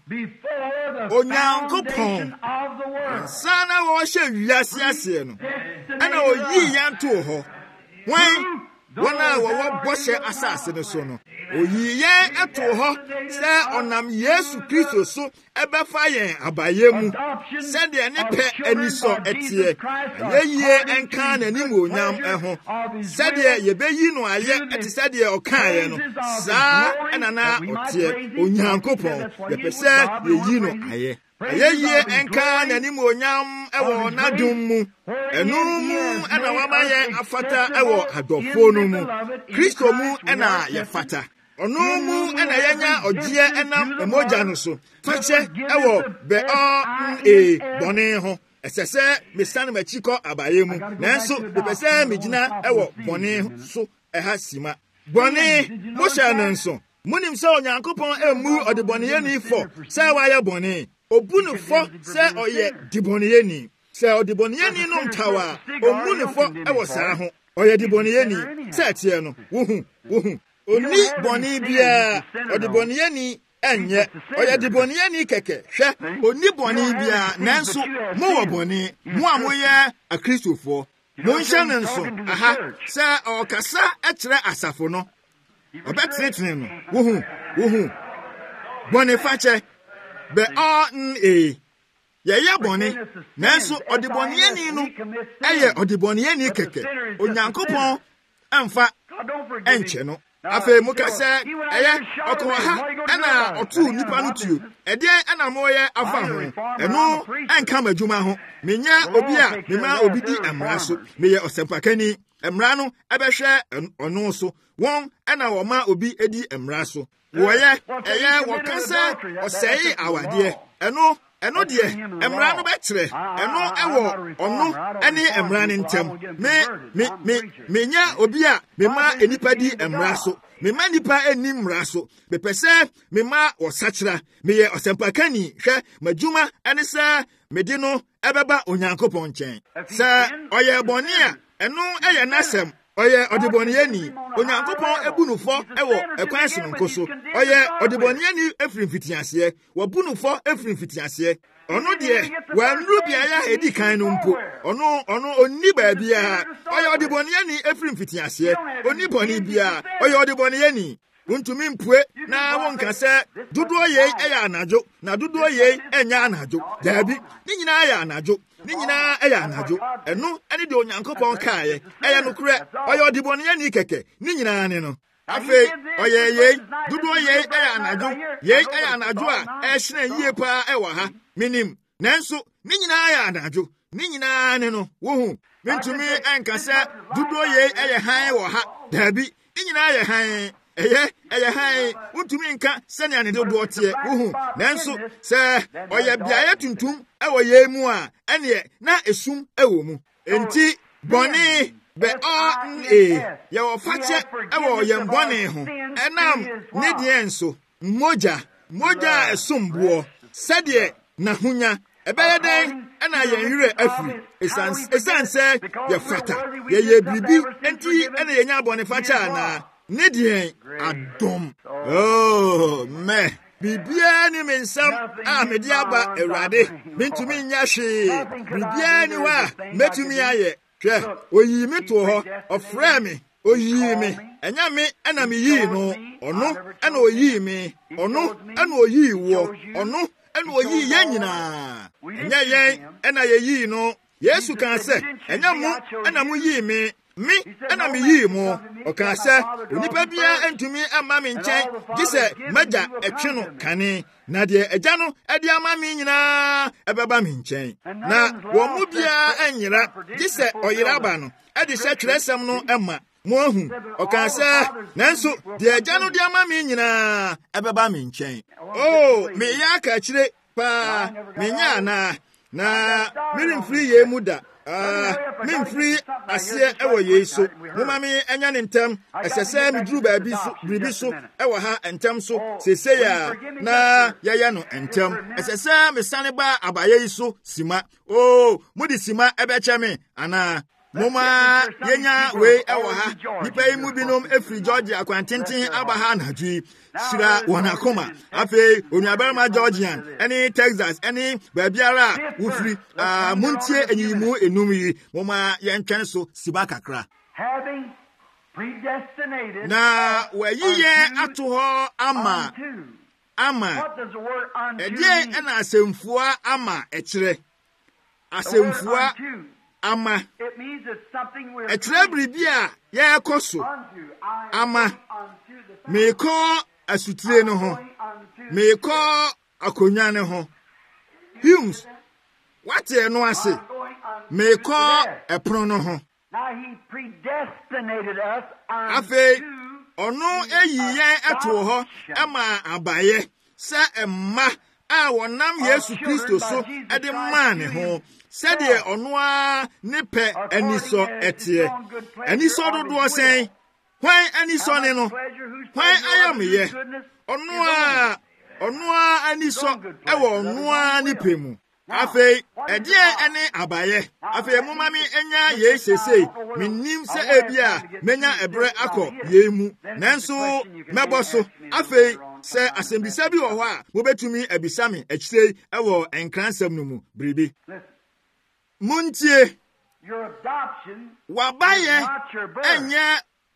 Onyankopɔn ansa na wɔhyɛ wiase aseɛ no ɛna oyii yɛn too hɔ wɔn wɔn a wɔwɔ bɔhyɛ asase no so no oyii yɛn ɛtoo hɔ sɛ ɔnam Yesu Kristo so ɛbɛfa yɛn abayɛ mu sɛdeɛ ne pɛ anisɔ ɛteɛ ayɛyie ɛnka n'animonyam ɛho sɛdeɛ yɛbɛyi no ayɛ ɛte sɛdeɛ ɔkaeɛ no saa ɛna na ɔteɛ Onyankopɔn yɛpɛ sɛ yɛyi no ayɛ ayɛyie ɛnka n'animonyam ɛwɔ n'adom mu ɛno mu ɛna wama yɛn afata ɛwɔ adɔfoɔ no mu Kristo mu ɛna yɛfata ɔno mu ɛna yɛnya ɔgyeɛ ɛnam mmogya no so fakyɛ ɛwɔ bɛ ɔ e bɔne ho ɛsɛ sɛ mesane m'akyi kɔ abayɛ mu nanso mepɛ sɛ megyina ɛwɔ bɔne so ɛha sima bɔne mohyɛ no nso monim sɛ Onyankopɔn ammu ɔdebɔneyɛni fɔ sɛ wayɛ bɔne obu ne fɔ sɛ ɔyɛ debɔneyɛni sɛ ɔdebɔneyɛni no ntaw a ɔmmu ne fɔ ɛwɔ saa ho ɔyɛ debɔneyɛni sɛ ɛteɛ no wohu wohu Oni boni bia odi boniyani enye oya di boniyani keke hwe oni boni bia nanso mo wo boni mo amoye akristofo mo nhye ne nso aha se okasa ekire asafo no obetetene no wo hu wo hu boni fache be on e ye ye boni nanso odi boniyani no eye odi boniyani keke onyankopon amfa enche no afe muka se eye okwa ha ana otu nipa no tuo ede ana moye afa ho eno enka madwuma ho menya obi a mema obi di amra so meye osempakani amra no ebehwe ono so won ana wo ma obi edi amra so woye eye wo kase osei awade eno eno de emra no betre eno ewo ono ene emra ne ntem me me me menya obi a mema enipa di emra so mema nipa eni mra so bepese mema osachira meye osempakani hwe madwuma ene se mede no ebeba onyankopon nchen se oye boni a eno eye nasem oye odiboniyani onyankopon ebunufo ewo ekwan sinonkoso oye odiboniyani efiri mfitiase wo bunufo efiri mfitiase ono de wanru bia ya edi kan no mpo ono ono onni ba bia oye odiboniyani efiri mfitiase onni boni bia oye odiboniyani untumi mpue na wonka se duduo ye eya anajo na duduo ye enya anajo dabi ni nyina ya anajo ni nyina eya anajo enu ene de onyankopon kaaye eya nokure oye odiboniyani keke ni nyina ne no afe oye ye duduo ye eya anajo ye eya anajo a ehine yie pa ewa ha minim nanso ni nyina ya anajo ni nyina ne no wo hu mentumi enka se duduo ye eya han wo ha dabi ni nyina ya han eye eye hai untumi nka sene ne do dotie uhu nanso se oye biaye tuntum ewo ye mu a ene na esum ewo mu enti boni be o e ye wo fache ewo ye mboni ho enam ne die enso moja moja esumbuo sede na hunya ebeye den ena ye nwire afiri esan esan se ye fata ye ye bibi enti ena ye nya boni fache na Nidian adom. Oh, me. Bibia ni mensam a mediaba erade. Bintumi nyahwe. Bibia ni wa metumi aye. Hwe, oyi me to ho, ofra me, oyi me. Enya me ana me yi no. Ono ana oyi me. Ono ana oyi wo. Ono ana oyi ye nyina. Enya yen ana ye yi no. Yesu kan se, enya mu ana mu yi me. Mi ana mi yi mo oka se onipa bia entumi ama mi nchen gise maja etwe no kane na de eja no ede ama mi nyina ebeba mi nchen na wo mu bia anyira gise oyira ba no ede se tweresem no ema mo ahu oka se nanso de eja no de ama mi nyina ebeba mi nchen oh me ya ka kire pa me nya na na mirim free ye muda Ah, min free asie ewo yeso. Muma mi enya ne ntem, esese mi duru ba bi so, bribi so ewo ha ntem so. Sese ya na yaya no ntem. Esese mi sane ba abaye yiso sima. Oh, mudi sima ebeche me ana muma yenya we ewo ha. Nipa yi mu binom efri Georgia akwantenten aba ha na dwi. Sira wanakoma afi onuabarama Georgian any Texas any babiara wufri ah muntie enyimu enum yi moma yentwen so siba kakra having predestinated na wayiye ato ho ama ama what does the word unto ede na asemfua ama ekire asemfua ama it means it's something we're ekire bribia ye ekoso ama meko asutire no ho meko akonya ne ho hymns what e no ase meko epron no ho now he predestinated us afi ono eyiye eto ho ema abaye se emma a wonam Yesu Kristo so ede man ne ho se de ono a ne pe aniso etie aniso dodo sen Why any son no? Why I am here? Onua, onua any so. Ewo onua ni pemu. afei ɛdeɛ ɛne abayɛ afei mo mami enya ye sesei menim sɛ ebia menya ebre akɔ ye mu nanso mɛbɔ so afei sɛ asɛmbisa bi wɔ hɔ a mobetumi abisa me akyire ɛwɔ enkransɛm no mu biribi muntie wabayɛ ɛnyɛ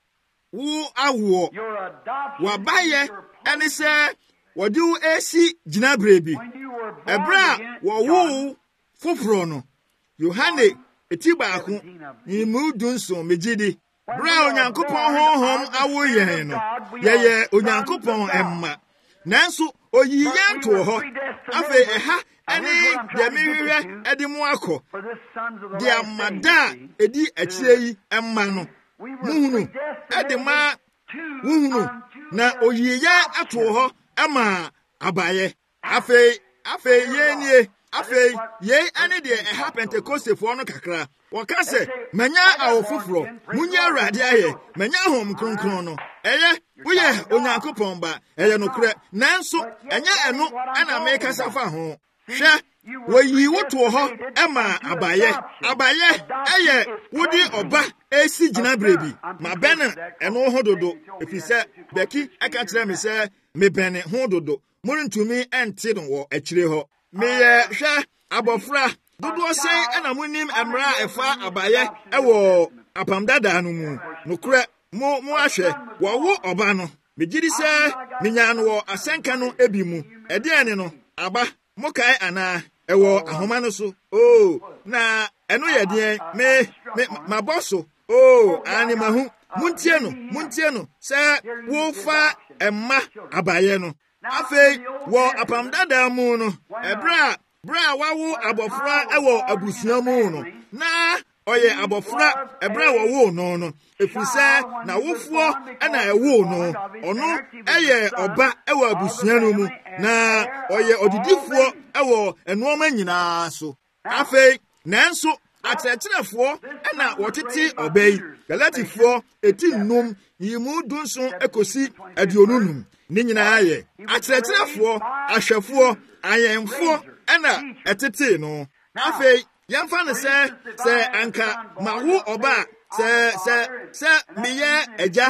wo awoɔ wabayɛ ɛne sɛ wɔde wo esi gyinabere bi ɛberɛ a wɔwo foforɔ no Yohane eti baako nyimu dunson megidi berɛ a Onyankopɔn honhom awo yɛn no yɛyɛ Onyankopɔn ɛmma nanso oyi yɛn to hɔ afei ɛha ɛne deɛ mehwehwɛ ɛde mu akɔ deɛ amada a edi akyire yi ɛmma no muhunu ɛde ma wuhunu na oyi yɛn ato hɔ ɛma abayɛ afei afei yɛnie afei yɛn ane deɛ ɛha Pentecostefoɔ no kakra wɔka sɛ manya awo foforɔ munyɛ Awurade ayɛ manya ahom kronkron no ɛyɛ woyɛ Onyankopɔn ba ɛyɛ nokorɛ nanso ɛnyɛ ɛno ɛna mekasa fa ho hwɛ wɔyi wo to hɔ ɛma abayɛ abayɛ ɛyɛ wodi ɔba esi gyinabere bi ma bɛne ɛno ho dodo ɛfiri sɛ bɛki ɛka kyerɛ me sɛ mebɛne ho dodo morentumi ɛnte no wɔ akyire hɔ meyɛ hwɛ abɔfra dodoɔ sɛn ɛna monim mmara a ɛfa abayɛ ɛwɔ apam dadaa no mu nokorɛ mo mo ahwɛ wɔwo ɔba no megyedi sɛ menyaa no wɔ asɛnka no ebi mu ɛdeɛ ne no aba mokae anaa ɛwɔ ahoma no so oo na ɛno yɛ deɛ me me mabɔ so oo ane mahu muntie no muntie no sɛ wofa ɛma abayɛ no afei wɔ apam dadaa mu no ɛberɛ a berɛ a wawo abɔfra ɛwɔ abusua mu no na ɔyɛ abɔfra ɛberɛ a wɔwo no no ɛfiri sɛ na wofoɔ ɛna ɛwo no ɔno ɛyɛ ɔba ɛwɔ abusua no mu na ɔyɛ ɔdidifoɔ ɛwɔ ɛnoɔma nyinaa so afei nanso akyerɛkyerɛfoɔ ɛna wɔtete ɔba yi Galatifoɔ eti nnum yimu dunson ekosi aduonu num ne nyinaa yɛ akyerɛkyerɛfoɔ ahwɛfoɔ ayɛnfoɔ ɛna ɛtete no afei yɛmfa no sɛ sɛ anka mawo ɔba sɛ sɛ sɛ meyɛ agya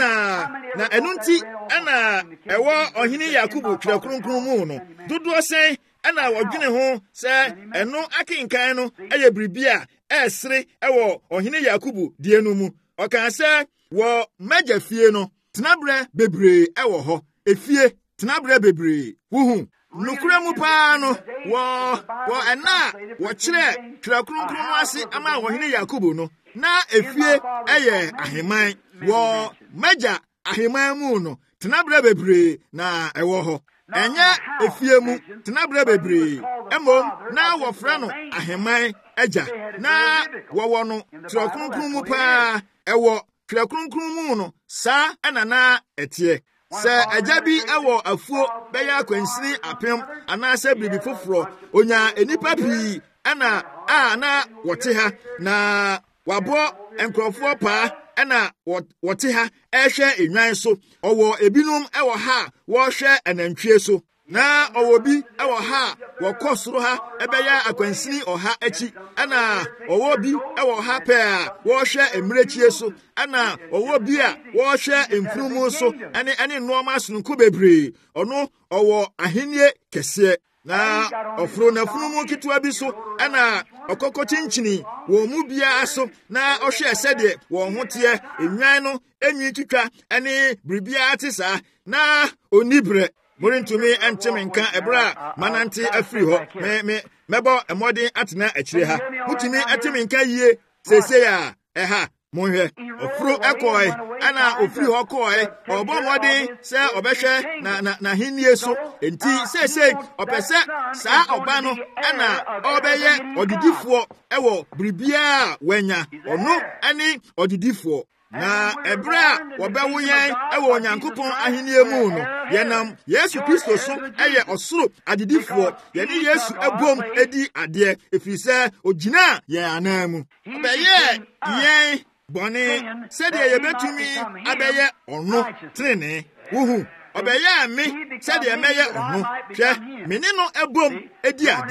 ɛna na ɛno nti ɛna ɛwɔ ɔhene Yakobo twerɛ kronkron mu no dodoɔ sɛn ɛna wɔdwene ho sɛ ɛno akenkan no ɛyɛ biribi a ɛɛsere ɛwɔ ɔhene Yakobo die no mu ɔkaa sɛ wɔ magya fie no tenaberɛ bebree ɛwɔ hɔ efie tenaberɛ bebree wuhu nukura mu paa no wɔ wɔ ɛna a wɔkyerɛ twerɛ kronkron no ase ama ɔhene Yakobo no na efie ɛyɛ aheman wɔ magya aheman mu no tenaberɛ bebree na ɛwɔ hɔ ɛnyɛ efie mu tenaberɛ bebree mmom na wɔfrɛ no aheman agya na wɔwɔ no twerɛ kronkron mu paa ɛwɔ twerɛ kronkron mu no saa ɛna na ɛteɛ sɛ agya bi ɛwɔ afuo bɛyɛ akwansini apem anaasɛ biribi foforɔ onya enipa pii ɛna a na wɔte ha na wabɔ nkurɔfoɔ paa ɛna wɔte ha ɛhwɛ enwan so ɔwɔ ebinom ɛwɔ ha a wɔhwɛ anantwie so na ɔwɔ bi ɛwɔ ha a wɔkɔ soro ha ɛbɛyɛ akwansini ɔha akyi ɛna ɔwɔ bi ɛwɔ ha pɛɛ a wɔhwɛ mmirekyie so ɛna ɔwɔ bi a wɔhwɛ mfunumu so ɛne ɛne nneɛma asonko bebree ɔno ɔwɔ ahennie kɛseɛ na ɔforo n'afunumu ketewa bi so ɛna ɔkɔkɔ kyenkyini wɔn mu biara so na ɔhwɛ sɛdeɛ wɔn ho teɛ enwan no enyi twitwa ɛne biribiara te saa na onni berɛ morentumi ɛnte me nka ɛberɛ a manante afiri hɔ me me mɛbɔ mmɔden atena akyire ha mutumi ɛte me nka yie seesei a ɛha monhwɛ ɔforo ɛkɔe ɛna ofiri hɔ kɔe ɔbɔ mmɔden sɛ ɔbɛhwɛ na na n'ahennie so enti seesei ɔpɛ sɛ saa ɔba no ɛna ɔbɛyɛ ɔdidifoɔ ɛwɔ biribiara a wanya ɔno ɛne ɔdidifoɔ na ɛberɛ a wɔbɛwo yɛn ɛwɔ Onyankopɔn ahennie mu no yɛnam Yesu Kristo so ɛyɛ ɔsoro adedifoɔ yɛne Yesu abom edi adeɛ ɛfiri sɛ ogyina yɛn anan mu ɔbɛyɛ yɛn bɔne sɛdeɛ yɛbɛtumi abɛyɛ ɔno tenenee wohu ɔbɛyɛ me sɛdeɛ mɛyɛ ɔno hwɛ me ne no abom edi adeɛ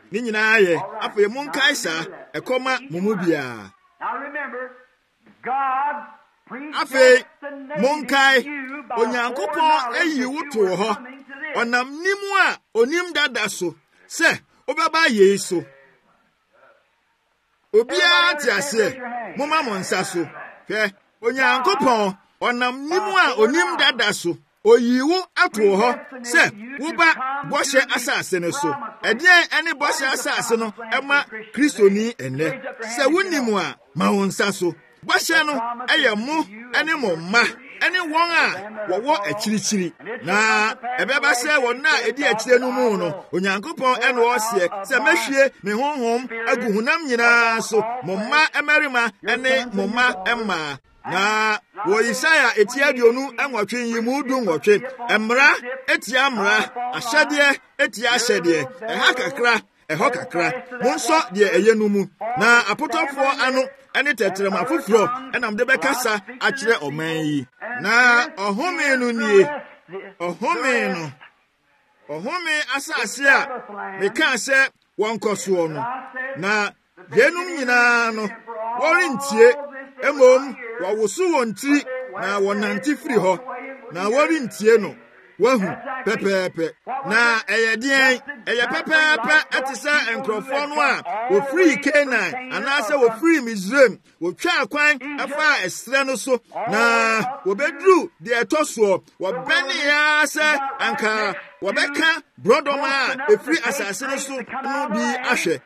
ni nyina ye afa mu nkai sa ekoma mumu bia Now remember, God afa monkai onyankopon ayi wuto ho onam nimu a onim dada so se obaba yeso obia ti ase moma monsa so hwe onyankopon onam nimu a onim dada so oyiwo ato ho se woba boshe asase ne so edien ene boshe asase no ema kristoni ene se wonimu a ma wonsa so boshe no eye mu ene mo ma ene won a wowo akirichiri na ebeba se won na edi akire no mu no onyankopon ene wo se se mehwie me honhom agu hunam nyina so mo ma emerima ene mo ma emma na wo Isaya etia dionu enwotwe yimu du nwotwe emra etia mra ahyade etia ahyade eha kakra eho kakra monso de eyenu mu na apotofo ano ene tetrem afoforo enam de bekasa akire oman yi na ohome no nie ohome no ohome asase a meka se wonkoso no na yenum nyina no worintie emom wawosu wonti na wonanti firi ho na worintie no wahu pepepe na eyedien eye pepepe etisa enkrofo no a ofiri Canaan anase ofiri Misraim wotwa akwan afa esre no so na wobedru de etoso wobene ya se anka wobeka brodoma efiri asase no so no bi ahwe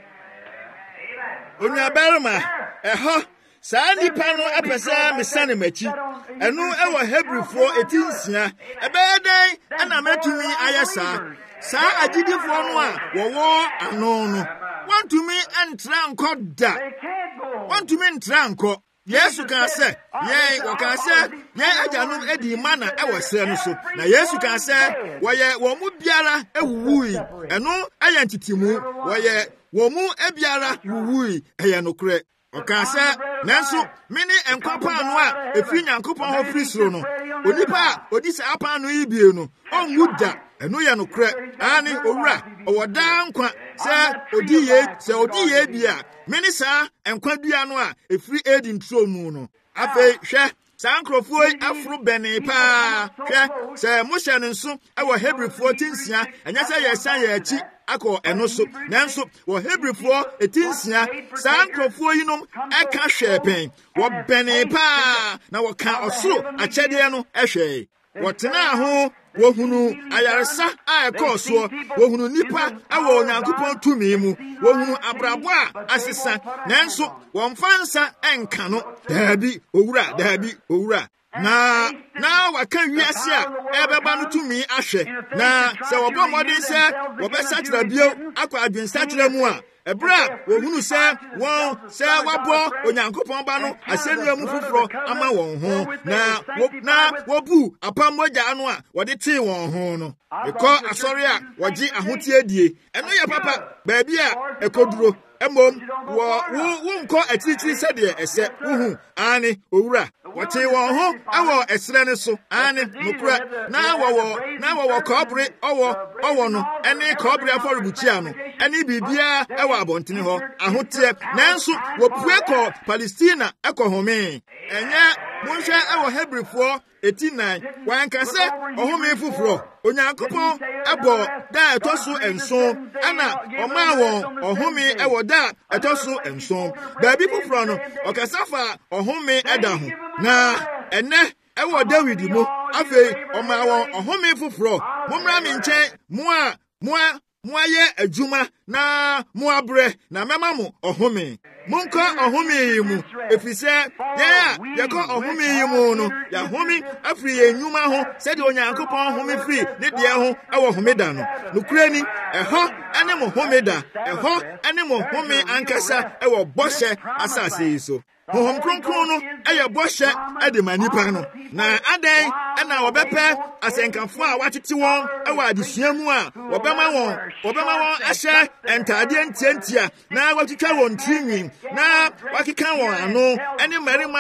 onya berma eho saa nipa no apesa mesane machi enu ewo Hebrewfo etinsia ebeden ana matumi ayesa saa agidifo no a wowo ano no wantumi entra nkoda wantumi entra nko Yesu kan se yen wo kan se yen ajanum edi mana ewo se no so na Yesu kan se woye wo mu biara ewuwui enu ayantitimu woye wo mu ebiara wuwui eye nokre okase nanso mini enkwapa anu a efi nyankopon ho firi soro no onipa odi sa apa anu ibie no onwuda enu ye no kre ani owura owoda nkwa se odi ye se odi ye bia mini sa enkwa bia no a efiri edi ntro mu no afi hwe sankrofo afro bene pa hwe se mo hye nso e wo Hebrewfo tinsia enya se ye san ye achi akọ eno so nanso wo Hebrewfo etinsia sankrofo yinom eka hwepen wo bene pa na wo ka osoro akyede no ehwe wo tena ho wo hunu ayaresa a ekoso wo hunu nipa awo onyankopon tumi mu wo hunu abrabo a asesa nanso wo mfansa enka no dabi owura dabi owura na na waka wiase a ebeba no tumi ahwe na se wobo modin se wobesatira bio akwa adwensatira mu a ebra wo hunu se won se wabo onyankopon ba no asenu mu fufuro ama won ho na na wobu apamoja anu a wode ti won ho no ekọ asori a woji ahotie die eno ya papa baabi a ekoduro emom wo wo nko atitiri sede ese uhu ani owura wote won ho awo esre ne so ani nokura na wo na wo kobre owo owo no ene kobre aforubuchia no ene bibia ewo abontene ho ahotie nanso wo pueko Palestina ekohome enye monhwe ewo Hebrewfo eighty-nine wankase ohome fufuro onyankopon ebo da etoso enso ana oma won ohome ewo da etoso enso baabi fufuro no okasafa ohome eda ho na ene ewo David mu afei oma won ohome fufuro momra mi nchen moa moa moaye adwuma na moabre na mema mo ohome monko ohome mu efise ya yako ohome mu no ya home afri enwuma ho sede onyankopon ohome fri ne de ho ewo homeda no nukurani eho ene mo homeda eho ene mo home ankasa ewo boshe asase so Hohom kronkron no eye boshe ade manipa no na adan na obepe asenkanfo a watete won ewa adesua mu a obema won obema won ahye entade ntiantia na watitwa won trinwin na wakeka won ano ene marima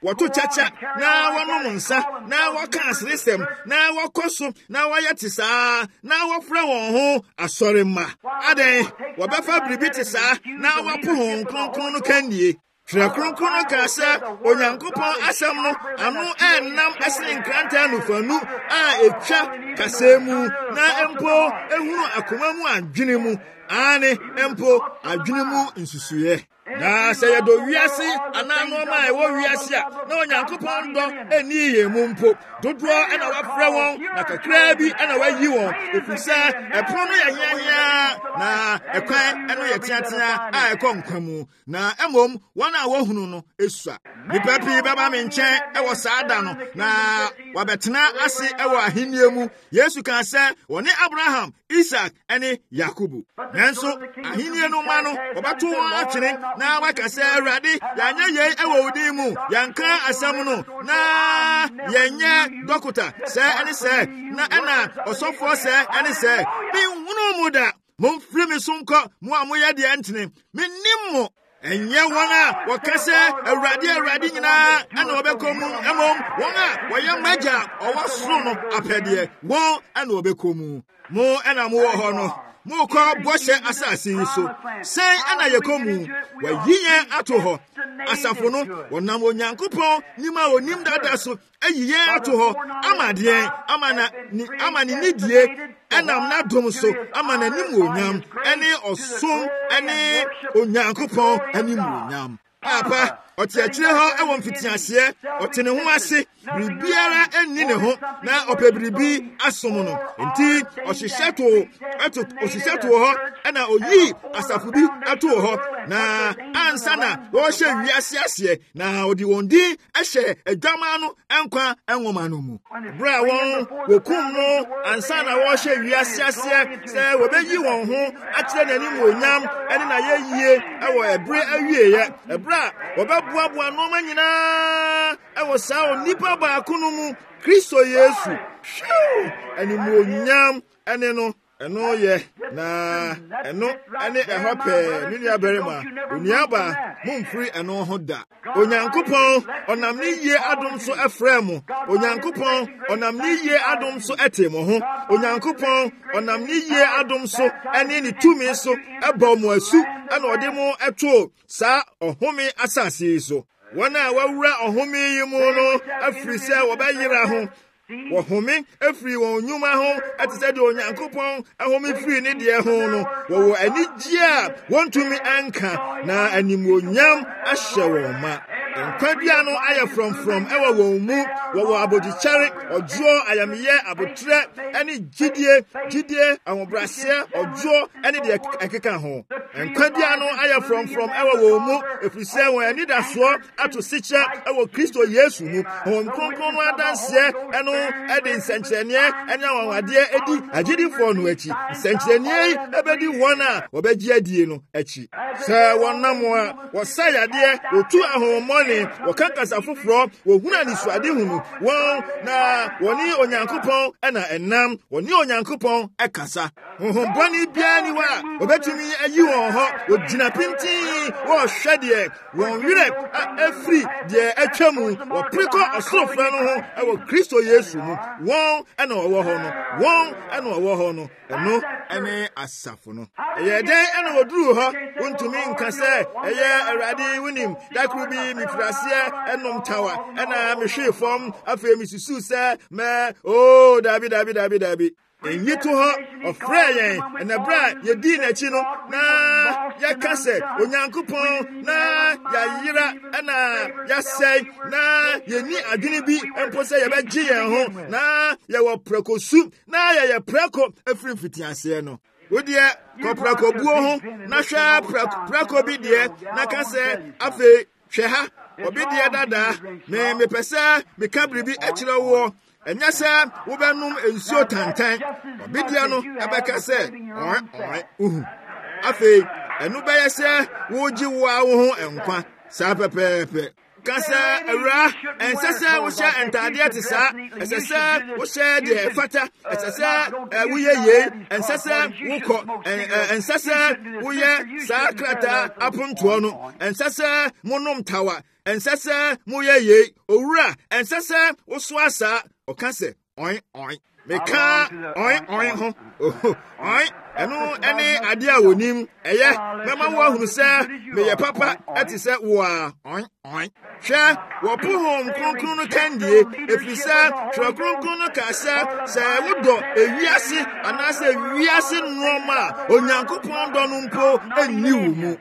wɔto kyakya na wɔnom nsa na wɔka aseresɛm na wɔkɔ so na wɔyɛ te saa na wɔfrɛ wɔn ho asɔre mma adɛn wɔbɛfa biribi te saa na wɔpo Honhom Kronkron no kanie Twerɛ Kronkron no ka sɛ Onyankopɔn asɛm no ano ɛnnam ɛsene nkranta nofanu a etwa kasa mu na mpo ehunu akoma mu adwene mu ane mpo adwene mu nsusuye na sɛ yɛdɔ wiase anaa nɔɔma a ɛwɔ wiase a na Onyankopɔn dɔ ɛni yɛ mu mpo dodoɔ ɛna wafrɛ wɔn na kakraa bi ɛna wayi wɔn ɛfiri sɛ ɛpono no yɛ hiahia na ɛkwan ɛno yɛ teatea a ɛkɔ nkwa mu na mmom wɔn a wɔhunu no esua nnipa pii bɛba me nkyɛn ɛwɔ saa da no na wabɛtena ase ɛwɔ ahenni mu Yesu kaa sɛ wɔne Abraham Isaac ɛne Yakobo nanso ahenni no ma no wɔbɛto wɔn atwene na waka sɛ Awurade yɛanyɛ yɛn ɛwɔ wo din mu yɛnka asɛm no na yɛnyɛ dɔkota sɛ ɛne sɛ na ɛna ɔsɔfoɔ sɛ ɛne sɛ menhunu mu da momfiri me so nkɔ mo a moyɛ deɛ ntene mennim mo ɛnyɛ wɔn a wɔka sɛ Awurade Awurade nyinaa ɛna wɔbɛkɔ mu mmom wɔn a wɔyɛ m'Agya ɔwɔ soro no apɛdeɛ wɔn ɛna wɔbɛkɔ mu mo ɛna mowɔ hɔ no mokɔ bɔhyɛ asase yi so sɛn ɛna yɛkɔ mu wɔayi yɛn ato hɔ asafo no wɔnam Onyankopɔn nim a onim dada so ayi yɛn ato hɔ ama deɛn ama na ni ama ne nidie ɛnam n'adom so ama n'anim onyam ɛne ɔsom ɛne Onyankopɔn anim onyam Papa ɔte akyire hɔ ɛwɔ mfitiaseɛ ɔte ne ho ase biribiara ɛnni ne ho na ɔpɛ biribi asom no nti ɔhyehyɛ to ɛto ɔhyehyɛ to hɔ ɛna oyi asafo bi ato hɔ na ansa na wɔhyɛ wiase aseɛ na ɔde wɔn din ɛhyɛ adwama no ɛnkwa ɛnwoma no mu bere a wɔn wɔkum no ansa na wɔhyɛ wiase aseɛ sɛ wɔbɛyi wɔn ho akyerɛ n'anim onyam ɛne na yɛyie ɛwɔ ɛbere awieeɛ ɛbere a wɔbɛboaboa nneɛma nyinaa ɛwɔ saa onipa baako no mu Kristo Yesu hwɛw animuonyam ɛne no ɛno yɛ na ɛno ɛne ɛhɔ pɛɛ ne nuabarima onuaba momfiri ɛno ho da Onyankopɔn ɔnam ne yie adom so ɛfrɛ mo Onyankopɔn ɔnam ne yie adom so ɛte mo ho Onyankopɔn ɔnam ne yie adom so ɛne ne tumi so ɛbɔ mo asu ɛna ɔde mo ɛto saa ɔhome asase yi so wɔn a wɔawura ɔhome yi mu no afiri sɛ wɔbɛyera ho wɔhome afiri wɔn nnwuma ho ɛte sɛ deɛ Onyankopɔn ahome firi ne deɛ ho no wɔwɔ anigye a wɔntumi anka na animuonyam ahyɛ wɔn ma nkwadua no ayɛ frɔmfrɔm ɛwɔ wɔn mu wɔwɔ abogyikyɛre ɔdwoɔ ayamyɛ abotrɛ ɛne gyidie gyidie ahobrɛaseɛ ɔdwoɔ ɛne deɛ ɛkeka ho nkwadua no ayɛ frɔmfrɔm ɛwɔ wɔn mu ɛfiri sɛ wɔn anidasoɔ ato sikyɛ ɛwɔ Kristo Yesu mu wɔn kronkron no adanseɛ ɛno ɛde nsɛnkyerɛnneɛ ɛne anwanwadeɛ ɛdi agyidifoɔ no akyi nsɛnkyerɛnneɛ yi ɛbɛdi wɔn a wɔbɛgye adie no akyi sɛ wɔnam a wɔsa yadeɛ wɔtu ahohommɔne wɔka kasa foforɔ wɔhunu anisoade hunu wɔn na wɔne Onyankopɔn ɛna ɛnam wɔne Onyankopɔn ɛkasa honhombɔne biara ni hɔ a wɔbɛtumi ayi wɔn hɔ wɔgyina pintin wɔrehwɛ deɛ wɔn werɛ afiri deɛ atwa mu wɔpere kɔ ɔsorofra no ho ɛwɔ Kristo Yesu mu wɔn ɛna wɔwɔ hɔ no wɔn ɛna wɔwɔ hɔ no ɛno ɛne asafo no ɛyɛ dɛn ɛna wɔduru hɔ wontumi nka sɛ ɛyɛ Awurade wonim dakoro bi mefiri aseɛ ɛnom tawa ɛna mehwee fam afei mesusuu sɛ mɛ o dabi dabi dabi dabi ɛnyi to hɔ ɔfrɛ yɛn ɛnɛberɛ a yɛdii n'akyi no na yɛka sɛ Onyankopɔn na yɛayera ɛna yɛasɛe na yɛni adwene bi mpo sɛ yɛbɛgye yɛn ho na yɛwɔ prɛkosu na yɛyɛ prɛko afiri mfitiaseɛ no wodeɛ kɔ prɛkobuo ho na hwɛ prɛko bi deɛ na ka sɛ afei hwɛ ha obi deɛ dadaa me mepɛ sɛ meka biribi akyerɛ woɔ ɛnyɛ sɛ wobɛnom nsuo tantan obidia no ɛbɛka sɛ ɔɛ ɔɛ uhu afei ɛno bɛyɛ sɛ wogye wo a wo ho nkwa saa pɛpɛɛpɛ kasa awura ensese wo hye entade te saa ensese wo hye de fata ensese wo ye ye ensese wo ko ensese wo ye saa krata aponto no ensese monom tawa ensese mo ye ye owura ensese wo so asa okase oin oin meka oin oin ho oin eno ene ade a wonim eye mema wo ahunu se meye papa ati se wo a oin oin hwe wo po hom kronkron no kandie efisa hwe kronkron no ka se se wodo ewiase anase ewiase nroma onyankopon do no mpo enni wo mu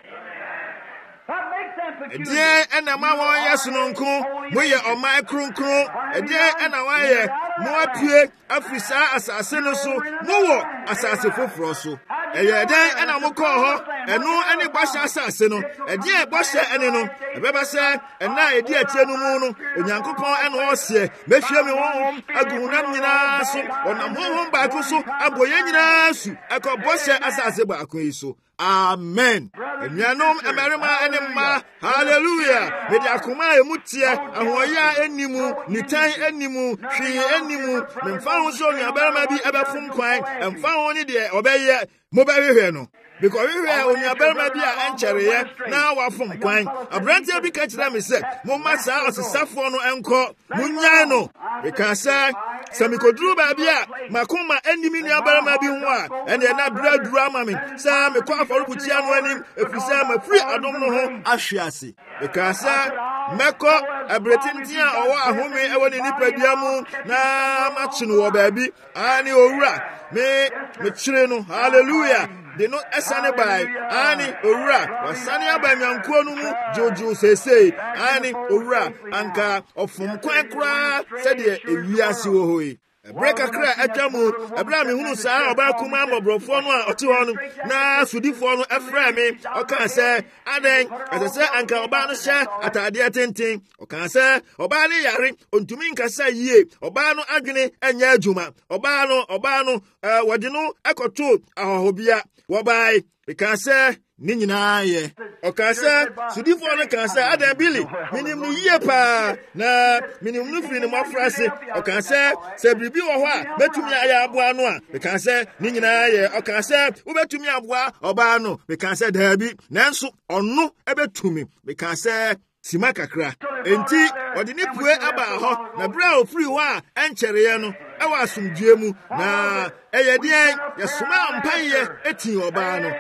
Edie ena ma won yesu nonko moye omai kronkron edie ena wa ye mo apue afisa asase no so mo wo asase foforo so eye den ena mo ko ho eno ene gbasha asase no edie gbasha ene no ebeba se ena edie atie no mu no onyankopon ene o se mehwe me won aguhunam nyina so onam honhom ba ko so aboye nyina su ekoboshe asase ba ko yi so amen. Enuanom emerima enema hallelujah. Mede akoma emutie ahoya enimu nitan enimu hwi enimu memfa ho so nuabarima bi ebefum kwan emfa ho ni de obeye mobehwe no because we were on your barma bi a enchere na wafum kwan abrante bi ka kira me se mo masa osesafo no enko munyan no because samikoduru ba bi a makoma enimi ni abarma bi ho a ene na braduru ama me sa me kwa aforubutia no anim efisa ma free adom no ho ahwease because meko abretinti a owo ahome ewo ni nipadua mu na machi no wo ba bi ani owura me me kire no hallelujah. They no esane by ani owura wasane abanyanko no mu jojo sese ani owura anka ofum kwan kra se de ewiase wo hoi breaka kra atwamu abra me hunu saa oba kuma amobrofo no a ote ho no na sudifo no efra me oka se aden asese anka oba no hye atade atenten oka se oba ne yare ontumi nkasa yie oba no adwene anya adwuma oba no oba no wode no akoto ahohobia wobai because ni nyina ye okasa sudifo no kansa ada bili minim ni yie pa na minim no firi ni mafrase okasa se bibi wo ho a betumi aya aboa no a because ni nyina ye okasa wo betumi aboa oba no because dabi nanso ono ebetumi because sima kakra enti odi ni pue aba ho na bra ofiri ho a enchere no ewa asumdue mu na eyedien yesoma mpaye eti oba no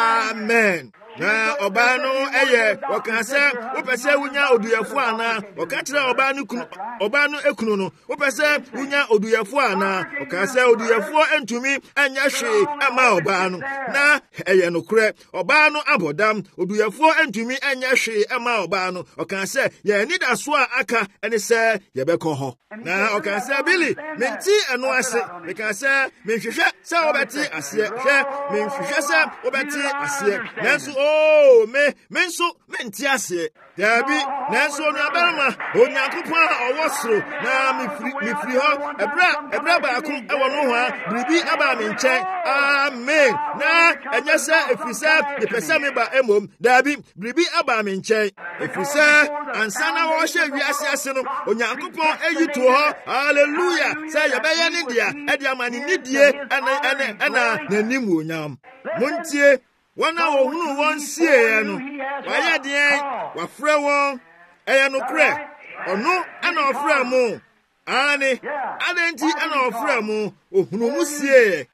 amen na oba no eye wokanse wopese wunya oduyefo ana wokatira oba no kunu oba no ekunu no wopese wunya oduyefo ana wokanse oduyefo entumi anya hwe ama oba no na eye no kure oba no abodam oduyefo entumi anya hwe ama oba no wokanse ye ni da so a aka ene se ye beko ho na wokanse bili menti eno ase wokanse menhwehwe se obeti ase hwe menhwehwe se obeti ase nanso oh me menso menti ase dabi nanso ni abarama onyankopon a owosoro na mifri mifri ho ebra ebra ba ko ewo no ho a bribi aba me nchen amen na enyesa efisa de pesa me ba emom dabi bribi aba me nchen efisa ansana wo hye wiase ase no onyankopon eyitu ho hallelujah say yebeye ne dia e dia mani nidie ena ena ena nanim onyam montie wana wo hunu won sie no waya den wafrɛ won ɛyɛ no krɛ ɔno ana ɔfrɛ mu ani adenti ana ɔfrɛ mu ohunu mu sie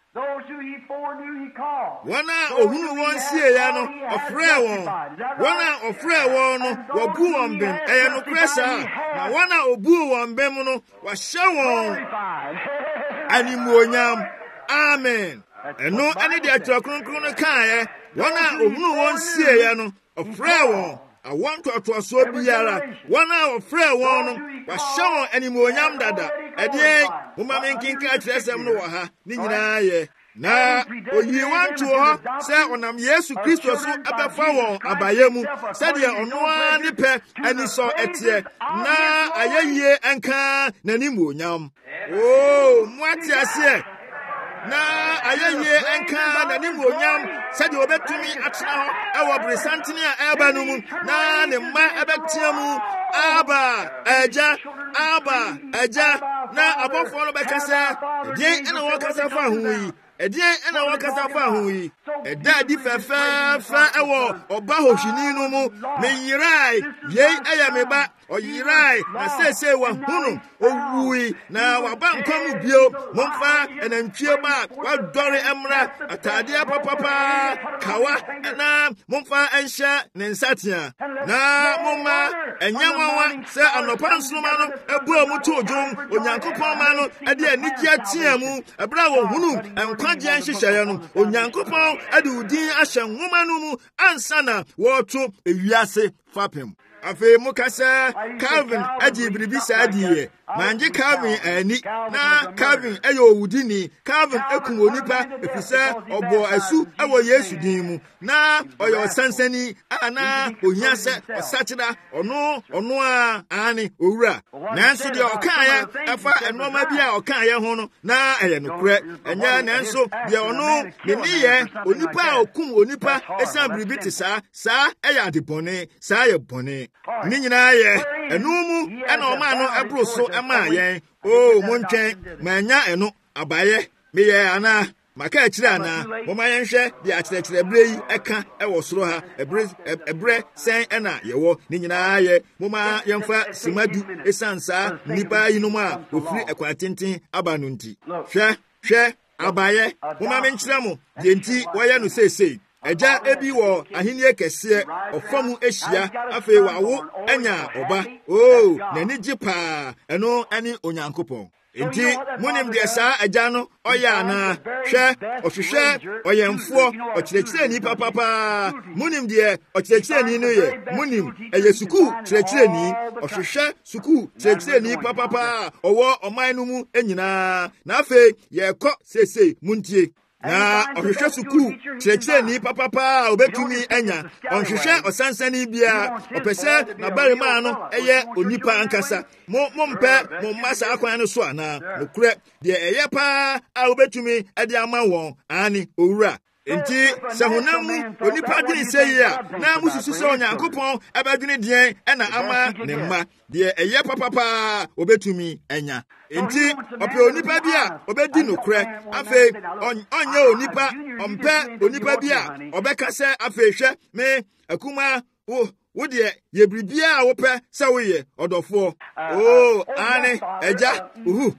wana ohunu won sie ya no ɔfrɛ won wana ɔfrɛ won no wabu won bem ɛyɛ no krɛ saa na wana obu won bem no wahyɛ won animuonyam amen eno ani de atrakronkron no kae wana ohunu won sie ya no ɔfrɛ won awon to so biara wana ɔfrɛ won no wahyɛ won animuonyam dada ɛde homa menkinka atrɛsɛm no wɔ ha ni nyinaa yɛ na oyi wanto ho sɛ onam Yesu Kristo so abafa won abaye mu sɛdeɛ ɔno a ne pɛ ani so ɛteɛ na ayɛyie enka n'animuonyam oh muate ase na ayɛyie enka n'animuonyam sɛdeɛ obetumi atena ho ɛwɔ bresantene a ɛba no mu na ne mma ɛbɛtea mu Abba, Eja, Abba, Eja, na above all of Kasa, Day and a walk as a fahui. A day and a walk as a fahui. A daddy fair fair fair award or Baho Shinino, may ye ride, yea, I am a bat. O yirai na se se wa hunu owui na wa ban kwamu bio momfa enantwie ba wa dore emra atade papa kawa na momfa enhya ne nsatia na momma enyanwawa se anopa nsoma no ebu omuto ojom onyankopon ma no ade anigi atia mu ebra wo hunu enkwagye enhyehyeye no onyankopon ade udin ahye nwoma no mu ansana wo to ewiase fapem afi mukasa Calvin aji biribi saadiye manje Calvin ani na Calvin ayo wudini Calvin ekum onipa efise obo asu ewo Yesu din mu na oyo sansani ana ohiase osachira ono ono a ani owura nanso de okaya afa enoma bia okaya ho no na eye nokure enya nanso de ono ne niye onipa okum onipa esa biribi te sa sa eye adebone sa ye bone ni nyina ye enumu ena oma no ebro so ema yen o montwen manya eno abaye meye ana maka akire ana moma yenhwe de akire bre yi eka ewo soro ha ebre ebre sen ena yewo ni nyina ye moma yemfa simadu esansa nipa yinum a ofiri ekwatenten abanu nti hwe hwe abaye moma menkyira mo de nti woye no sesei Eja ebi wo ahenie kese ofamu ehia afi wawo anya oba oh nani jipa eno ani onyankopon enti munim de sa eja no oya na hwe ohwehwe oyemfo okyerɛkyerɛ ni papa munim de okyerɛkyerɛ ni no ye munim eye suku kyerɛkyerɛ ni ohwehwe suku kyerɛkyerɛ ni papa owo oman no mu enyina na afi ye kɔ sese muntie na ohwehwe suku kyerɛkyerɛ ni papapa obetumi anya onhwehwe osansani bia opese na barima no eye onipa ankasa mo mompɛ mo masa akwan no so ana nokure de eye pa a obetumi ade ama won ani owura enti sahunamu onipa dini seyi a na mususu se onyankopon abadwene dien ena ama ne mma de eye papapa obetumi anya enti ope onipa bia obedi nokure afi onye onipa ompe onipa bia obeka se afi hwe me akuma wo wo de ye bribia a wo pɛ sɛ wo ye odofo oh ane eja uhu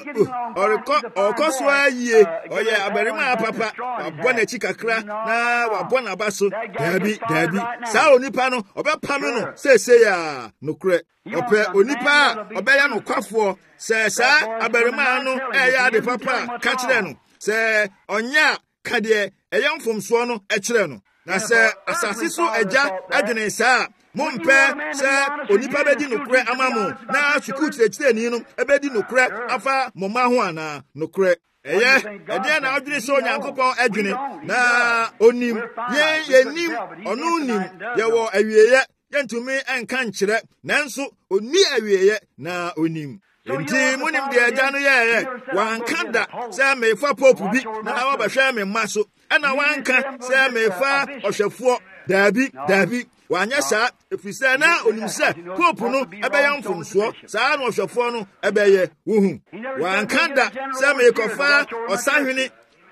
oriko okoso aye oye abarima papa wabɔ na chi kakra na wabɔ na baso dabi dabi saa onipa no obɛpam no sese ya nokure opɛ onipa obɛya no kwafo sɛ saa abarima no ɛya de papa ka kyerɛ no sɛ onya kade ɛyɛ mfomso no ɛkyerɛ no na sɛ asase so agya adwene saa mompɛ sɛ onipa bɛdi nokure ama mo na suku kyerɛkyerɛ ni no ɛbɛdi nokure afa moma ho ana nokure ɛyɛ ɛdeɛ na adwene sɛ onyankopɔn adwene na onim yɛn yɛnim ɔno nim yɛwɔ awieyɛ yɛntumi ɛnka nkyerɛ nanso onni awieyɛ na onim enti munim deɛ agya no yɛɛyɛ wanka da sɛ mefa popu bi na wɔbɛhwɛ me mma so ɛna wanka sɛ mefa ɔhwɛfoɔ daabi daabi wanyɛ saa efisɛ na onim sɛ popu no ɛbɛyɛ mfomsoɔ saa na ɔhwɛfoɔ no ɛbɛyɛ wohu wanka da sɛ mekɔfa ɔsahwene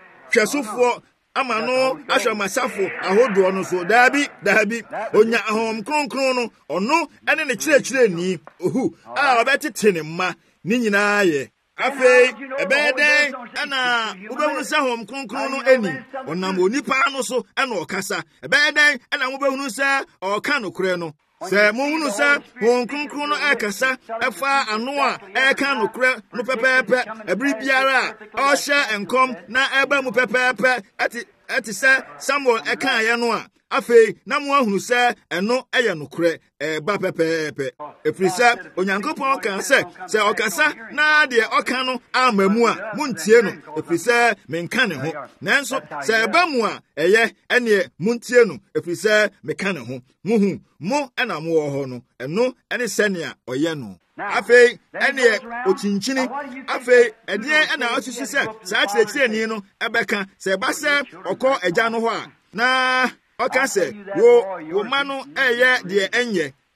hwɛsofoɔ ama no ahwɛ masafo ahodoɔ no so daabi daabi onya ahom kronkron no ɔno ɛne ne kyerɛkyerɛ ni ohu a ɔbɛtete ne mma ne nyinaa yɛ afei ɛbɛyɛ dɛn ɛna wobɛhunu sɛ ahom kronkron no ani ɔnam onipa no so ɛna ɔkasa ɛbɛyɛ dɛn ɛna wobɛhunu sɛ ɔka nokorɛ no sɛ mohunu sɛ ahom kronkron no ɛkasa ɛfa ano a ɛka nokorɛ no pɛpɛɛpɛ ɛbere biara a ɔhyɛ nkɔm na ɛba mu pɛpɛɛpɛ ɛte ɛte sɛ Samuel ɛkaeɛ no a afei na mo ahunu sɛ ɛno ɛyɛ nokorɛ ɛba pɛpɛɛpɛ ɛfiri sɛ onyankopɔn ka sɛ sɛ ɔkasa na deɛ ɔka no ama mu a montie no ɛfiri sɛ menka ne ho nanso sɛ ɛba mu a ɛyɛ ɛneɛ montie no ɛfiri sɛ meka ne ho mohu mo ɛna mowɔ hɔ no ɛno ɛne sɛnea ɔyɛ no afei ɛneɛ okyinkyini afei ɛdeɛ ɛna ɔsusu sɛ saa kyerɛkyerɛni no ɛbɛka sɛ ɛba sɛ ɔkɔ agya no hɔ a na ɔka sɛ wo wo ma no ɛyɛ deɛ ɛnyɛ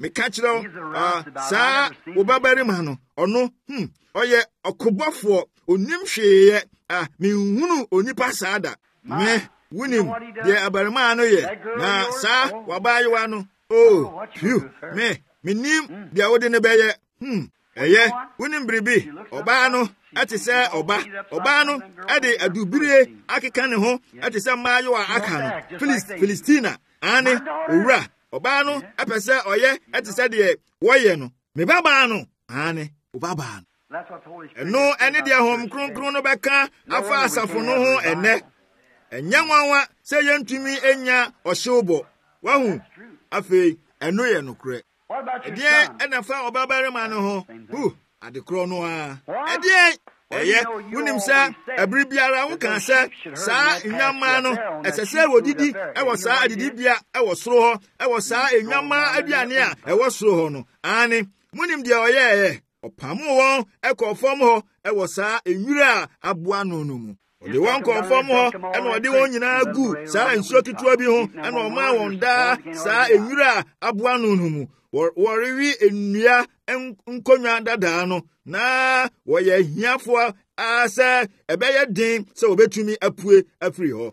me catch it uh sa obabarima no ono hmm oye okobofo onim hweye ah me hunu onipa saada me wunim de abarima no ye na sa wabayewa no oh phew me menim de wode ne beye hmm eye wunim bribi oba no ati se oba oba no ade adubire akeka ne ho ati se maayewa aka no Filistina ane owura oba no apese oye ati se de woye no me baba no ane obaba no eno ene de hom kronkron no beka afa asafo no ho ene enya nwanwa se yentumi enya ohyeobo wahu afei eno ye no kure edie ena fa obabarima no ho hu adekro no a edie eye wunim sa abri biara wo kan sa sa enyama no esese wodidi e wo sa adidi bia e wo soro ho e wo sa enyama aduane a e wo soro ho no ani munim de oye opamo won e ko fom ho e wo sa enwura aboa no no mu ode won ko fom ho e no ode won nyina gu sa nsuo ketewa bi ho e no ma won da sa enwura aboa no no mu wɔrewi ennua nkonwa dada no na wɔyɛ hiafo a sɛ ɛbɛyɛ den sɛ wɔbɛtumi apue afiri hɔ.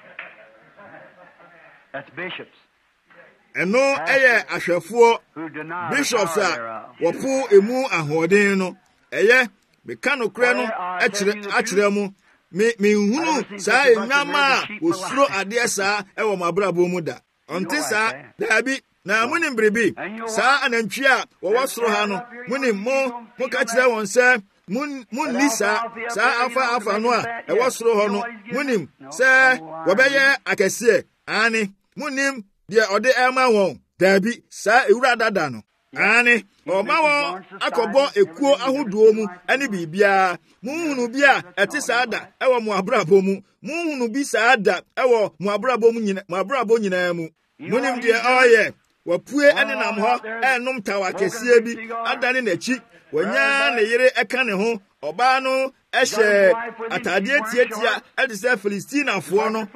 That's bishops. ɛno ɛyɛ ahwɛfoɔ bishops a wɔpo emu ahoɔden no ɛyɛ meka nokorɛ no akyerɛ mu me menhunu saa enwama a wɔsuro adeɛ saa ɛwɔ mo abrabɔ mu da ɔnte saa daabi na munim bribi saa anantwi a wɔwɔ soro ha no munim mo mo ka kyerɛ wɔn sɛ mun mun lisa saa afa afa no a ɛwɔ soro hɔ no munim sɛ wɔbɛyɛ akɛseɛ ane munim deɛ ɔde ɛma wɔn daabi saa ewura dada no ane ɔma wɔn akɔbɔ ekuo ahodoɔ mu ɛne biribiara muhunu bi a ɛte saa da ɛwɔ mo abrabɔ mu muhunu bi saa da ɛwɔ mo abrabɔ mu nyina mo abrabɔ nyinaa mu munim deɛ ɔyɛ wapue ene nam ho enom tawa kɛseɛ bi adane n'akyi wanya ne yere ɛka ne ho ɔbaa no ɛhyɛ atadeɛ tietia ɛde sɛ Filistinafoɔ no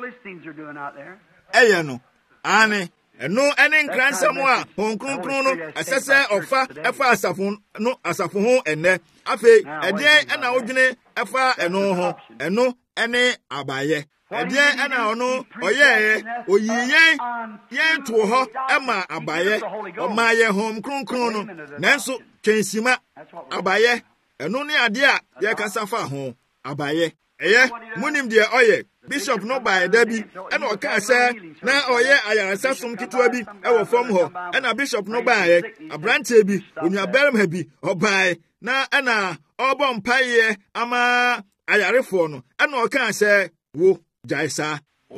ɛyɛ no ane ɛno ɛne nkransɛm a honkronkron no ɛsɛ sɛ ɔfa ɛfa asafo no asafo ho ɛnɛ afei ɛdeɛn ɛna wodwene ɛfa ɛno ho ɛno ɛne abayɛ ɛdeɛn ɛna ɔno ɔyɛɛ oyi yɛn yɛn to hɔ ɛma abayɛ ɔma yɛ hom kronkron no nanso twɛnsima abayɛ ɛno ne adeɛ a yɛkasa fa ho abayɛ ɛyɛ munim deɛ ɔyɛ bishop no bae da bi ɛna ɔkaa sɛ na ɔyɛ ayaresa som ketewa bi ɛwɔ fam hɔ ɛna bishop no bae aberanteɛ bi onuabarima bi ɔbae na ɛna ɔbɔ mpaeɛ ama ayarefoɔ no ɛna ɔkaa sɛ wo Jaisa.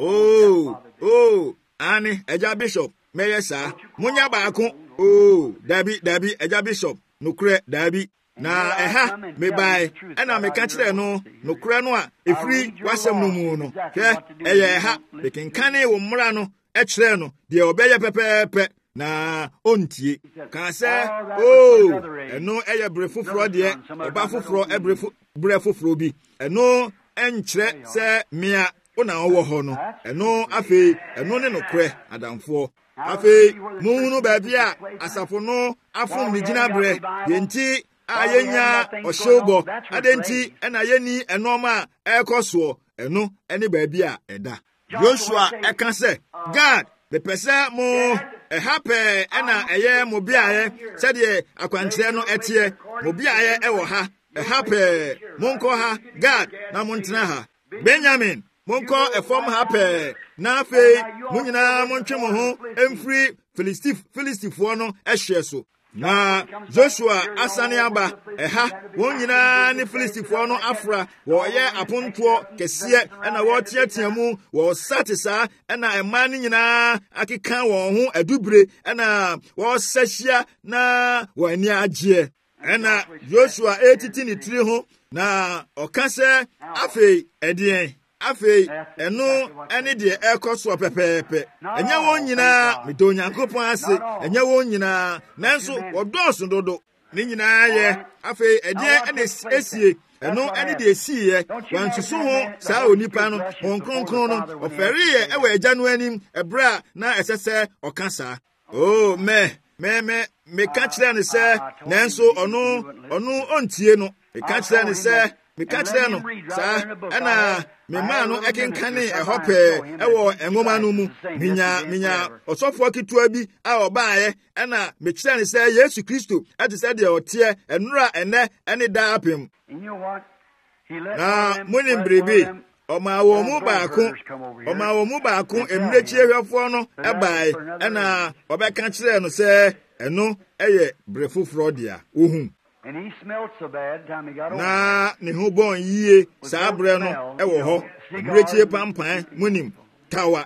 Oh, oh, Annie, Eja Bishop, Mayor Sa, Munya Bako, oh, Dabi, Dabi, Eja Bishop, no cre, Dabi. Na, eha, me buy, and I may catch there no, no cranoa, a free, wasam no mono. Here, eha, they can canny or morano, etreno, the obeya pepe, na, onti, can say, oh, and no eya brefu fraudier, a baffle fro, a brefu frobi, and no, entre, say, mea. Ona owo ho no eno afei eno ne nokre adamfo afei muhunu baabi a asafo no afom ni gina bre yenti ayenya ohyobo adenti ena yeni enoma ekoso eno ene baabi a eda Joshua eka se God the person mo e happy ena eye mo biaye se de akwankyere no etie mo biaye e wo ha e happy monko ha God na montena ha Benjamin Monko efom happy na afei munyina montwe mo ho emfiri Filistif Filistifo no ehye so na Joshua asane aba eha won nyina ne Filistifo no afra wo ye aponto kese na wo tiatia mu wo satisa na ema ne nyina akeka won ho adubire na wo sahia na wo ani agye na Joshua etiti ni tiri ho na okase afei edien afei eno ene de ekoso pepepe enye won nyina medo Nyankopon ase enye won nyina nanso wodoso dodo ni nyina ye afei edie ene esie eno ene de esie wansusu ho saa onipa no onkronkron no ofere ye ewe agya no anim ebra na esese okasa oh me me me me ka kyerɛ ne sɛ nanso ɔno ɔno ontie no me ka kyerɛ ne sɛ me ka kyerɛ no saa ɛna me maa no ɛkenkane ɛhɔ pɛɛ ɛwɔ ɛnwoma no mu minya minya ɔsɔfoɔ ketewa bi a ɔbaeɛ ɛna me kyerɛ ne sɛ Yesu Kristo ɛte sɛ deɛ ɔteɛ ɛnora ɛnɛ ɛne daa apem na monim biribi ɔma wɔ mu baako ɔma wɔ mu baako mmirekyie hwɛfoɔ no ɛbae ɛna ɔbɛka kyerɛ no sɛ ɛno ɛyɛ bere foforɔ dea wohu na ne ho bɔn yie saa berɛ no ɛwɔ hɔ mmirekyie pampan monim tawa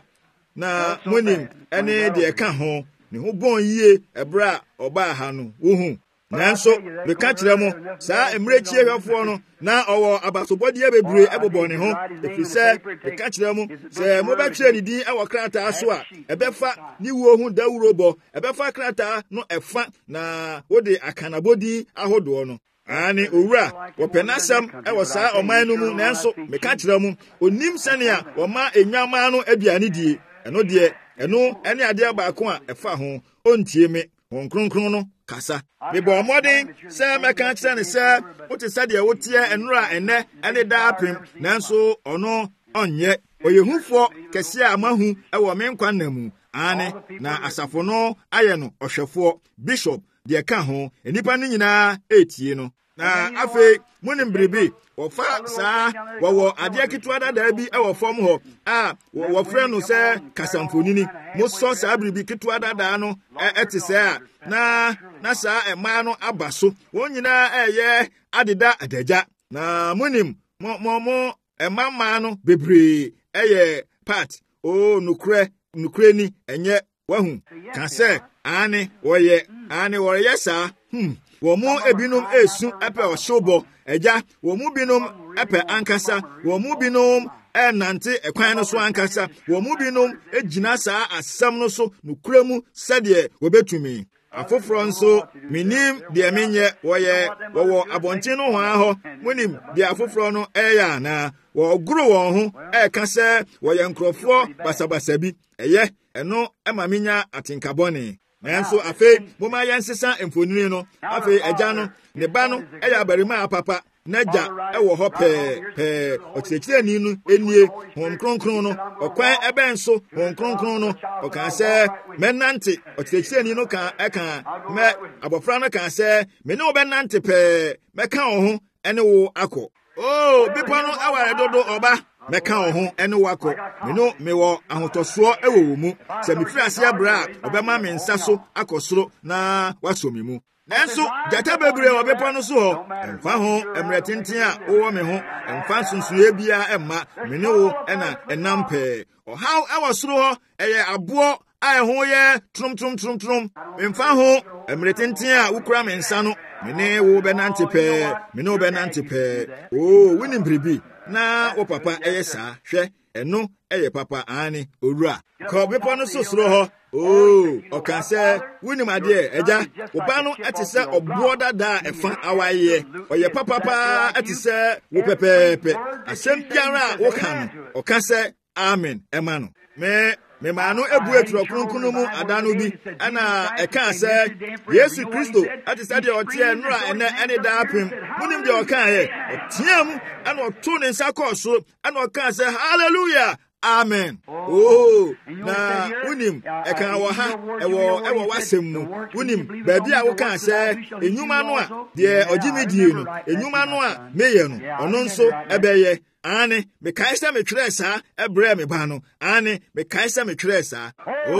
na monim ɛne deɛ ɛka ho ne ho bɔn yie ɛberɛ a ɔbaa ha no wohu nanso meka kyerɛ mo saa mmirekyie hwɛfoɔ no na ɔwɔ abasobɔdeɛ bebree ɛbobɔ ne ho ɛfiri sɛ meka kyerɛ mo sɛ mobɛtwerɛ ne din ɛwɔ krataa so a ɛbɛfa ne wuo ho dawuro bɔ ɛbɛfa krataa no ɛfa na wode akanabɔdin ahodoɔ no ane owura wɔpɛ n'asɛm ɛwɔ saa ɔman no mu nanso meka kyerɛ mo onim sɛnea wɔma enyamaa no aduane die ɛno deɛ ɛno ɛne adeɛ baako a ɛfa ho ontie me wɔn kronkron no kasa mebɔ mmɔden sɛ mɛka kyerɛ ne sɛ wote sɛdeɛ woteɛ ɛnora ɛnɛ ɛne daa apem nanso ɔno ɔnyɛ ɔyɛ hufoɔ kɛseɛ a mahu ɛwɔ me nkwa nna mu ane na asafo no ayɛ no ɔhwɛfoɔ bishop deɛ ka ho nnipa no nyinaa ɛtie no na afei monim biribi wɔfa saa wɔwɔ adeɛ ketewa dadaa bi ɛwɔ fam hɔ a wɔfrɛ no sɛ kasamfonini mosɔ saa biribi ketewa dadaa no ɛte sɛ a na na saa ɛmaa no aba so wɔn nyinaa ɛyɛ adeda adagya na monim mo mo mo ɛmammaa no bebree ɛyɛ part o nukurɛ nukurɛ ni ɛnyɛ wahu ka sɛ ane wɔyɛ ane wɔyɛ saa hmm wɔn mu ebinom esu ɛpɛ ɔhyewbɔ ɛgya wɔn mu binom ɛpɛ ankasa wɔn mu binom ɛnante ɛkwan no so ankasa wɔn mu binom egyina saa asɛm no so nokura mu sɛdeɛ wɔbɛtumi afoforɔ nso minim deɛ menyɛ wɔyɛ wɔwɔ abɔnten no hɔ hɔ monim deɛ afoforɔ no ɛyɛ ana wɔgoro wɔn ho ɛka sɛ wɔyɛ nkurɔfoɔ basabasa bi ɛyɛ ɛno ɛma menya atenkabɔne nanso afei moma yɛnsesa mfonini no afei agya no ne ba no ɛyɛ abarimaa papa n'agya ɛwɔ hɔ pɛɛ pɛɛ ɔkyerɛkyerɛni no enie Honhom Kronkron no ɔkwan ɛbɛn so Honhom Kronkron no ɔka sɛ mɛnante ɔkyerɛkyerɛni no ka ɛka mɛ abɔfra no ka sɛ me ne wo bɛnante pɛɛ mɛka wo ho ɛne wo akɔ o bepɔ no aware dodo ɔba mɛka wo ho ɛne wo akɔ me no mewɔ ahotɔsoɔ ɛwɔ wo mu sɛ mefiri ase abrɛ a ɔbɛma me nsa so akɔ soro na wasɔ me mu nanso gyata bebree wɔ bepɔ no so hɔ ɛmfa ho mmerɛ tenten a wowɔ me ho ɛmfa nsonsoeɛ biara ɛmma me ne wo ɛna ɛnam pɛɛ ɔhaw ɛwɔ soro hɔ ɛyɛ aboɔ a ɛho yɛ tromtromtromtrom memfa ho mmerɛ tenten a wokura me nsa no me ne wo bɛnante pɛɛ me ne wo bɛnante pɛɛ oo wonim biribi na wo papa ɛyɛ saa hwɛ ɛno ɛyɛ papa ane owura kɔ bepɔ no so soro hɔ oo ɔka sɛ wonim adeɛ agya wo ba no ɛte sɛ ɔboɔ dada a ɛfa awayeɛ ɔyɛ papapaa ɛte sɛ wo pɛpɛɛpɛ asɛm biara a woka no ɔka sɛ amen ɛma no me memaa no ebu eturɔ kronkron mu ada no bi ɛna ɛkaa sɛ Yesu Kristo ɛte sɛ deɛ ɔteɛ nnora ɛnɛ ɛne daa apem monim deɛ ɔkaeɛ ɔteɛ mu ɛna ɔtoo ne nsa kɔɔ soro ɛna ɔkaa sɛ hallelujah amen oh na wonim ɛka wɔ ha ɛwɔ ɛwɔ w'asɛm mu wonim baabi a wokaa sɛ enyuma no a deɛ ɔgye me die no enyuma no a meyɛ no ɔno nso ɛbɛyɛ ane mekae sɛ metwerɛ saa ɛbrɛ me ba no ane mekae sɛ metwerɛ saa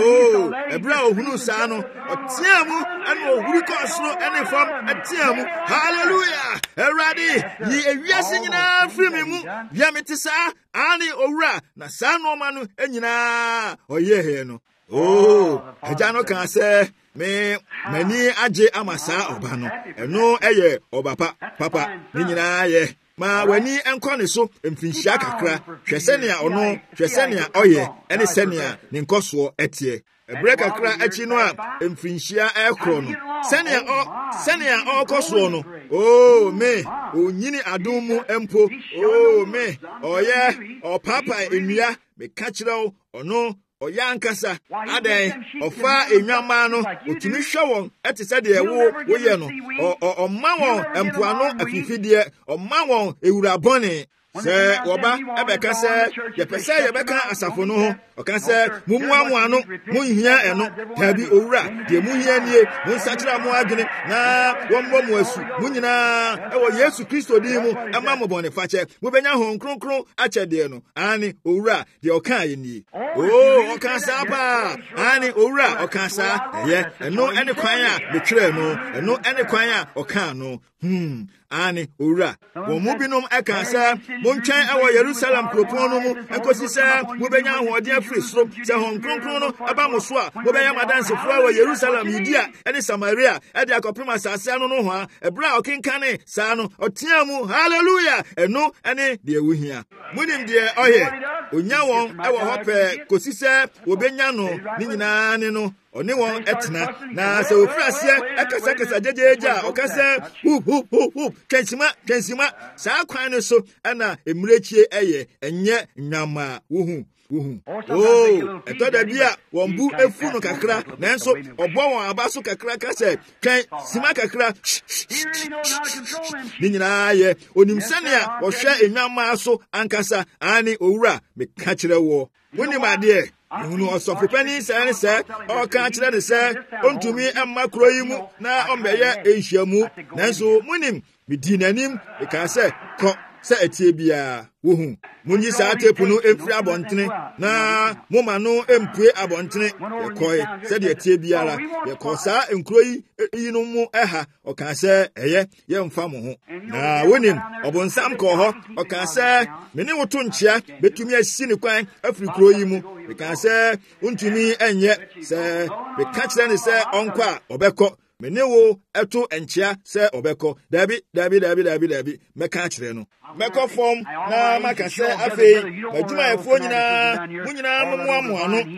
oo ɛbrɛ a ohunu saa no ɔteɛ mu ɛne ɔhuri kɔɔ soro ɛne fam ɛteɛ mu hallelujah awurade yi ewiase nyinaa firi me mu bia mete saa ane owura na saa nneɛma no nyinaa ɔyɛ hɛ no oo agya no kaa sɛ me m'ani agye ama saa ɔba no ɛno ɛyɛ ɔba pa papa ne nyinaa yɛ ma wani ɛnkɔ ne so mfinhyia kakra hwɛ sɛnea ɔno hwɛ sɛnea ɔyɛ ɛne sɛnea ne nkɔsoɔ ɛteɛ ɛbrɛ kakra akyi no a mfinhyia ɛkorɔ no sɛnea ɔ sɛnea ɔkɔ soɔ no oo me onyini adom mu mpo oo me ɔyɛ ɔpaapa nnua meka kyerɛ wo ɔno ɔyɛ ankasa adan ɔfa enwama no otumi hwɛ wɔn ɛte sɛ deɛ wo woyɛ no ɔma wɔn mpoano afifideɛ ɔma wɔn ewura bɔne sɛ wɔba ɛbɛka sɛ yɛpɛ sɛ yɛbɛka asafo no ho ɔka sɛ mummuamoa no monhia ɛno daabi owura deɛ monhia nie monsakyera mo adwene na wɔmmɔ mo asu mo nyinaa ɛwɔ yesu kristo din mu ɛma mo bɔne fakyɛ mobɛnya hon kronkron akyɛdeɛ no ane owura deɛ ɔkaa yɛ nie oo ɔka saa paa ane owura ɔka saa ɛyɛ ɛno ɛne kwan a metwerɛ no ɛno ɛne kwan a ɔkaa no hmm ane owura wɔn mu binom ɛka sɛ montwɛn ɛwɔ yerusalem kuropɔn no mu ɛkɔsi sɛ mobɛnya ahoɔden afiri soro sɛ hon kronkron no ɛba mo so a mobɛyɛ madansefoɔ ɛwɔ yerusalem yudea ɛne samaria ɛde akɔpem asase no no ho a ɛberɛ a ɔkenkane saa no ɔteɛ mu hallelujah ɛno ɛne deɛ wohia monim deɛ ɔyɛ onya wɔn ɛwɔ hɔ pɛɛ kɔsi sɛ wɔbɛnya no ne nyinaa ne no ɔne wɔn ɛtena na sɛ ofiri aseɛ ɛkasakasa gyegyeegye a ɔka sɛ hup hup hup hup twɛnsima twɛnsima saa kwan no so ɛna mmirekyie ɛyɛ ɛnyɛ nyama wohu wohu oo ɛtɔ da bi a wɔn bu efu no kakra nanso ɔbɔ wɔn aba so kakra ka sɛ twɛn sima kakra ne nyinaa yɛ onim sɛnea wɔhwɛ enwama so ankasa ane owura meka kyerɛ wɔ wonim adeɛ Unu ɔsɔfo pani sɛ ne sɛ ɔka kyerɛ ne sɛ ɔntumi amma kuro yi mu na ɔmbɛyɛ nhyiamu nanso munim medi n'anim meka sɛ kɔ sɛ atie biara wohu munyi saa tepu no emfiri abɔntene na moma no empue abɔntene yɛkɔe sɛdeɛ atie biara yɛkɔ saa nkuro yi yi no mu ɛha ɔka sɛ ɛyɛ yɛmfa mo ho na wonim ɔbonsam kɔɔ hɔ ɔka sɛ mene wo to nkyea betumi asi ne kwan afiri kuro yi mu meka sɛ wontumi ɛnyɛ sɛ meka kyerɛ ne sɛ ɔnkɔ a ɔbɛkɔ mene wo ɛto nkyea sɛ ɔbɛkɔ dabi dabi dabi dabi dabi mɛka kyerɛ no mɛkɔ fam na maka sɛ afei adwumayɛfoɔ nyinaa mo nyinaa momoamoa no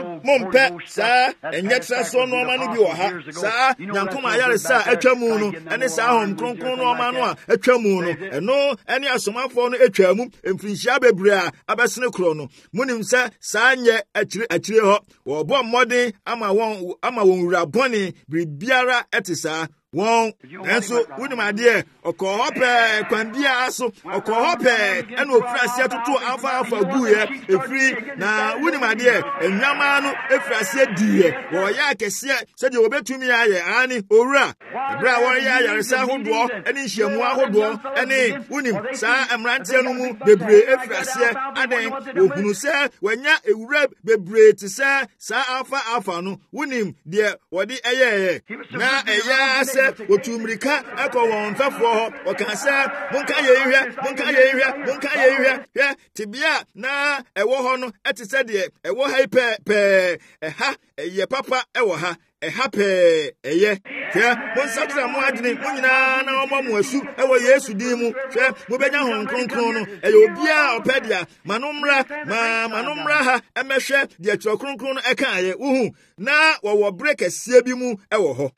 mompɛ saa ɛnyɛ tra so nɔɔma no bi wɔ ha saa nyankoma ayaresa a atwa mu no ɛne saa hom kronkron nɔɔma no a atwa mu no ɛno ɛne asomafoɔ no atwa mu mfirinhyia bebree a abɛsene korɔ no monim sɛ saa nyɛ akyire akyire hɔ wɔbɔ mmɔden ama wɔn ama wɔn wura bɔne biribiara ɛte saa wɔn nanso wonim adeɛ ɔkɔɔ hɔ pɛɛ kwan biara so ɔkɔɔ hɔ pɛɛ ɛna ofiri aseɛ toto afa afa guiɛ efiri na wonim adeɛ enwama no efiri aseɛ diiɛ wɔyɛ akɛseɛ sɛdeɛ wɔbɛtumi ayɛ ane owura ɛberɛ a wɔyɛ ayaresa ahodoɔ ɛne nhyiamu ahodoɔ ɛne wonim saa mmeranteɛ no mu bebree efiri aseɛ adan wɔhunu sɛ wɔanya ewura bebree te sɛ saa afa afa no wonim deɛ wɔde ɛyɛɛyɛ na ɛyɛ sɛ wotu mmirika ɛkɔ wɔn mfɛfoɔ hɔ ɔka sɛ monka yɛn hwɛ monka yɛn hwɛ monka yɛn hwɛ hwɛ tebea na ɛwɔ hɔ no ɛte sɛ deɛ ɛwɔ ha yi pɛɛpɛɛ ɛha ɛyɛ papa ɛwɔ ha ɛha pɛɛ ɛyɛ hwɛ monsakyera mo adwene mo nyinaa na ɔmmɔ mo asu ɛwɔ yesu din mu hwɛ mobɛnya hon kronkron no ɛyɛ obiara ɔpɛ dea ma no mmra ma ma no mmra ha ɛmɛhwɛ deɛ kyerɛ kronkron no ɛkaeɛ wohu na wɔwɔ berɛ kɛseɛ bi mu ɛwɔ hɔ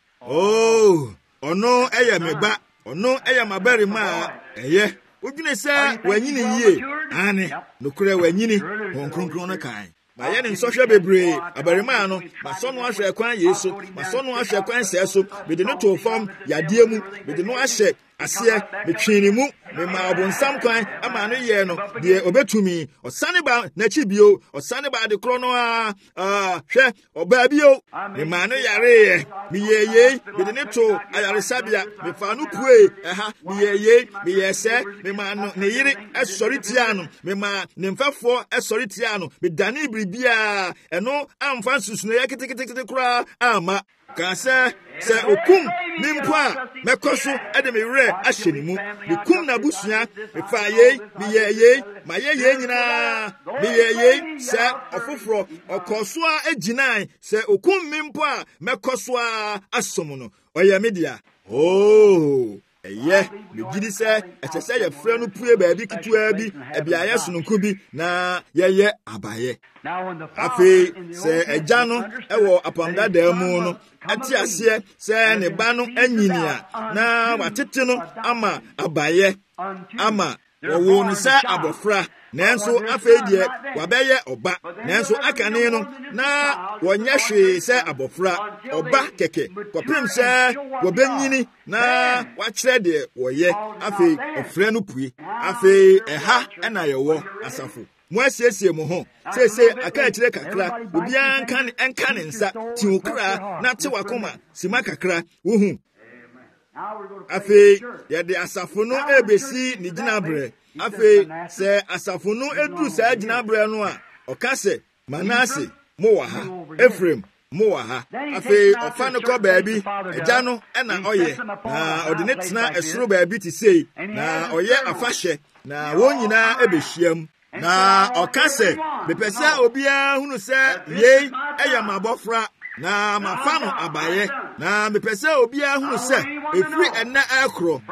oh ɔno ɛyɛ me ba ɔno ɛyɛ m'abarima a ɛyɛ wodwene sɛ wanyini yie ane nokorɛ wanyini hon kronkron no kae mayɛ ne nsɔhwɛ bebree abarimaa no masɔ no ahwɛ kwan yei so masɔ no ahwɛ kwan sɛɛ so mede no too fam yadeɛ mu mede no ahyɛ aseɛ metwee ne mu mema ɔbonsam kwan ama no yɛ no deɛ obɛtumi ɔsane ba n'akyi bio ɔsane ba de korɔ no a hwɛ ɔbaa bio mema no yareeɛ meyɛɛ yei mede ne to ayaresabea mefa no pue ɛha meyɛɛ yei meyɛɛ sɛ mema no ne yere ɛsɔre tiaa no mema ne mfɛfoɔ ɛsɔre tiaa no medane biribiaa ɛno amfa nsusunoyɛ ketekete koraa ama kaa sɛ sɛ okum ne mpo a mɛkɔ so ɛde me werɛ ahyɛ ne mu mekum n'abusua mefaa yei meyɛɛ yei mayɛ yei nyinaa meyɛɛ yei sɛ ɔfoforɔ ɔkɔɔ so a agyinae sɛ okum me mpo a mɛkɔ so a asom no ɔyɛ me dea oo ɛyɛ megye di sɛ ɛkyɛ sɛ yɛfrɛ no pue baabi ketewaa bi abiayɛ sononko bi na yɛyɛ abayɛ afei sɛ agya no ɛwɔ apamdadaa mu no ɛte aseɛ sɛ ne ba no anyini a na watete no ama abayɛ ama wɔwo no sɛ abɔfra nanso afei deɛ wabɛyɛ ɔba nanso aka ne no na wɔnyɛ hwee sɛ abɔfra ɔba kɛkɛ kɔpem sɛ wɔbɛnyini na wakyerɛ deɛ wɔyɛ afei ɔfrɛ no pue afei ɛha ɛna yɛwɔ asafo mo asiesie mo ho sese aka akyire kakra obiara nka ne nka ne nsa ti okra na te wakoma sima kakra wohu afei yɛde asafo no ebesi ne gyinabrɛ afei sɛ asafo no eduru saa gyinabrɛ no a ɔka sɛ Manase mo wɔ ha Efraim mo wɔ ha afei ɔfa no kɔ baabi agya no ɛna ɔyɛ na ɔde ne tena ɛsoro baabi te sei na ɔyɛ afahyɛ na wɔn nyinaa ebehyiam na ɔka sɛ mepɛ sɛ obiara hunu sɛ yei ɛyɛ m'abɔfra na mafa no abayɛ na mepɛ sɛ obiara hunu sɛ efiri ɛnɛ ɛkorɔ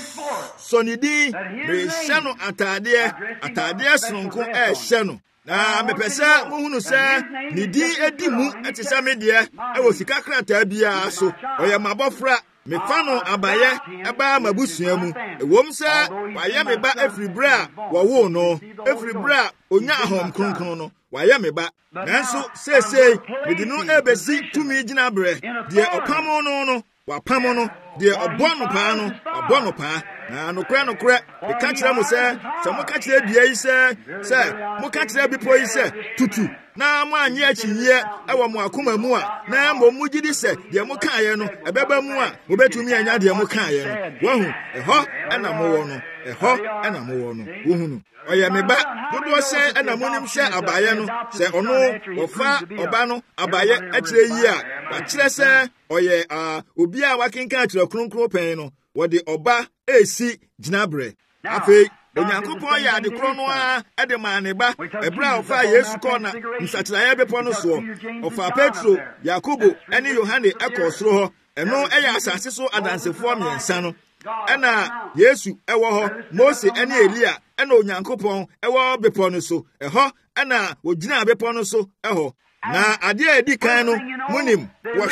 sɔ ne din mehyɛ no atadeɛ atadeɛ sononko ɛɛhyɛ no na mepɛ sɛ mohunu sɛ ne din edi mu ɛte sɛ me deɛ ɛwɔ sika krataa biara so ɔyɛ m'abɔfra mefa no abayɛ ɛbaa mabusua mu ewom sɛ wayɛ me ba efiri bere a wɔwoo no efiri bere a onya ahom kronkron no wayɛ me ba nanso seesei mede no ebesi tumi gyina berɛ deɛ ɔpam no no wapam no deɛ ɔbɔ no paa no ɔbɔ no paa na nokorɛ nokorɛ meka kyerɛ mo sɛ sɛ moka kyerɛ dua yi sɛ sɛ moka kyerɛ bepɔ yi sɛ tutu na mo anyɛ akyinnyeɛ ɛwɔ mo akoma mu a na mmom mogye di sɛ deɛ mokaeɛ no ɛbɛba mu a mobɛtumi anya deɛ mokaeɛ no wahu ɛhɔ ɛna mowɔ no ɛhɔ ɛna mowɔ no wohu no ɔyɛ me ba dodoɔ sɛ ɛna monim hyɛ abayɛ no sɛ ɔno wɔfa ɔba no abayɛ akyerɛ yi a wakyerɛ sɛ ɔyɛ obi a wakenka akyerɛ kronkron pɛn no wɔde ɔba esi gyinaberɛ afei Onyankopɔn yɛ ade korɔ no a ɛde maa ne ba ɛberɛ a ɔfaa Yesu kɔɔ na nsakyerɛeɛ bepɔ no soɔ ɔfaa Petro Yakobo ɛne Yohane ɛkɔɔ soro hɔ ɛno ɛyɛ asase so adansefoɔ mmiɛnsa no ɛna Yesu ɛwɔ hɔ Mose ɛne Elia ɛna Onyankopɔn ɛwɔ bepɔ no so ɛhɔ ɛna wogyina bepɔ no so ɛhɔ na adeɛ a edi kan no munim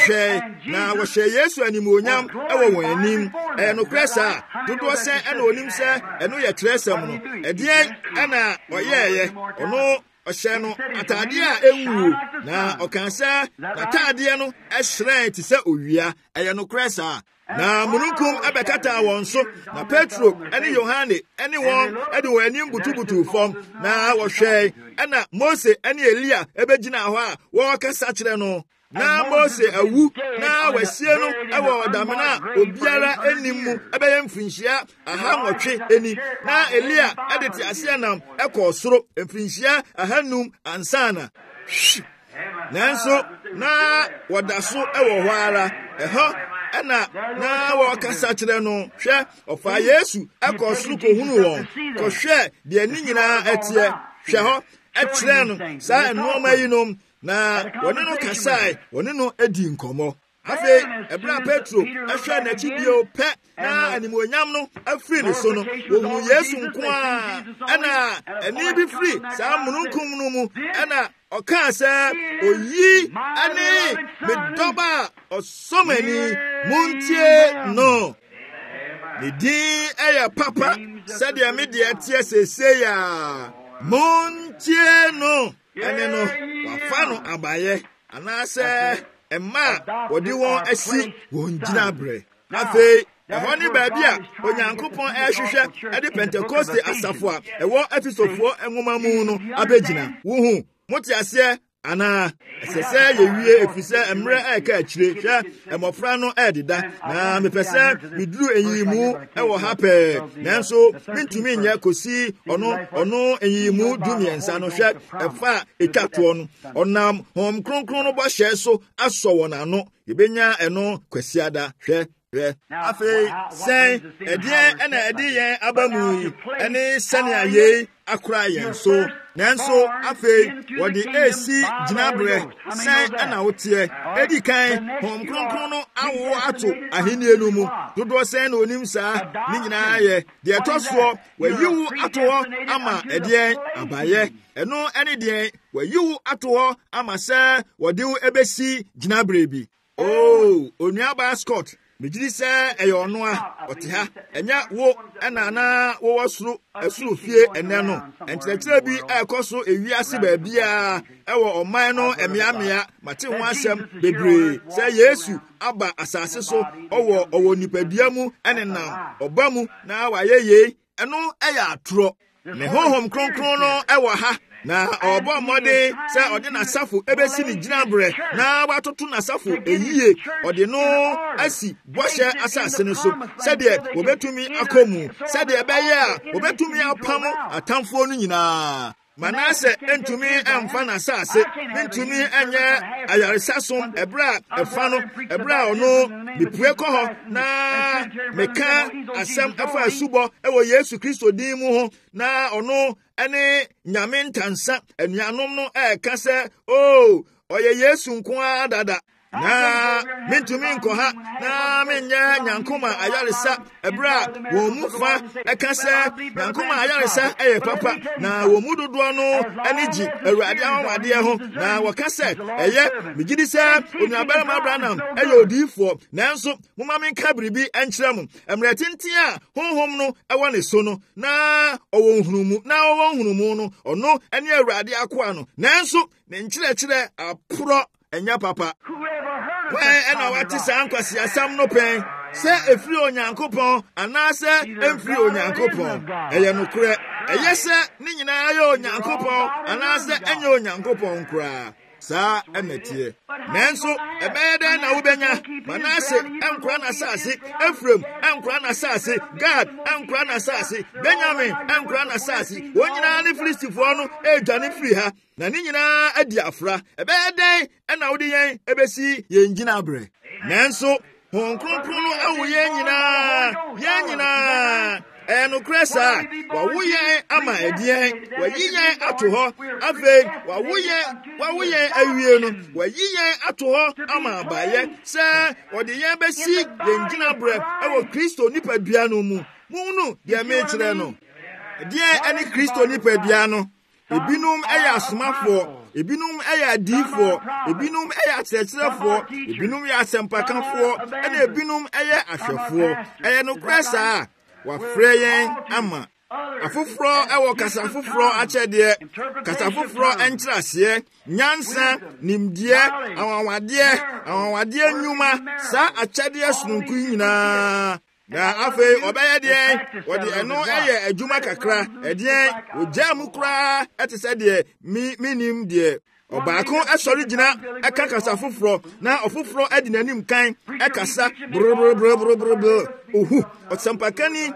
wɔhwɛ na wɔhwɛ Yesu animuonyam ɛwɔ wɔn anim ɛyɛ nokorɛ saa dodoɔ sɛ ɛna onim sɛ ɛno yɛ kyerɛsɛm no ɛdeɛ ɛna ɔyɛɛyɛ ɔno ɔhyɛ no atadeɛ a ɛnwuo na ɔka sɛ n'atadeɛ no ɛhyerɛn te sɛ owia ɛyɛ nokorɛ saa na mununkum ɛbɛkata wɔn so na Petro ɛne Yohane ɛne wɔn ɛde wɔn anim butubutu fam na wɔhwɛ ɛna Mose ɛne Elia ɛbɛgyina hɔ a wɔrekasa kyerɛ no na Mose awu na wasie no ɛwɔ ɔdamena a obiara anim mu ɛbɛyɛ mfirinhyia aha nwɔtwe ani na Elia ɛde te aseɛ nam ɛkɔɔ soro mfirinhyia ahanum ansana nanso na wɔda so ɛwɔ hɔ ara ɛhɔ ɛna na wɔkasa kyerɛ no hwɛ ɔfa Yesu ɛkɔ soro kohunu wɔn kɔhwɛ deɛ ne nyinaa ɛteɛ hwɛ hɔ ɛkyerɛ no saa nnoɔma yi nom na wɔne no kasae wɔne no adi nkɔmmɔ afei ɛberɛ a Petro ɛhwɛ n'akyi bio pɛ na animuonyam no afiri ne so no wɔhunu Yesu nko a ɛna ɛne bi firi saa mununkum no mu ɛna ɔkaa sɛ oyi ane me dɔba a ɔsɔmani montie no ne din ɛyɛ papa sɛdeɛ me deɛ teɛ seesei a montie no ɛne no wafa no abayɛ anaasɛ ɛma a wɔde wɔn asi wɔn gyinaberɛ afei ɛhɔ ne baabi a Onyankopɔn ɛhwehwɛ ɛde Pentekoste asafo a ɛwɔ Efesofoɔ nwoma mu no abɛgyina wohu mote aseɛ anaa ɛsɛ sɛ yɛwie ɛfiri sɛ mmerɛ ɛɛka akyire hwɛ mmɔfra no ɛɛdeda na mepɛ sɛ meduru enyiyimu ɛwɔ ha pɛɛ nanso mentumi nyɛ kɔsi ɔno ɔno enyiyimu dumiɛnsa no hwɛ ɛfa a ɛtwa toɔ no ɔnam Honhom Kronkron no bɔhyɛ so asɔ wɔn ano yɛbɛnya ɛno kwasiada hwɛ hwɛ afei sɛn ɛdeɛ ɛna ɛde yɛn aba mu yi ɛne sɛnea yei akora yɛn so nanso afei wɔde esi gyinaberɛ sɛn ɛna woteɛ edi kan Honhom Kronkron no awo ato ahenni no mu dodoɔ sɛn na onim saa ne nyinaa yɛ deɛ ɛtɔ soɔ wayiwu ato hɔ ama ɛdeɛ abayɛ ɛno ɛne deɛ wayiwu ato hɔ ama sɛ wɔde wo ebesi gyinaberɛ bi oh onuaba Scott Mejidi sɛ ɛyɛ ɔno a ɔte ha. Ɛnya wo ɛna na wo wɔsoro ɛsoro fie ɛnɛ no. Ɛnkyerɛkyerɛ bi ɛkɔ so ewiase baabi a ɛwɔ ɔman no ɛmeamea mate ho asɛm bebree sɛ Yesu aba asase so ɔwɔ ɔwɔ nipadua mu ɛnenam ɔba mu na wayɛ yei ɛno ɛyɛ atoro. Ne honhom kronkron no ɛwɔ ha. Na ọbọ mmọde sɛ ɔde n'asafo ebesi ne gyinaberɛ na watoto n'asafo eyie ɔde no asi bɔhyɛ asase no so sɛdeɛ wobetumi akɔ mu sɛdeɛ ɛbɛyɛ a wobetumi apam atamfoɔ no nyinaa. Manase entumi emfa n'asase entumi enye ayarisasom ebra efa no ebra ono mepue kɔ hɔ na meka asɛm efa asubɔ ɛwɔ Yesu Kristo din mu ho na ɔno ɛne nyame ntansa anuanom no ɛka sɛ o ɔyɛ Yesu nko ara dada na mentumi nkɔ ha na menyɛ nyankoma ayaresa ebra wɔn mu fa ɛka sɛ nyankoma ayaresa ɛyɛ papa na wɔn mu dodoɔ no ɛne gye Awurade ahoɔdeɛ ho na wɔka sɛ ɛyɛ megyidi sɛ onuabarima Abraham ɛyɛ odiyifoɔ nanso moma menka biribi ɛnkyerɛ mo mmerɛ tenten a honhom no ɛwɔ ne so no na ɔwɔ nhunumu na ɔwɔ nhunumu no ɔno ɛne Awurade akoa no nanso ne nkyerɛkyerɛ aporɔ ɛnya papa. Why ɛna wate saa nkwasi asam no pɛn sɛ efiri Onyankopɔn anaasɛ emfiri Onyankopɔn ɛyɛ nokorɛ ɛyɛ sɛ ne nyinaa yɛ Onyankopɔn anaasɛ ɛnyɛ Onyankopɔn koraa saa ɛnɛteɛ nanso ɛbɛyɛ dɛn na wobɛnya Manase ɛnkora n'asase Efraim ɛnkora n'asase Gad ɛnkora n'asase Benjamin ɛnkora n'asase wɔn nyinaa ne Filistifoɔ no ɛredwane firi ha na ne nyinaa adi afra ɛbɛyɛ dɛn ɛna wode yɛn ɛbɛsi yɛn gyinaberɛ nanso Honhom Kronkron no ɛwɔ yɛn nyinaa yɛn nyinaa ɛyɛ nokorɛ saa wawo yɛn ama ɛdeɛn wayi yɛn ato hɔ afei wawo yɛn wawo yɛn awie no wayi yɛn ato hɔ ama abayɛ sɛ wɔde yɛn bɛsi yɛn gyinaberɛ ɛwɔ Kristo nipadua no mu mu no deɛ mekyerɛ no deɛ ɛne Kristo nipadua no ebinom ɛyɛ asomafoɔ ebinom ɛyɛ adiifoɔ ebinom ɛyɛ akyerɛkyerɛfoɔ ebinom yɛ asɛmpakafoɔ ɛna ebinom ɛyɛ ahwɛfoɔ ɛyɛ nokorɛ saa wafrɛ yɛn ama afoforɔ ɛwɔ kasa foforɔ akyɛdeɛ kasa foforɔ ɛnkyerɛseɛ nyansa nimdeɛ awanwadeɛ awanwadeɛ nnwuma saa akyɛdeɛ sononko nyinaa na afei ɔbɛyɛ deɛ wɔde ɛno ɛyɛ adwuma kakra ɛdeɛn ogya mu koraa ɛte sɛ deɛ mi minim deɛ ɔbaako ɛsɔre gyina ɛka kasa foforɔ na ɔfoforɔ ɛde n'anim kan ɛkasa brbrbrbrbrbrr ohu ɔsɛmpakani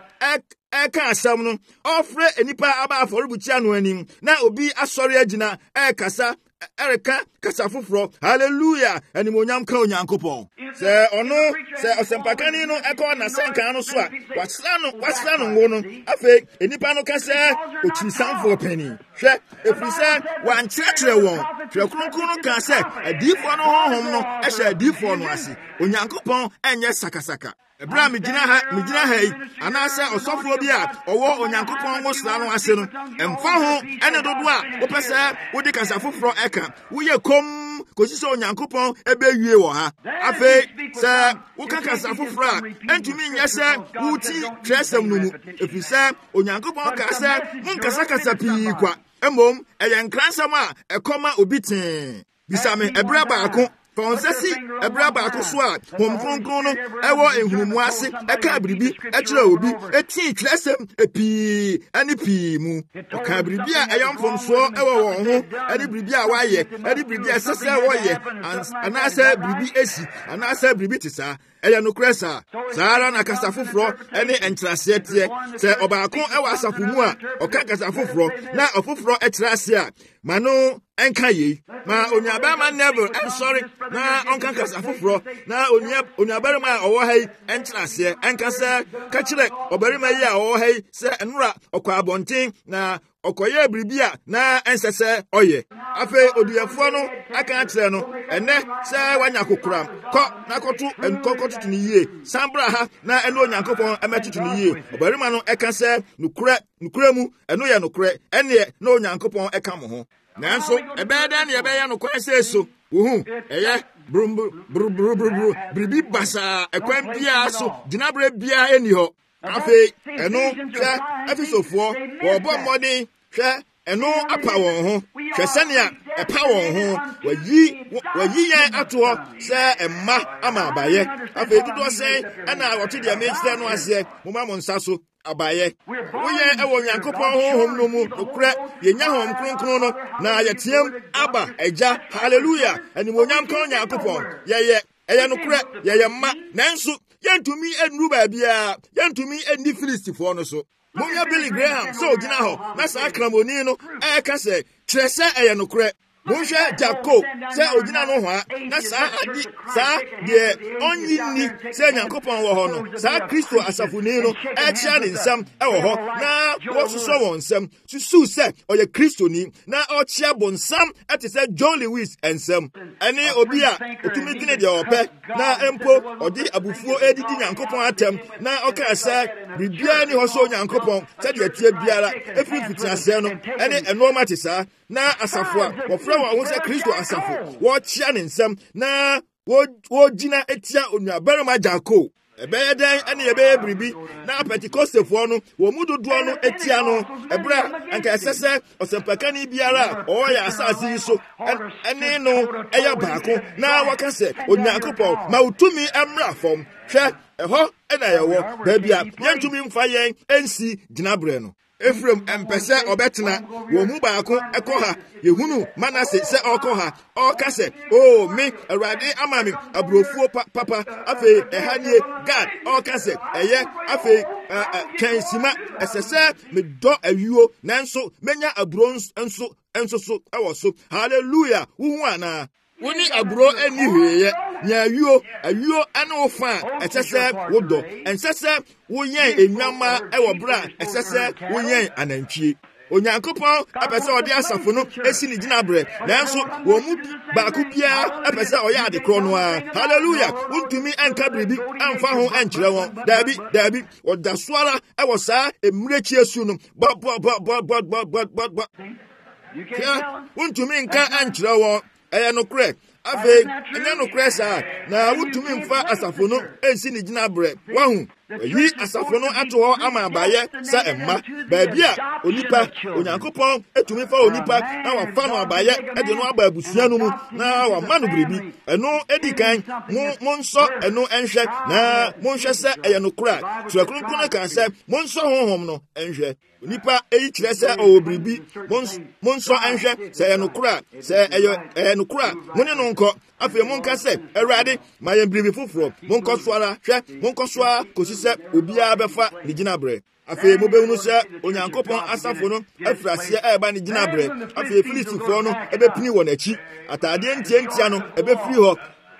ɛka asɛm no ɔfrɛ enipa aba afɔrebukyia no anim na obi asɔre agyina ɛkasa ɛreka kasa foforɔ hallelujah animonyam ka Onyankopɔn sɛ ɔno sɛ ɔsɛmpakani no ɛkɔ n'asɛnka no so a wasra no wasra no ngo no afei enipa no ka sɛ okyirisanfoɔ pani hwɛ efiri sɛ wankyerɛkyerɛ wɔn hwɛ kronkron no ka sɛ adiifoɔ no honhom no ɛhyɛ adiifoɔ no ase Onyankopɔn ɛnyɛ sakasaka ebra megyina ha megyina ha yi anaasɛ ɔsɔfoɔ bi a ɔwɔ Onyankopɔn ho sra no ase no ɛmfa ho ɛne dodo a wopɛ sɛ wode kasa foforɔ ɛka woyɛ kom kosi sɛ Onyankopɔn ɛbɛwie wɔ ha afei sɛ woka kasa foforɔ a ɛntumi nyɛ sɛ woti twerɛsɛm no mu ɛfiri sɛ Onyankopɔn ka sɛ monkasakasa pii kwa mmom ɛyɛ nkransɛm a ɛkɔma obi tee bisa me ɛberɛ baako fa wɔn nsa si ɛberɛ baako so a Honhom Kronkron no ɛwɔ ehunumu ase ɛka biribi ɛkyerɛ obi etii twerɛsɛm epii ɛne pii mu ɔka biribi a ɛyɛ mfomsoɔ ɛwɔ wɔn ho ɛne biribi a wɔayɛ ɛne biribi a ɛsɛ sɛ wɔyɛ anaasɛ biribi esi anaasɛ biribi te saa ɛyɛ nokorɛ saa saa ara na kasa foforɔ ɛne nkyerɛaseɛ teɛ sɛ ɔbaako ɛwɔ asafo mu a ɔka kasa foforɔ na ɔfoforɔ ɛkyerɛ ase a ma no ɛnka yei ma onuabarima Neville ɛnsɔre na ɔnka kasa foforɔ na onuabarima a ɔwɔ ha yi ɛnkyerɛ aseɛ ɛnka sɛ ka kyerɛ ɔbarima yi a ɔwɔ ha yi sɛ nnora ɔkɔ abɔnten na ɔkɔyɛ biribi a na ɛnsɛ sɛ ɔyɛ afei oduyɛfoɔ no aka akyerɛ no ɛnɛ sɛ wanya kokoram kɔ na kɔto nkɔkɔtoto ne yie san bra ha na ɛne Onyankopɔn ɛmɛtoto ne yie ɔbarima no ɛka sɛ nokorɛ nokorɛ mu ɛno yɛ nokorɛ ɛneɛ na Onyankopɔn ɛka mo ho nanso ɛbɛyɛ dɛn ne ɛbɛyɛ nokorɛ sɛ so wohu ɛyɛ brum brum brum brum bribi basa ekwan bia so ginabre bia eni ho afi eno hwe efisofo wo bo mmodin hwe eno apa won ho hwe sania epa won ho wayi wayi yan ato se emma ama abaye afi dudo sen ana wote dia mechire no ase moma mo nsa so abaye woye ewo nyankopon honhom no mu okura yenya hom kronkron no na yetiem aba eja hallelujah ani mo nyankopon nyankopon yeye eye no kura yeye ma nanso yentumi enru ba bia yentumi endi filistifo no so monya Billy Graham so gina ho na sa kramoni no e ka se trese eye no kura Monshe Jacob se ogina no ho na sa adi sa de onyi ni se nyankopon wo ho no sa Kristo asafuni no e chia ne nsam e wo ho na wo so won nsam susu se oye Kristo ni na o chia bonsam ate se John Lewis ensam ene obi a otumi gine de ope na empo odi abufuo edidi nyankopon atem na oka se bibia ni ho so nyankopon se de atie biara efiri fitiase no ene enoma te sa na asafo a wofra wa wo se Kristo asafo wo chia ne nsam na wo gina etia onuabarima Jacob ebeye den ene ebeye bribi na Pentecostefo no wo mudodo no etia no ebra anka esese osempakani biara o ya asase so ene no eya baako na wakase onyankopon ma utumi emra fom hwe eho ena yewo ba bia yentumi mfa yen ensi ginabre no Ephraim empese obetena wo mu baako ekoha yehunu Manase se okoha okase oh me Awurade amami abrofuo papa afi ehanie Gad okase eye afi kensima esese me do awuo nanso menya abro nso enso so ewo so hallelujah wuhu ana woni abro eni hweye nya awuo awuo ane wo fa esese wodo ensese wo yen enwama ewo bra esese wo yen anantwie onyankopon apese odi asafo no esi ni ginabre nanso wo mu baako bia apese oya ade kro no a hallelujah untumi anka bribi amfa ho ankyere won dabi dabi oda soara ewo saa emrechi esu no ba ba ba ba ba ba ba you can't untumi nka ankyere won eye no kre afi enya no kre sa na utumi mfa asafo no ensi ni ginabre wahu yi asafo no ato ho ama abaye sa emma baabi a onipa onyankopon etumi fa onipa na wafa no abaye e de no aba abusua no mu na wa ma no bribi eno edikan mo monso eno enhwe na monhwe se eye no kura tuakronkron kan se monso honhom no enhwe onipa eyi kire se o bribi monso enhwe se eye no kura se eye no kura mone no nko afi monka se Awurade ma ye bribi foforo monko soara hwe monko soa kosise obia befa ni ginabre afi mo be hunu se onyankopon asafo no afrase e ba ni ginabre afi filistifo no ebepini wo nachi atade ntientia no ebefiri ho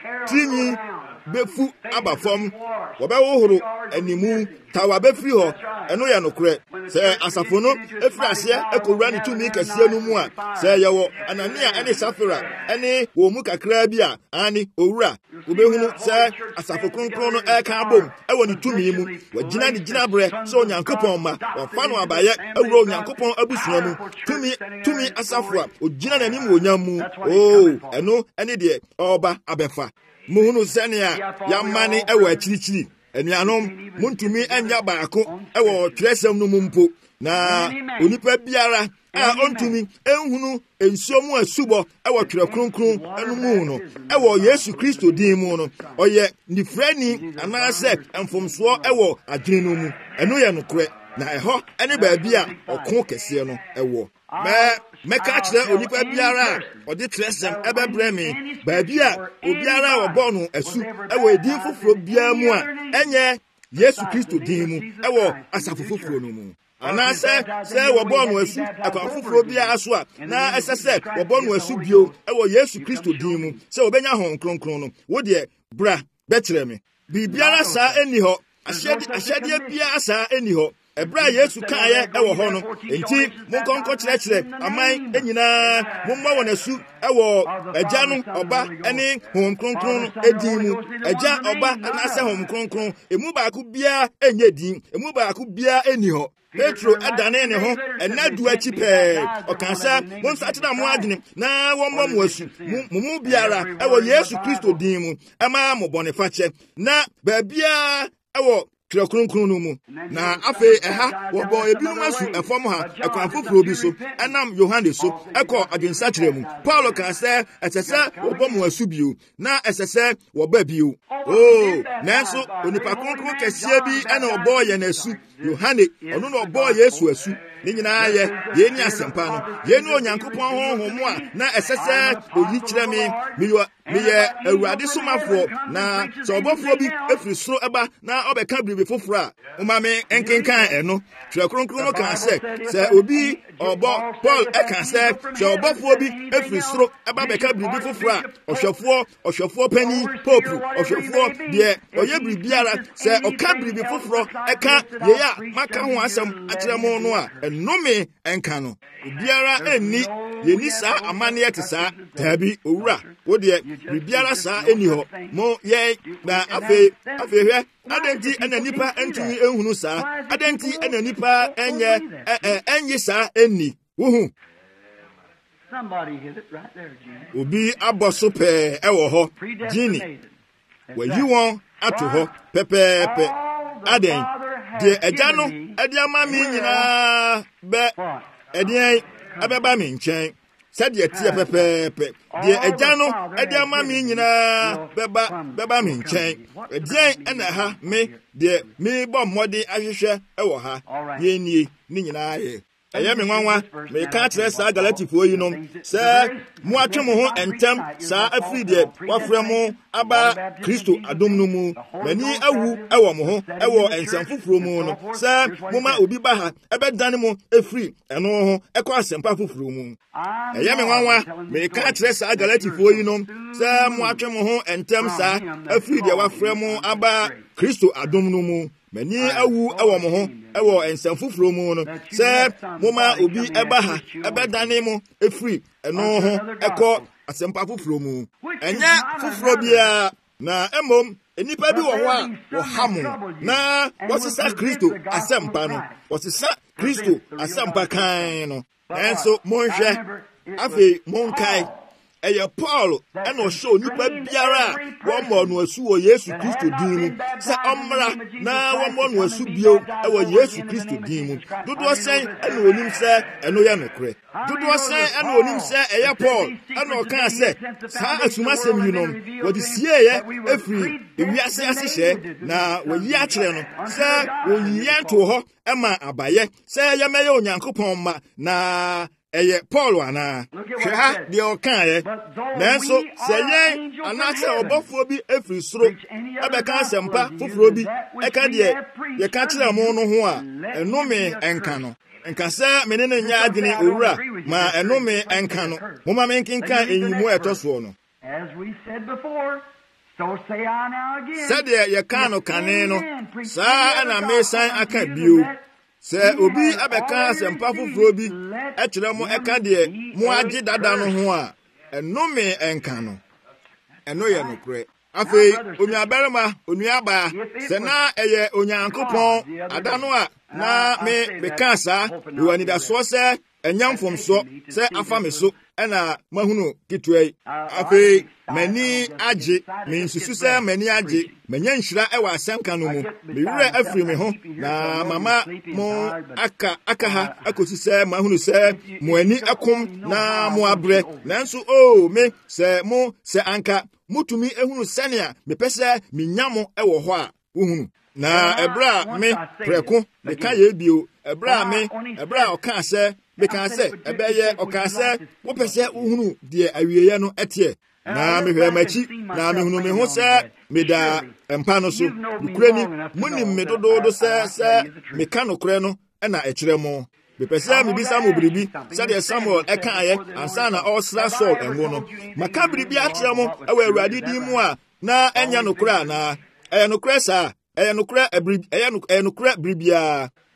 tini befu abafom wobewohoro animu tawa befiri ho eno ya nokre se asafo no efrase ekowura ni tumi kase no mu a se yewo Anania ene Safira ene wo mu kakra bi a ani owura obehunu se asafo kronkron no eka abom ewo ni tumi mu wagina ni ginabre se onyankopon ma wafa no abaye ewura onyankopon abusua mu tumi tumi asafo a ogina nanim wonyam mu oh eno ene de oba abefa muhunu senia ya mane ewo akirichiri enuanom muntumi anya baako ewo tresem no mumpo na onipa biara a ontumi enhunu ensomu asubo ewo twerɛ kronkron enu mu no ewo Yesu Kristo din mu no oye nifrani anase emfomso ewo adwene no mu enu ye nokre na eho ene baabi a ɔko kɛse no ewo me meka kyerɛ onipa biara ɔde tresem ɛbɛbrɛ me baabi a obiara ɔbɔ no asu ɛwɔ edin foforo biara mu a ɛnyɛ Yesu Kristo din mu ɛwɔ asafo foforo no mu anase sɛ wɔbɔ no asu akwa foforo biara so a na ɛsɛ sɛ wɔbɔ no asu bio ɛwɔ Yesu Kristo din mu sɛ obenya hon kronkron no wo de bra bɛkyerɛ me biribiara saa eni hɔ ahyɛde ahyɛde biara saa eni hɔ ebra Yesu kae ewo ho no enti monkonko kyerɛkyerɛ aman enyina momma wɔ nasu ewo agya no oba ene hom kronkron no edin mu agya oba na sɛ hom kronkron emu baako bia enye din emu baako bia eni hɔ Petro adane ne ho ena du achi pe okansa mo nsatena mo adwene na wommo mo asu mumu biara ewo Yesu Kristo din mu ama mo bone fache na ba bia ewo Kronkron no mu na afe eha wobo ebinum asu efom ha ekwan foforo bi so enam Yohane so ekọ adwensa kyerɛ mu Paulo kan sɛ ɛsɛsɛ wobo mo asu bio na ɛsɛsɛ woba bio oh nanso onipa kronkron kɛseɛ bi ɛna ɔbɔ yɛ nasu Yohane ɔno na ɔbɔ Yesu asu ne nyinaa yɛ yɛni asɛmpa no yɛni onyankopɔn honhom a na ɛsɛsɛ oyi kyerɛ me meyɛ meyɛ awurade somafoɔ na sɛ ɔbɔfoɔ bi efiri soro ɛba na ɔbɛka biribi foforo a uma me enkenkan ɛno twerɛ kronkron no kan sɛ sɛ obi ɔbɔ Paul ɛka sɛ sɛ ɔbɔfoɔ bi efiri soro ɛba bɛka biribi foforo a ɔhwɛfoɔ ɔhwɛfoɔ pani pope ɔhwɛfoɔ deɛ ɔyɛ biribiara sɛ ɔka biribi foforo ɛka yɛyɛ a maka ho asɛm akyerɛ mo no a ɛnome ɛnka no obiara enni yɛni saa amanneɛ te saa daabi owura wo deɛ biribiara saa eni hɔ mo yɛn na afei afei hwɛ adenti ɛna nipa entumi ehunu saa adenti ɛna nipa ɛnyɛ ɛɛ ɛnyi saa eni wohu Somebody hit it right there, Gene. obi abɔ so pɛɛ ɛwɔ hɔ Gini wɔyi wɔn ato hɔ pɛpɛɛpɛ aden deɛ agya no ɛde ama me nyinaa bɛ ɛdeɛn ɛbɛba me nkyɛn sɛdeɛ teɛ pɛpɛɛpɛ deɛ agya no ɛde ama me nyinaa bɛba bɛba me nkyɛn ɛdeɛn ɛna ha me deɛ mebɔ mmɔden ahwehwɛ ɛwɔ ha yɛnie ne nyinaa yɛ ɛyɛ me nwanwa meka kyerɛ saa Galatifoɔ yi nom sɛ mo atwe mo ho ntɛm saa afiri deɛ wafrɛ mo aba Kristo adom no mu mani awu ɛwɔ mo ho ɛwɔ nsɛm foforo mu no sɛ moma obi ba ha ɛbɛdane mo efiri ɛno ho ɛkɔ asɛmpa foforo mu ɛyɛ me nwanwa meka kyerɛ saa Galatifoɔ yi nom sɛ mo atwe mo ho ntɛm saa afiri deɛ wafrɛ mo aba Kristo adom no mu mani awu ɛwɔ mo ho ɛwɔ nsɛm foforo mu no sɛ moma obi ɛba ha ɛbɛdane mo efiri ɛno ho ɛkɔ asɛmpa foforo mu ɛnyɛ foforo biara na emom enipa bi wɔ hɔ a wɔha mo na wɔsesa Kristo asɛmpa no wɔsesa Kristo asɛmpa kan no nanso monhwɛ afei monkae ɛyɛ Paul ɛna ɔhyɛ onipa biara a wɔmmɔ no asu wɔ Yesu Kristo din mu sɛ ɔmmra na wɔmmɔ no asu bio ɛwɔ Yesu Kristo din mu dodoɔ sɛn ɛna onim sɛ ɛno yɛ nokorɛ dodoɔ sɛn ɛna onim sɛ ɛyɛ Paul ɛna ɔkaa sɛ saa asumasɛm yi nom wɔde sieeɛ efiri ewiase ase hyɛ na wɔyi akyerɛ no sɛ wɔyi yɛn to hɔ ɛma abayɛ sɛ yɛmɛyɛ Onyankopɔn ma na ɛyɛ Paul ana hwɛ ha deɛ ɔkaeɛ nanso sɛ yɛn anaasɛ ɔbɔfoɔ bi efiri soro ɛbɛka asɛmpa foforɔ bi ɛka deɛ yɛka kyerɛ mo no ho a ɛnome ɛnka no nka sɛ mene ne nyɛ adwene owura ma ɛnome ɛnka no moma me nkenka enyimu ɛtɔ soɔ no sɛdeɛ yɛka no kane no saa ɛna mesan aka bio sɛ obi abɛka asɛmpa foforɔ bi ɛkyerɛ mo ɛka deɛ mo agye dada no ho a ɛnome ɛnka no ɛno yɛ nokorɛ afei onuabarima onuabaa sɛ na ɛyɛ Onyankopɔn ada no a na me bɛka saa mewɔ anidasoɔ sɛ ɛnya mfomsoɔ sɛ afa me so ɛna mahunu ketewa yi afei m'ani agye mensusu sɛ m'ani agye manya nhyira ɛwɔ asɛnka no mu mewerɛ afiri me ho na mama mo aka aka ha akosi sɛ mahunu sɛ mo ani ɛkom na mo abrɛ nanso o me sɛ mo sɛ anka mutumi ehunu sɛnea mepɛ sɛ menya mo ɛwɔ hɔ a wohunu na ɛberɛ a me prɛko meka yɛ bio ɛberɛ a me ɛberɛ a ɔkaa sɛ meka sɛ ɛbɛyɛ ɔkaa sɛ wopɛ sɛ wohunu deɛ awieeɛ no ɛteɛ na mehwɛ m'akyi na mehunu me ho sɛ meda mpa no so nokorɛ ni monim me dodoodo sɛ sɛ meka nokorɛ no ɛna ɛkyerɛ mo mepɛ sɛ mebisa mo biribi sɛdeɛ Samuel ɛkaeɛ ansa na ɔsra Saul ɛngo no maka biribi akyerɛ mo ɛwɔ Awurade din mu a na ɛnyɛ nokorɛ anaa ɛyɛ nokorɛ saa ɛyɛ nokorɛ ɛyɛ nokorɛ biribiara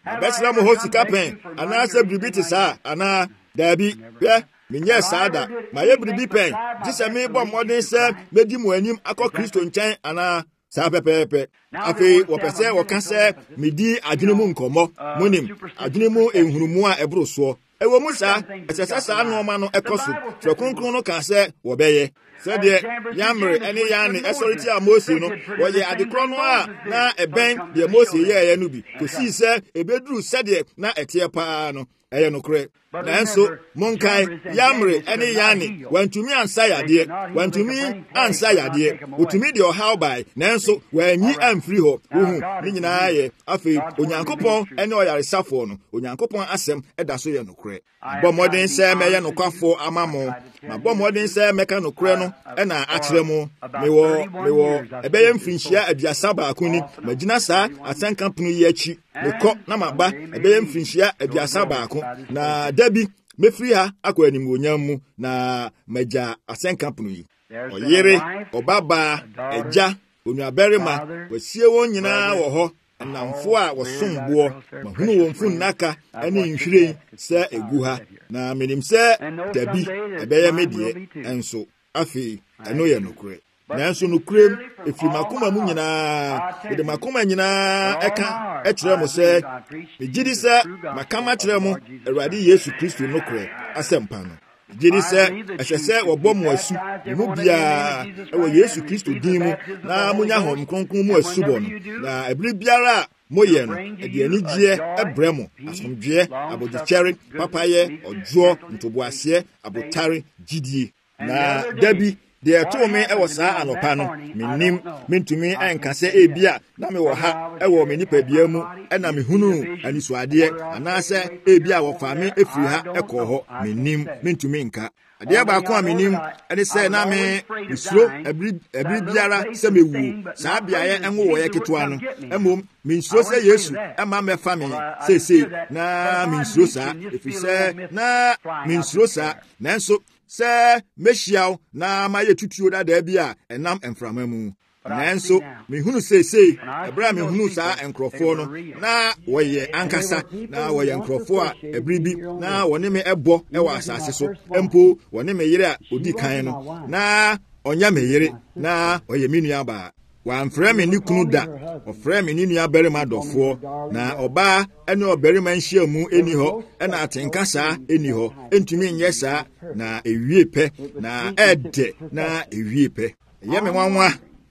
abɛsra mo hɔ sika pɛn anaasɛ biribi te saa anaa daabi hwɛ menyɛ saa da mayɛ biribi pɛn gye sɛ mebɔ mmɔden sɛ medi mo anim akɔ Kristo nkyɛn anaa saa pɛpɛɛpɛ afei wɔpɛ sɛ wɔka sɛ medi adwene mu nkɔmmɔ monim adwene mu enhunumu a ɛboro soɔ ɛwɔ mu saa ɛsɛ sɛ saa nneɛma no ɛkɔ so twerɛ kronkron no ka sɛ wɔbɛyɛ sɛdeɛ Yamre ɛne Yane ɛsɔre tia Mose no wɔyɛ adekorɔ no a na ɛbɛn deɛ Mose yɛɛyɛ no bi kosii sɛ ɛbɛduru sɛdeɛ na ɛteɛ paa no ɛyɛ nokorɛ nanso monkae Yamre ɛne Yane wantumi ansa yadeɛ wantumi ansa yadeɛ wotumi deɛ ɔhaw bae nanso wanyi amfiri hɔ wohu ne nyinaa yɛ afei Onyankopɔn ɛne ɔyaresafoɔ no Onyankopɔn asɛm ɛda so yɛ nokorɛ bɔ mmɔden sɛ mɛyɛ nokwafoɔ ama mo mabɔ mmɔden sɛ mɛka nokorɛ no ɛna akyerɛ mo mewɔ mewɔ ɛbɛyɛ mfirinhyia aduasa baako ni magyina saa asɛnka pono yi akyi mekɔ na maba ɛbɛyɛ mfirinhyia aduasa baako na dabi mefiri ha akɔ animuonyam mu na magya asɛnka pono yi ɔyere ɔbabaa agya onuabarima wasie wɔn nyinaa wɔ hɔ nnamfo a wɔsom boɔ mahunu wɔn funnaka ne nhwiren sɛ egu ha na menim sɛ dabi ɛbɛyɛ me deɛ ɛnso afei ɛno yɛ nokorɛ nanso nokorɛm ɛfiri makoma mu nyinaa mede makoma nyinaa ɛka ɛkyerɛ mo sɛ megye di sɛ maka makyerɛ mo Awurade Yesu Kristo nokorɛ asɛmpa no megye di sɛ ɛhyɛ sɛ wɔbɔ mo asu mu biara ɛwɔ Yesu Kristo din mu na monya hɔn kronkron mu asubɔ no na ɛbere biara a moyɛ no ɛde anigyeɛ ɛbrɛ mo asomdwoeɛ abɔgyekyɛre papayɛ ɔdwoɔ ntoboaseɛ abotare gyidie na dabi deɛ ɛtoo me ɛwɔ saa anɔpa no mennim mentumi anka sɛ ebia na mewɔ ha ɛwɔ me nipadua mu ɛna mehunu anisoadeɛ anaasɛ ebia wɔfa me efiri ha ɛkɔɔ hɔ mennim mentumi nka adeɛ baako a menim ɛne sɛ na me misuro ɛbiri biara sɛ mewuo saa beaeɛ ɛnwowɔyɛ ketewa no mmom mensuro sɛ Yesu ɛma mɛfa me seesei na mensuro saa ɛfiri sɛ na mensuro saa nanso sɛ mehyiaw na mayɛ tutuo dadaa bi a ɛnam mframa mu nanso mehunu seesei ɛberɛ a mehunu saa nkurɔfoɔ no na wɔyɛ ankasa na wɔyɛ nkurɔfoɔ a ɛbere bi na wɔne me ɛbɔ ɛwɔ asase so mpo wɔne me yere a ɔdi kan no na ɔnyɛ me yere na ɔyɛ me nua baa wɔamfrɛ me ne kunu da ɔfrɛ me ne nua barima dɔfoɔ na ɔbaa ɛne ɔbarima nhyia mu ɛni hɔ ɛna atenka saa ɛni hɔ ɛntumi nyɛ saa na ewie pɛ na ɛdɛ na ewie pɛ ɛyɛ me nwanwa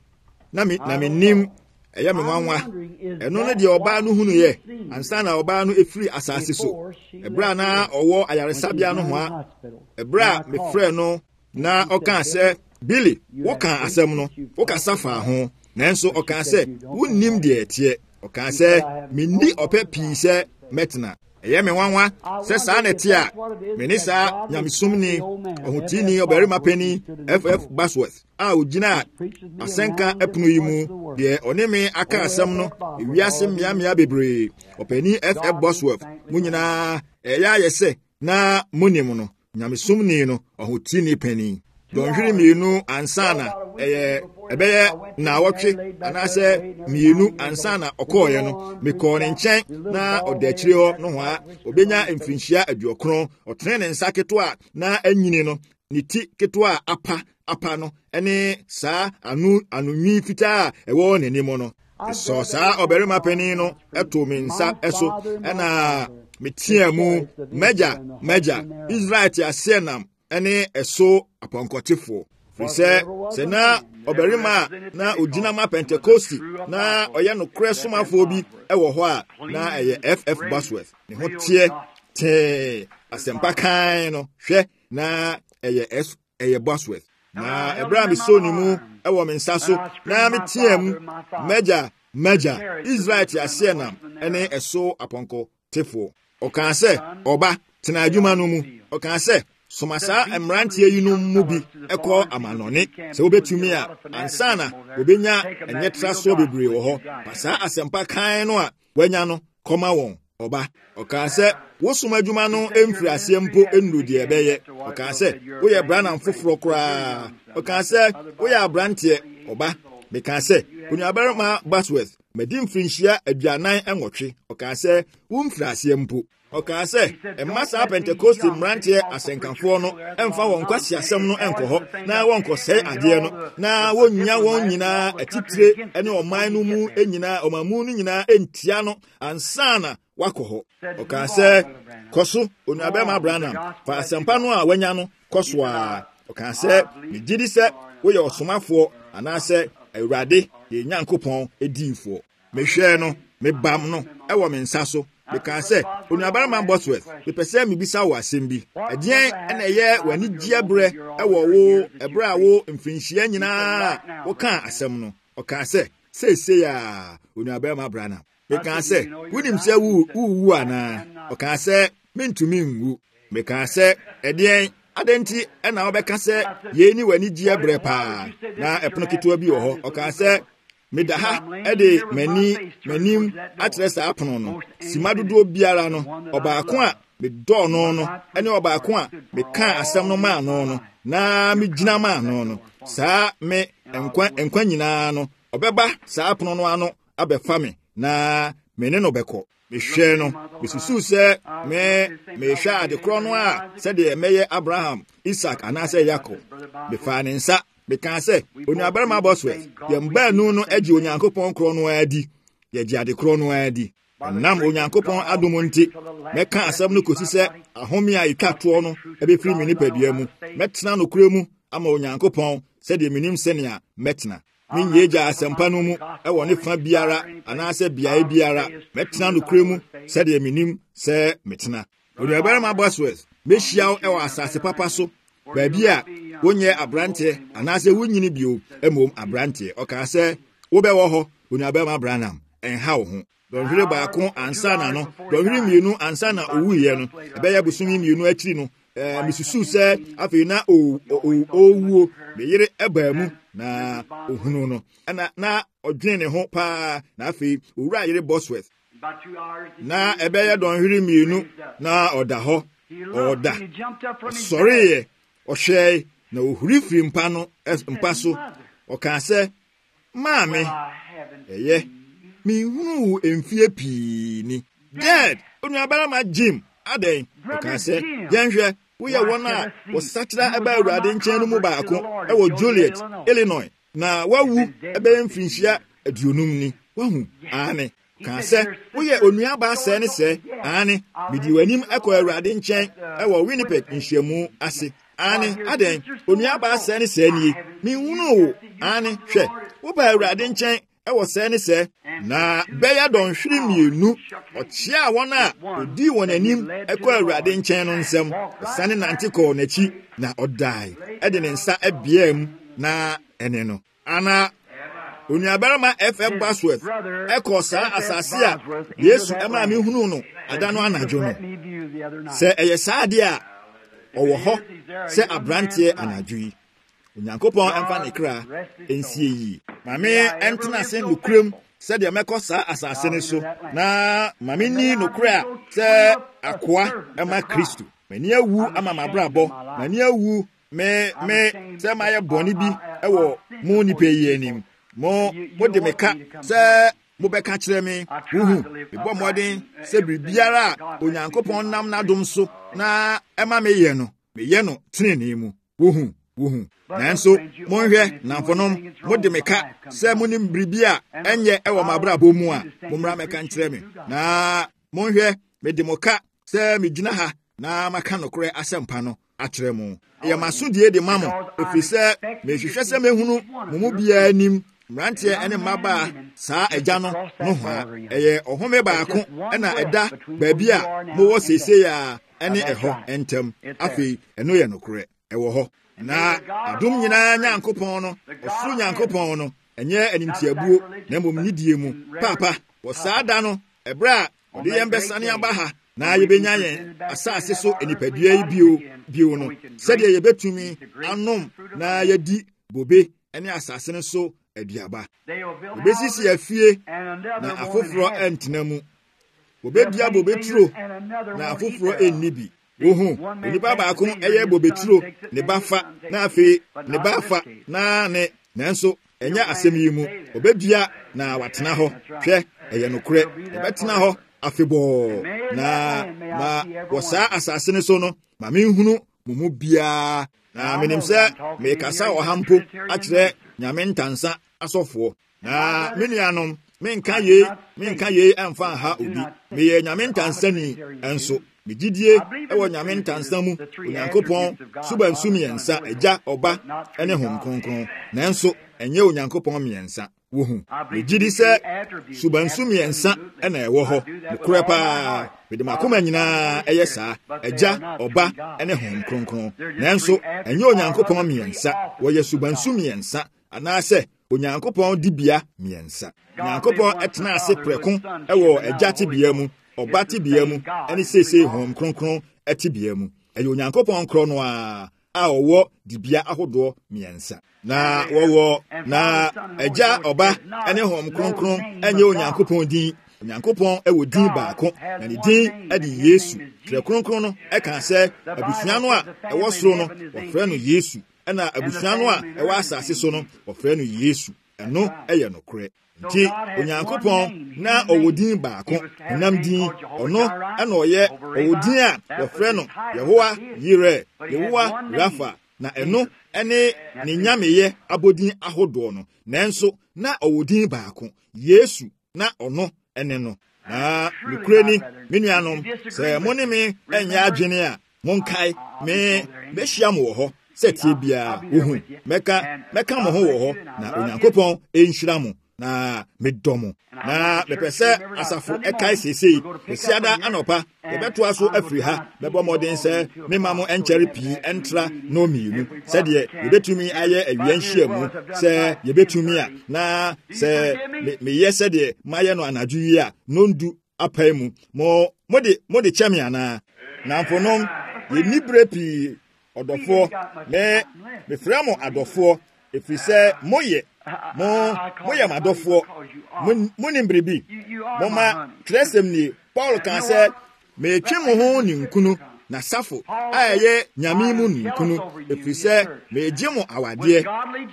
na me na menim ɛyɛ me nwanwa ɛno no deɛ ɔbaa no hunu yɛ ansa na ɔbaa no efiri asase so ɛberɛ na ɔwɔ ayaresabea no ho a ɛberɛ a mefrɛ no na ɔka sɛ Billy woka asɛm no wokasa fa ho nanso ɔka sɛ wonnim deɛ ɛteɛ ɔka sɛ menni ɔpɛ pii sɛ mɛtena ɛyɛ me nwanwa sɛ saa na ɛte a mene saa nyamesomni ɔhotini ɔbarima pani F F Bosworth a ogyina asɛnka ɛpono yi mu deɛ ɔne me aka asɛm no ewiase mmeammea bebree ɔpani F F Bosworth mu nyinaa ɛyɛ ayɛ sɛ na monim no nyamesomni no ɔhotini pani dɔnhwere mmienu ansa na ɛyɛ ɛbɛyɛ na wɔtwe anaasɛ mmienu ansa na ɔkɔɔyɛ no mekɔɔ ne nkyɛn na ɔda akyire hɔ no ho a obenya mfirinhyia aduɔkron ɔtene ne nsa ketewa na anyini no ne ti ketewa apa apa no ɛne saa anu anonwi fitaa a ɛwɔ n'anim no ɛsɔ saa ɔbarima panin no ɛtoo me nsa ɛso ɛna metea mu magya magya Israel te aseɛ nam ɛne ɛso apɔnkɔtefoɔ firi sɛ sɛ na ɔbarima a na ogyina ma Pentecost na ɔyɛ nokorɛ somafoɔ bi ɛwɔ hɔ a na ɛyɛ F F Bosworth ne ho teɛ tee asɛmpa kan no hwɛ na ɛyɛ S ɛyɛ Bosworth na ɛberɛ a mesoo ne mu ɛwɔ me nsa so na metea mu magya magya Israel te aseɛ nam ɛne ɛso apɔnkɔtefoɔ ɔkaa sɛ ɔba tena adwuma no mu ɔkaa sɛ soma saa mmeranteɛ yi no mu bi ɛkɔ amanɔne sɛ wobɛtumi a ansa na wobɛnya ɛnyɛ trasoɔ bebree wɔ hɔ ma saa asɛmpa kan no a wanya no kɔma wɔn ɔba ɔkaa sɛ wosom adwuma no ɛmfiri aseɛ mpo ɛnnuru deɛ ɛbɛyɛ ɔkaa sɛ woyɛ branam foforɔ koraa ɔkaa sɛ woyɛ abranteɛ ɔba mekaa sɛ onuabarima Bosworth medi mfrinhyia aduanan enwotwe ɔka sɛ womfiri aseɛ mpo ɔka sɛ ɛma saa Pentecost mmeranteɛ asenkafo no ɛmfa wɔn kwasi asɛm no ɛnkɔ hɔ na wɔnkɔ sɛe adeɛ no na wonnya wɔn nyinaa atitire ɛne ɔman no mu nyinaa ɔmamu no nyinaa entia no ansa na wakɔ hɔ ɔka sɛ kɔso onuabɛma Branham fa asɛmpa no a wanya no kɔso a ɔka sɛ megidi sɛ woyɛ ɔsomafoɔ anaasɛ Awurade yɛ Nyankopɔn ediifoɔ mehwɛ no mebam no ɛwɔ me nsa so meka sɛ onuabarima Bosworth mepɛ sɛ mebisa wo asɛm bi ɛdeɛn ɛna ɛyɛ w'ani gye berɛ ɛwɔ wo ɛberɛ a wo mfirinhyia nyinaa woka asɛm no ɔka sɛ seesei a onuabarima Branham meka sɛ wonim sɛ wuwu anaa ɔka sɛ mentumi nwu meka sɛ ɛdeɛn adenti ɛna wobɛka sɛ yɛni w'ani gye berɛ paa na ɛpono ketewa bi wɔ hɔ ɔka sɛ meda ha ɛde m'ani m'anim akyerɛ saa apono no sima dodoɔ biara no ɔbaako a medɔɔ no no ɛne ɔbaako a meka asɛm no maa no no na megyina maa no no saa me nkwa nkwa nyinaa no ɔbɛba saa apono no ano abɛfa me na me ne no bɛkɔ mehwɛ no mesusuw sɛ me mehwɛ ade korɔ no a sɛdeɛ mɛyɛ Abraham Isaac anaasɛ Yakob mefaa ne nsa meka sɛ onuabarima Bosworth yɛn baanu no agye Onyankopɔn korɔ no adi yɛgye ade korɔ no adi nam Onyankopɔn adom nti mɛka asɛm no kosi sɛ ahome a etwa toɔ no ɛbɛfiri me nipadua mu mɛtena no korɛ mu ama Onyankopɔn sɛdeɛ menim sɛnea mɛtena menyɛ gya asɛmpa no mu ɛwɔ ne fa biara anaasɛ biae biara mɛtena no korɛ mu sɛdeɛ menim sɛ metena onuabarima Bosworth mɛhyia wo ɛwɔ asase papa so baabi a wonyɛ abrante anaasɛ wonyini bio emom abrante ɔka sɛ wobɛwɔ hɔ onuabarima Branham ɛnha wo ho dɔnhwere baako ansa na no dɔnhwere mmienu ansa na owuiɛ no ɛbɛyɛ bosomi mmienu akyiri no ɛɛ misusu sɛ afei na owuo meyere ɛbaa mu na ohunu no ɛna na ɔdwene ne ho paa na afei owura yere Bosworth na ɛbɛyɛ dɔnhwere mmienu na ɔda hɔ ɔda ɔsɔreeɛ ɔhwɛe na ohuri firi mpa no mpa so ɔka sɛ maame ɛyɛ mihunu mfie pii ni dead onuabarima Jim adɛn ɔka sɛ yɛnhwɛ woyɛ wɔn a wɔsakyera ɛba Awurade nkyɛn no mu baako ɛwɔ Joliet Illinois na wawu ɛbɛyɛ mfirinhyia aduonum ni wahu ane ka sɛ woyɛ onuaba sɛ ne sɛ ane medi w'anim ɛkɔ Awurade nkyɛn ɛwɔ Winnipeg nhyiamu ase ane adɛn onuaba sɛ ne sɛ nie mihunu wo ane hwɛ woba Awurade nkyɛn ɛwɔ sɛ ne sɛ na bɛyɛ dɔnhwere mmienu ɔkyea wɔn a odi wɔn anim ɛkɔ Awurade nkyɛn no nsɛm ɔsane nante kɔɔ n'akyi na ɔdae ɛde ne nsa ɛbea mu na ɛne no ana onuabarima F F Bosworth ɛkɔ saa asase a Yesu ɛma mehunu no ada no anadwo no sɛ ɛyɛ saa adeɛ a ɔwɔ hɔ sɛ abranteɛ anadwo yi Onyankopɔn ɛmfa ne kra ɛnsie yi mame ɛntena ase nokuram sɛdeɛ mɛkɔ saa asase ne so na mame ni nokura a sɛ akoa ɛma Kristo mani awu ama mabrabɔ mani awu me me sɛ mayɛ bɔne bi ɛwɔ mo nipa yi anim mo mo de meka sɛ mobɛka kyerɛ me wuhu mebɔ mmɔden sɛ biribiara a Onyankopɔn nam n'adom so na ɛma meyɛ no meyɛ no tenenee mu wuhu wuhu nanso monhwɛ namfonom mode meka sɛ monim biribi a ɛnyɛ ɛwɔ mabrabɔ mu a mommra mɛka nkyerɛ me na monhwɛ mede mo ka sɛ megyina ha na maka nokorɛ asɛmpa no akyerɛ mo ɛyɛ masodie de ma mo ɛfiri sɛ mehwehwɛ sɛ mehunu mo mu biara anim mmeranteɛ ɛne mmabaa saa agya no no ho a ɛyɛ ɔhome baako ɛna ɛda baabi a mowɔ seesei a ɛne ɛhɔ ɛntɛm afei ɛno yɛ nokorɛ ɛwɔ hɔ na adom nyinaa Nyankopɔn no ɔsoro Nyankopɔn no ɛnyɛ animtiabuo na mmom nidie mu paapa wɔ saa da no ɛberɛ a ɔde yɛn bɛsane aba ha na yɛbɛnya yɛn asase so enipadua yi bio bio no sɛdeɛ yɛbɛtumi anom na yɛdi bobe ɛne asase no so aduaba obesisi afie na afoforɔ ɛntena mu obedua bobe turo na afoforɔ ɛnni bi wohu onipa baako ɛyɛ bobe turo ne ba fa na afei ne ba fa na ne nanso enya asem yi mu obedua na watena ho hwe eye nokure obetena ho afebo na ma wosa asase ne so no ma menhunu mumu bia na menim se me kasa ohampo akire nyame ntansa asofo na menianom menka ye menka ye amfa ha obi me ye nyame ntansa ni enso megidie ewo nyame ntansa mu onyankopɔn subansu miensa agya oba ene hom kronkron nanso enye onyankopɔn miensa wohu megidi sɛ subansu miensa ena ewo ho mukure pa mede makoma nyina eye saa agya oba ene hom kronkron nanso enye onyankopɔn miensa wo ye subansu miensa anase onyankopɔn dibia miensa onyankopɔn etena ase preko ewo agya tibia mu oba tibia mu ene sese hom kronkron etibia mu eyo onyankopɔn kro no a a owo dibia ahodo miensa na wowo na agya oba ene hom kronkron enye onyankopɔn din onyankopɔn ewo din baako na ne din edi Yesu tre kronkron no eka sɛ abusua no a ewo soro no wɔfrɛ no Yesu ɛna abusua no a ewo asase so no wɔfrɛ no Yesu ɛno ɛyɛ nokore nti onyankopɔn na owodin baako nam din ɔno ɛna ɔyɛ owodin a wɔfrɛ no Yehowa Yire Yehowa Rafa na ɛno ɛne ne nyameyɛ abodin ahodoɔ no nanso na owodin baako Yesu na ɔno ɛne no na nokure ni menuanom sɛ mo ne me ɛnyɛ adwene a monkae me behyia mo wɔ hɔ sɛ tie bia wohu mɛka mɛka mo ho wɔ hɔ na onyankopɔn enhyira mo na medɔmo na mepɛ sɛ asafo ɛkae sesei besiada anɔpa yɛbɛtoa so afiri ha bɛbɔ mmɔden sɛ mema mo ɛnkyɛre pii ɛntra no mmienu sɛdeɛ yɛbɛtumi ayɛ awia nhyia mu sɛ yɛbɛtumi a na sɛ meyɛ sɛdeɛ mayɛ no anadwo yi a nondu apae mu mo mode mode kyɛ me anaa namfonom yɛni berɛ pii ɔdɔfoɔ me mefrɛ mo adɔfoɔ ɛfiri sɛ moyɛ mo moyɛ madɔfoɔ monim biribi moma twerɛsɛm ni Paul kan sɛ metwe mo ho ninkunu na safo a ɛyɛ nyame mu ninkunu ɛfiri sɛ megye mo awadeɛ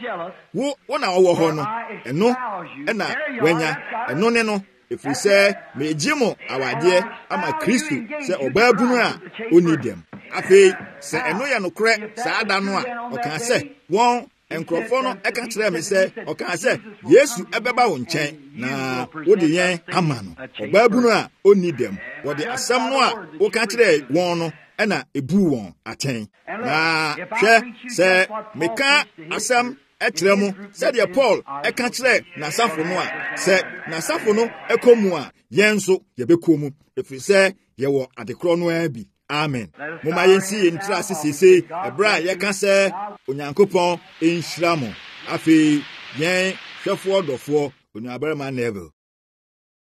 wo wo na wɔwɔ hɔ no ɛno ɛna wanya ɛno ne no ɛfiri sɛ megye mo awadeɛ ama Kristo sɛ ɔbaa bunu a ɔni dɛm afei sɛ ɛno yɛ nokorɛ saa da no a ɔka sɛ wɔn enkrofo no eka kyerɛ me sɛ ɔka sɛ Yesu ɛbɛba wo nkyɛn na wode yɛn ama no ɔbaabu no a onni dɛm wɔde asɛm no a woka kyerɛ wɔn no ɛna ebu wɔn atɛn na hwɛ sɛ meka asɛm ɛkyerɛ mu sɛdeɛ Paul ɛka kyerɛ n'asafo no a sɛ n'asafo no ɛkɔ mu a yɛn nso yɛbɛkɔ mu ɛfiri sɛ yɛwɔ adekorɔ no ara bi amen moma yɛnsi yɛntra ase sese ɛberɛ a yɛka sɛ onyankopɔn ɛnhyira mo afei yɛn hwɛfoɔ dɔfoɔ onuabarima Neville